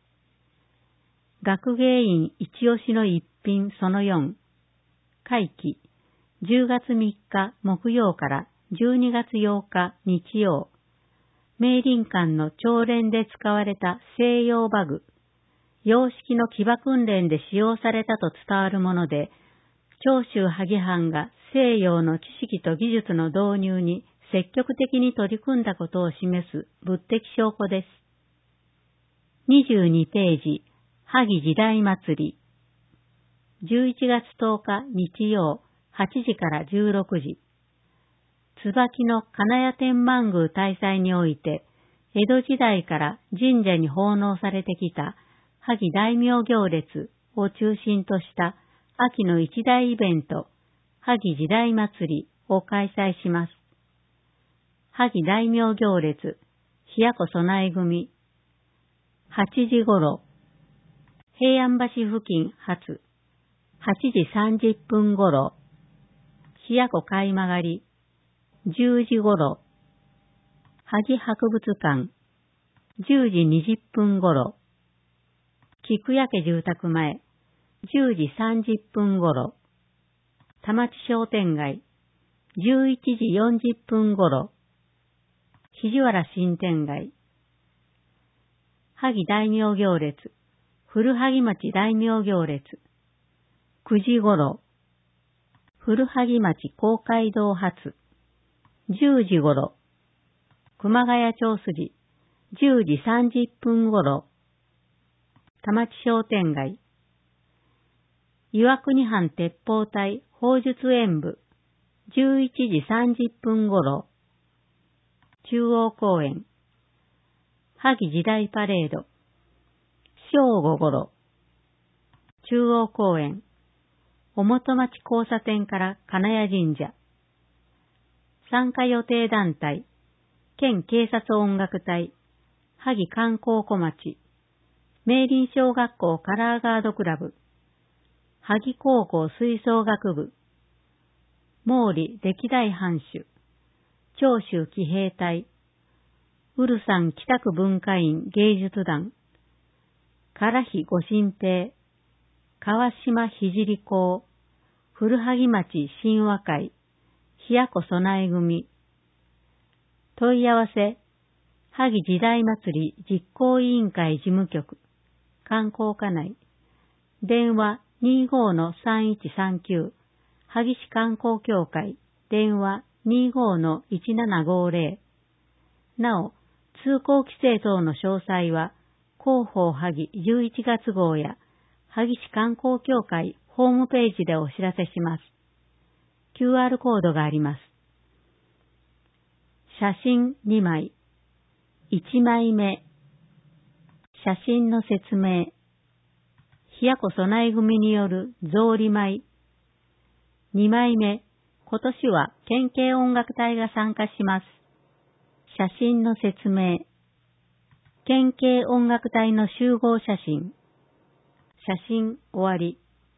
学芸員一押しの一品その4。会期10月3日木曜から12月8日日曜。明林館の朝練で使われた西洋馬具。洋式の騎馬訓練で使用されたと伝わるもので、長州萩藩が西洋の知識と技術の導入に積極的に取り組んだことを示す物的証拠です。22ページ、萩時代祭り。11月10日日曜、8時から16時。椿の金谷天満宮大祭において、江戸時代から神社に奉納されてきた萩大名行列を中心とした秋の一大イベント、萩時代祭りを開催します。萩大名行列、冷やこ備え組。8時頃、平安橋付近発。8時30分頃、冷やこ買い曲がり。10時頃、萩博物館。10時20分頃、菊屋家住宅前。10時30分頃、田町商店街。11時40分頃、肘原新店街。萩大名行列、古萩町大名行列。9時頃、古萩町公会堂発。10時頃、熊谷町筋。10時30分頃、田町商店街。岩国藩鉄砲隊砲術演舞。11時30分頃、中央公園。萩時代パレード。正午頃、中央公園。おもと町交差点から金谷神社。参加予定団体、県警察音楽隊、萩観光小町、明林小学校カラーガードクラブ、萩高校吹奏楽部、毛利歴代藩主、長州騎兵隊、ウルサン北区文化院芸術団、唐比御神平、川島聖校、古萩町神話会、冷やこ備え組。問い合わせ、萩時代祭り実行委員会事務局、観光課内。電話 25-3139、萩市観光協会、電話 25-1750。 なお、通行規制等の詳細は、広報萩11月号や、萩市観光協会ホームページでお知らせします。QR コードがあります。写真2枚。1枚目。写真の説明。ひやこ備え組による草履舞。2枚目。今年は県警音楽隊が参加します。写真の説明。県警音楽隊の集合写真。写真終わり。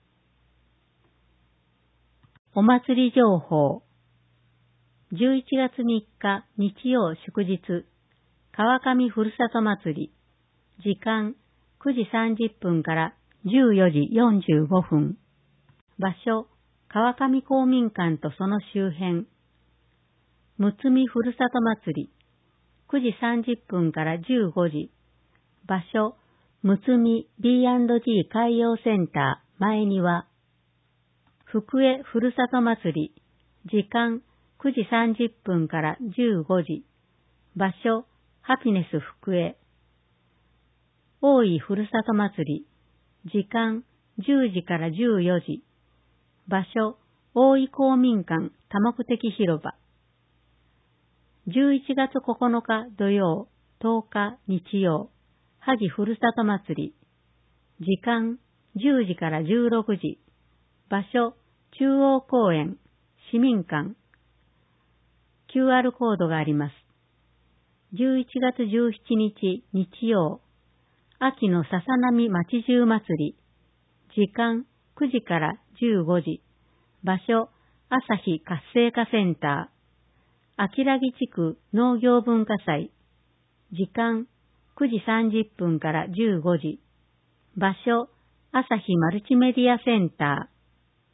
お祭り情報。11月3日日曜祝日、川上ふるさと祭り。時間9時30分から14時45分。場所、川上公民館とその周辺。むつみふるさと祭り。9時30分から15時。場所、むつみ B&G 海洋センター前庭。福江ふるさと祭り。時間9時30分から15時。場所、ハピネス福江。大井ふるさと祭り。時間10時から14時。場所、大井公民館多目的広場。11月9日土曜、10日日曜、萩ふるさと祭り。時間10時から16時。場所、中央公園、市民館。QR コードがあります。11月17日日曜、秋の笹波町中祭り。時間9時から15時。場所、朝日活性化センター。秋良木地区農業文化祭。時間9時30分から15時。場所、朝日マルチメディアセンター。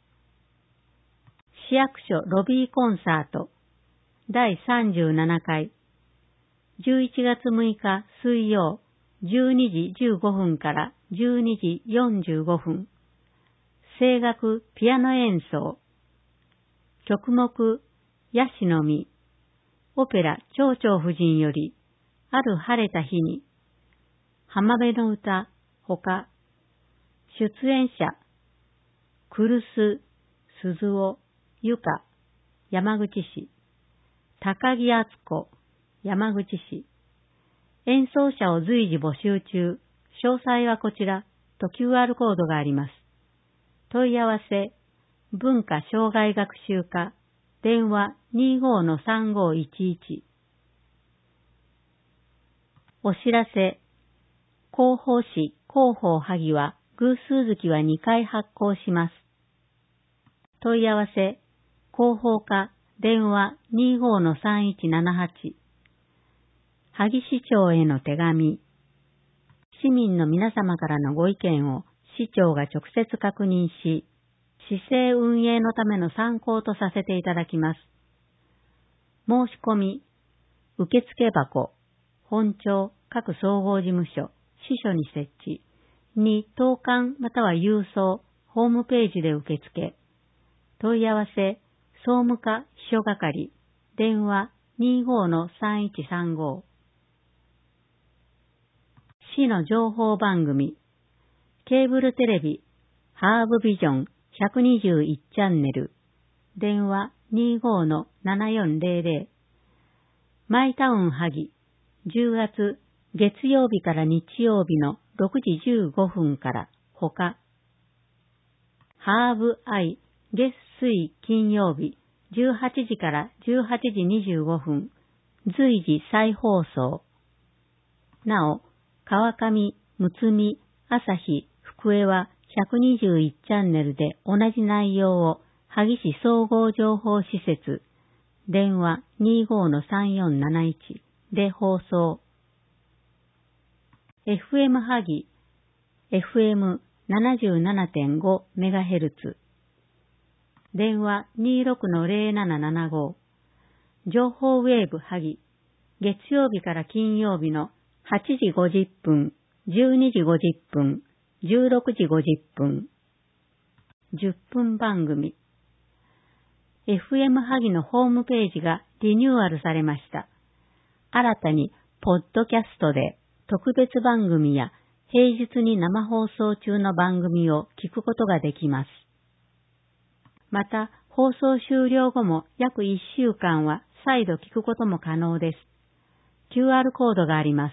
市役所ロビーコンサート。第37回。11月6日水曜、12時15分から12時45分。声楽ピアノ演奏。曲目、ヤシの実。オペラ蝶々夫人より、ある晴れた日に。浜辺の歌、ほか。出演者、来須、鈴尾、ゆか、山口市。高木敦子、山口市。演奏者を随時募集中。詳細はこちらと QR コードがあります。問い合わせ、文化障害学習課、電話 25-3511。お知らせ、広報誌広報萩は偶数月は2回発行します。問い合わせ、広報課、電話 25-3178。萩市長への手紙。市民の皆様からのご意見を市長が直接確認し、市政運営のための参考とさせていただきます。申し込み、受付箱、本庁各総合事務所、支所に設置、に投函または郵送、ホームページで受付。問い合わせ、総務課秘書係、電話 25-3135。市の情報番組、ケーブルテレビ、ハーブビジョン121チャンネル、電話 25-7400。マイタウン萩、10月月曜日から日曜日の6時15分から他。ハーブアイ、月水金曜日18時から18時25分、随時再放送。なお、川上、むつみ、朝日、福江は121チャンネルで同じ内容を萩市総合情報施設、電話 25-3471 で放送。FM 萩、FM77.5 メガヘルツ。電話 26-0775。情報ウェーブ萩、月曜日から金曜日の8時50分、12時50分、16時50分。10分番組。FM 萩のホームページがリニューアルされました。 新たにポッドキャストで特別番組や平日に生放送中の番組を聞くことができます。また、放送終了後も約1週間は再度聞くことも可能です。QR コードがあります。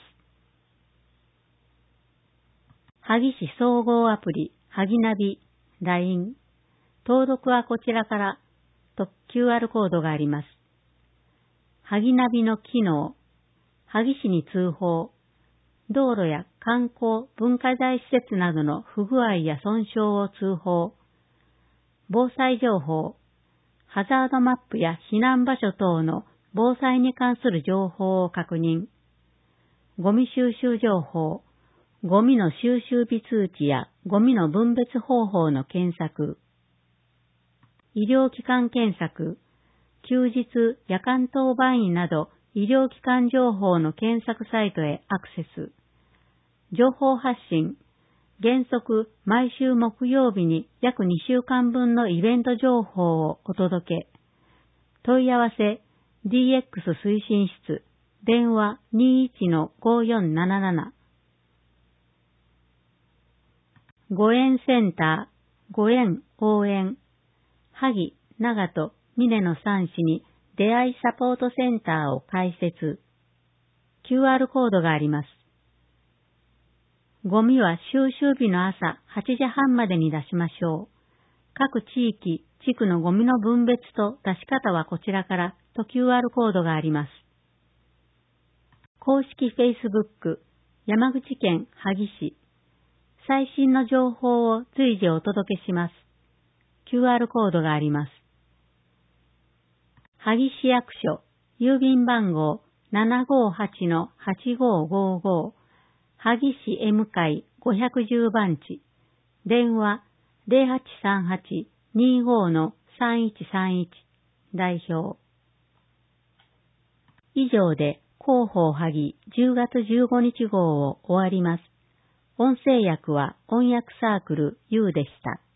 萩市総合アプリ、萩ナビ、LINE。登録はこちらからと QR コードがあります。萩ナビの機能、萩市に通報、道路や観光、文化財施設などの不具合や損傷を通報、防災情報、ハザードマップや避難場所等の防災に関する情報を確認、ゴミ収集情報、ゴミの収集日通知やゴミの分別方法の検索、医療機関検索、休日、夜間当番員など医療機関情報の検索サイトへアクセス、情報発信、原則毎週木曜日に約2週間分のイベント情報をお届け。問い合わせ DX 推進室、電話 21-5477。ご縁センター、ご縁応援、萩、長門、峰の3市に出会いサポートセンターを開設。QR コードがあります。ゴミは収集日の朝8時半までに出しましょう。各地域、地区のゴミの分別と出し方はこちらからと QR コードがあります。公式 Facebook、山口県萩市。最新の情報を随時お届けします。QR コードがあります。萩市役所、郵便番号 758-8555、萩市 M 会510番地、電話 0838-25-3131、代表。以上で広報萩10月15日号を終わります。音声訳は音訳サークル U でした。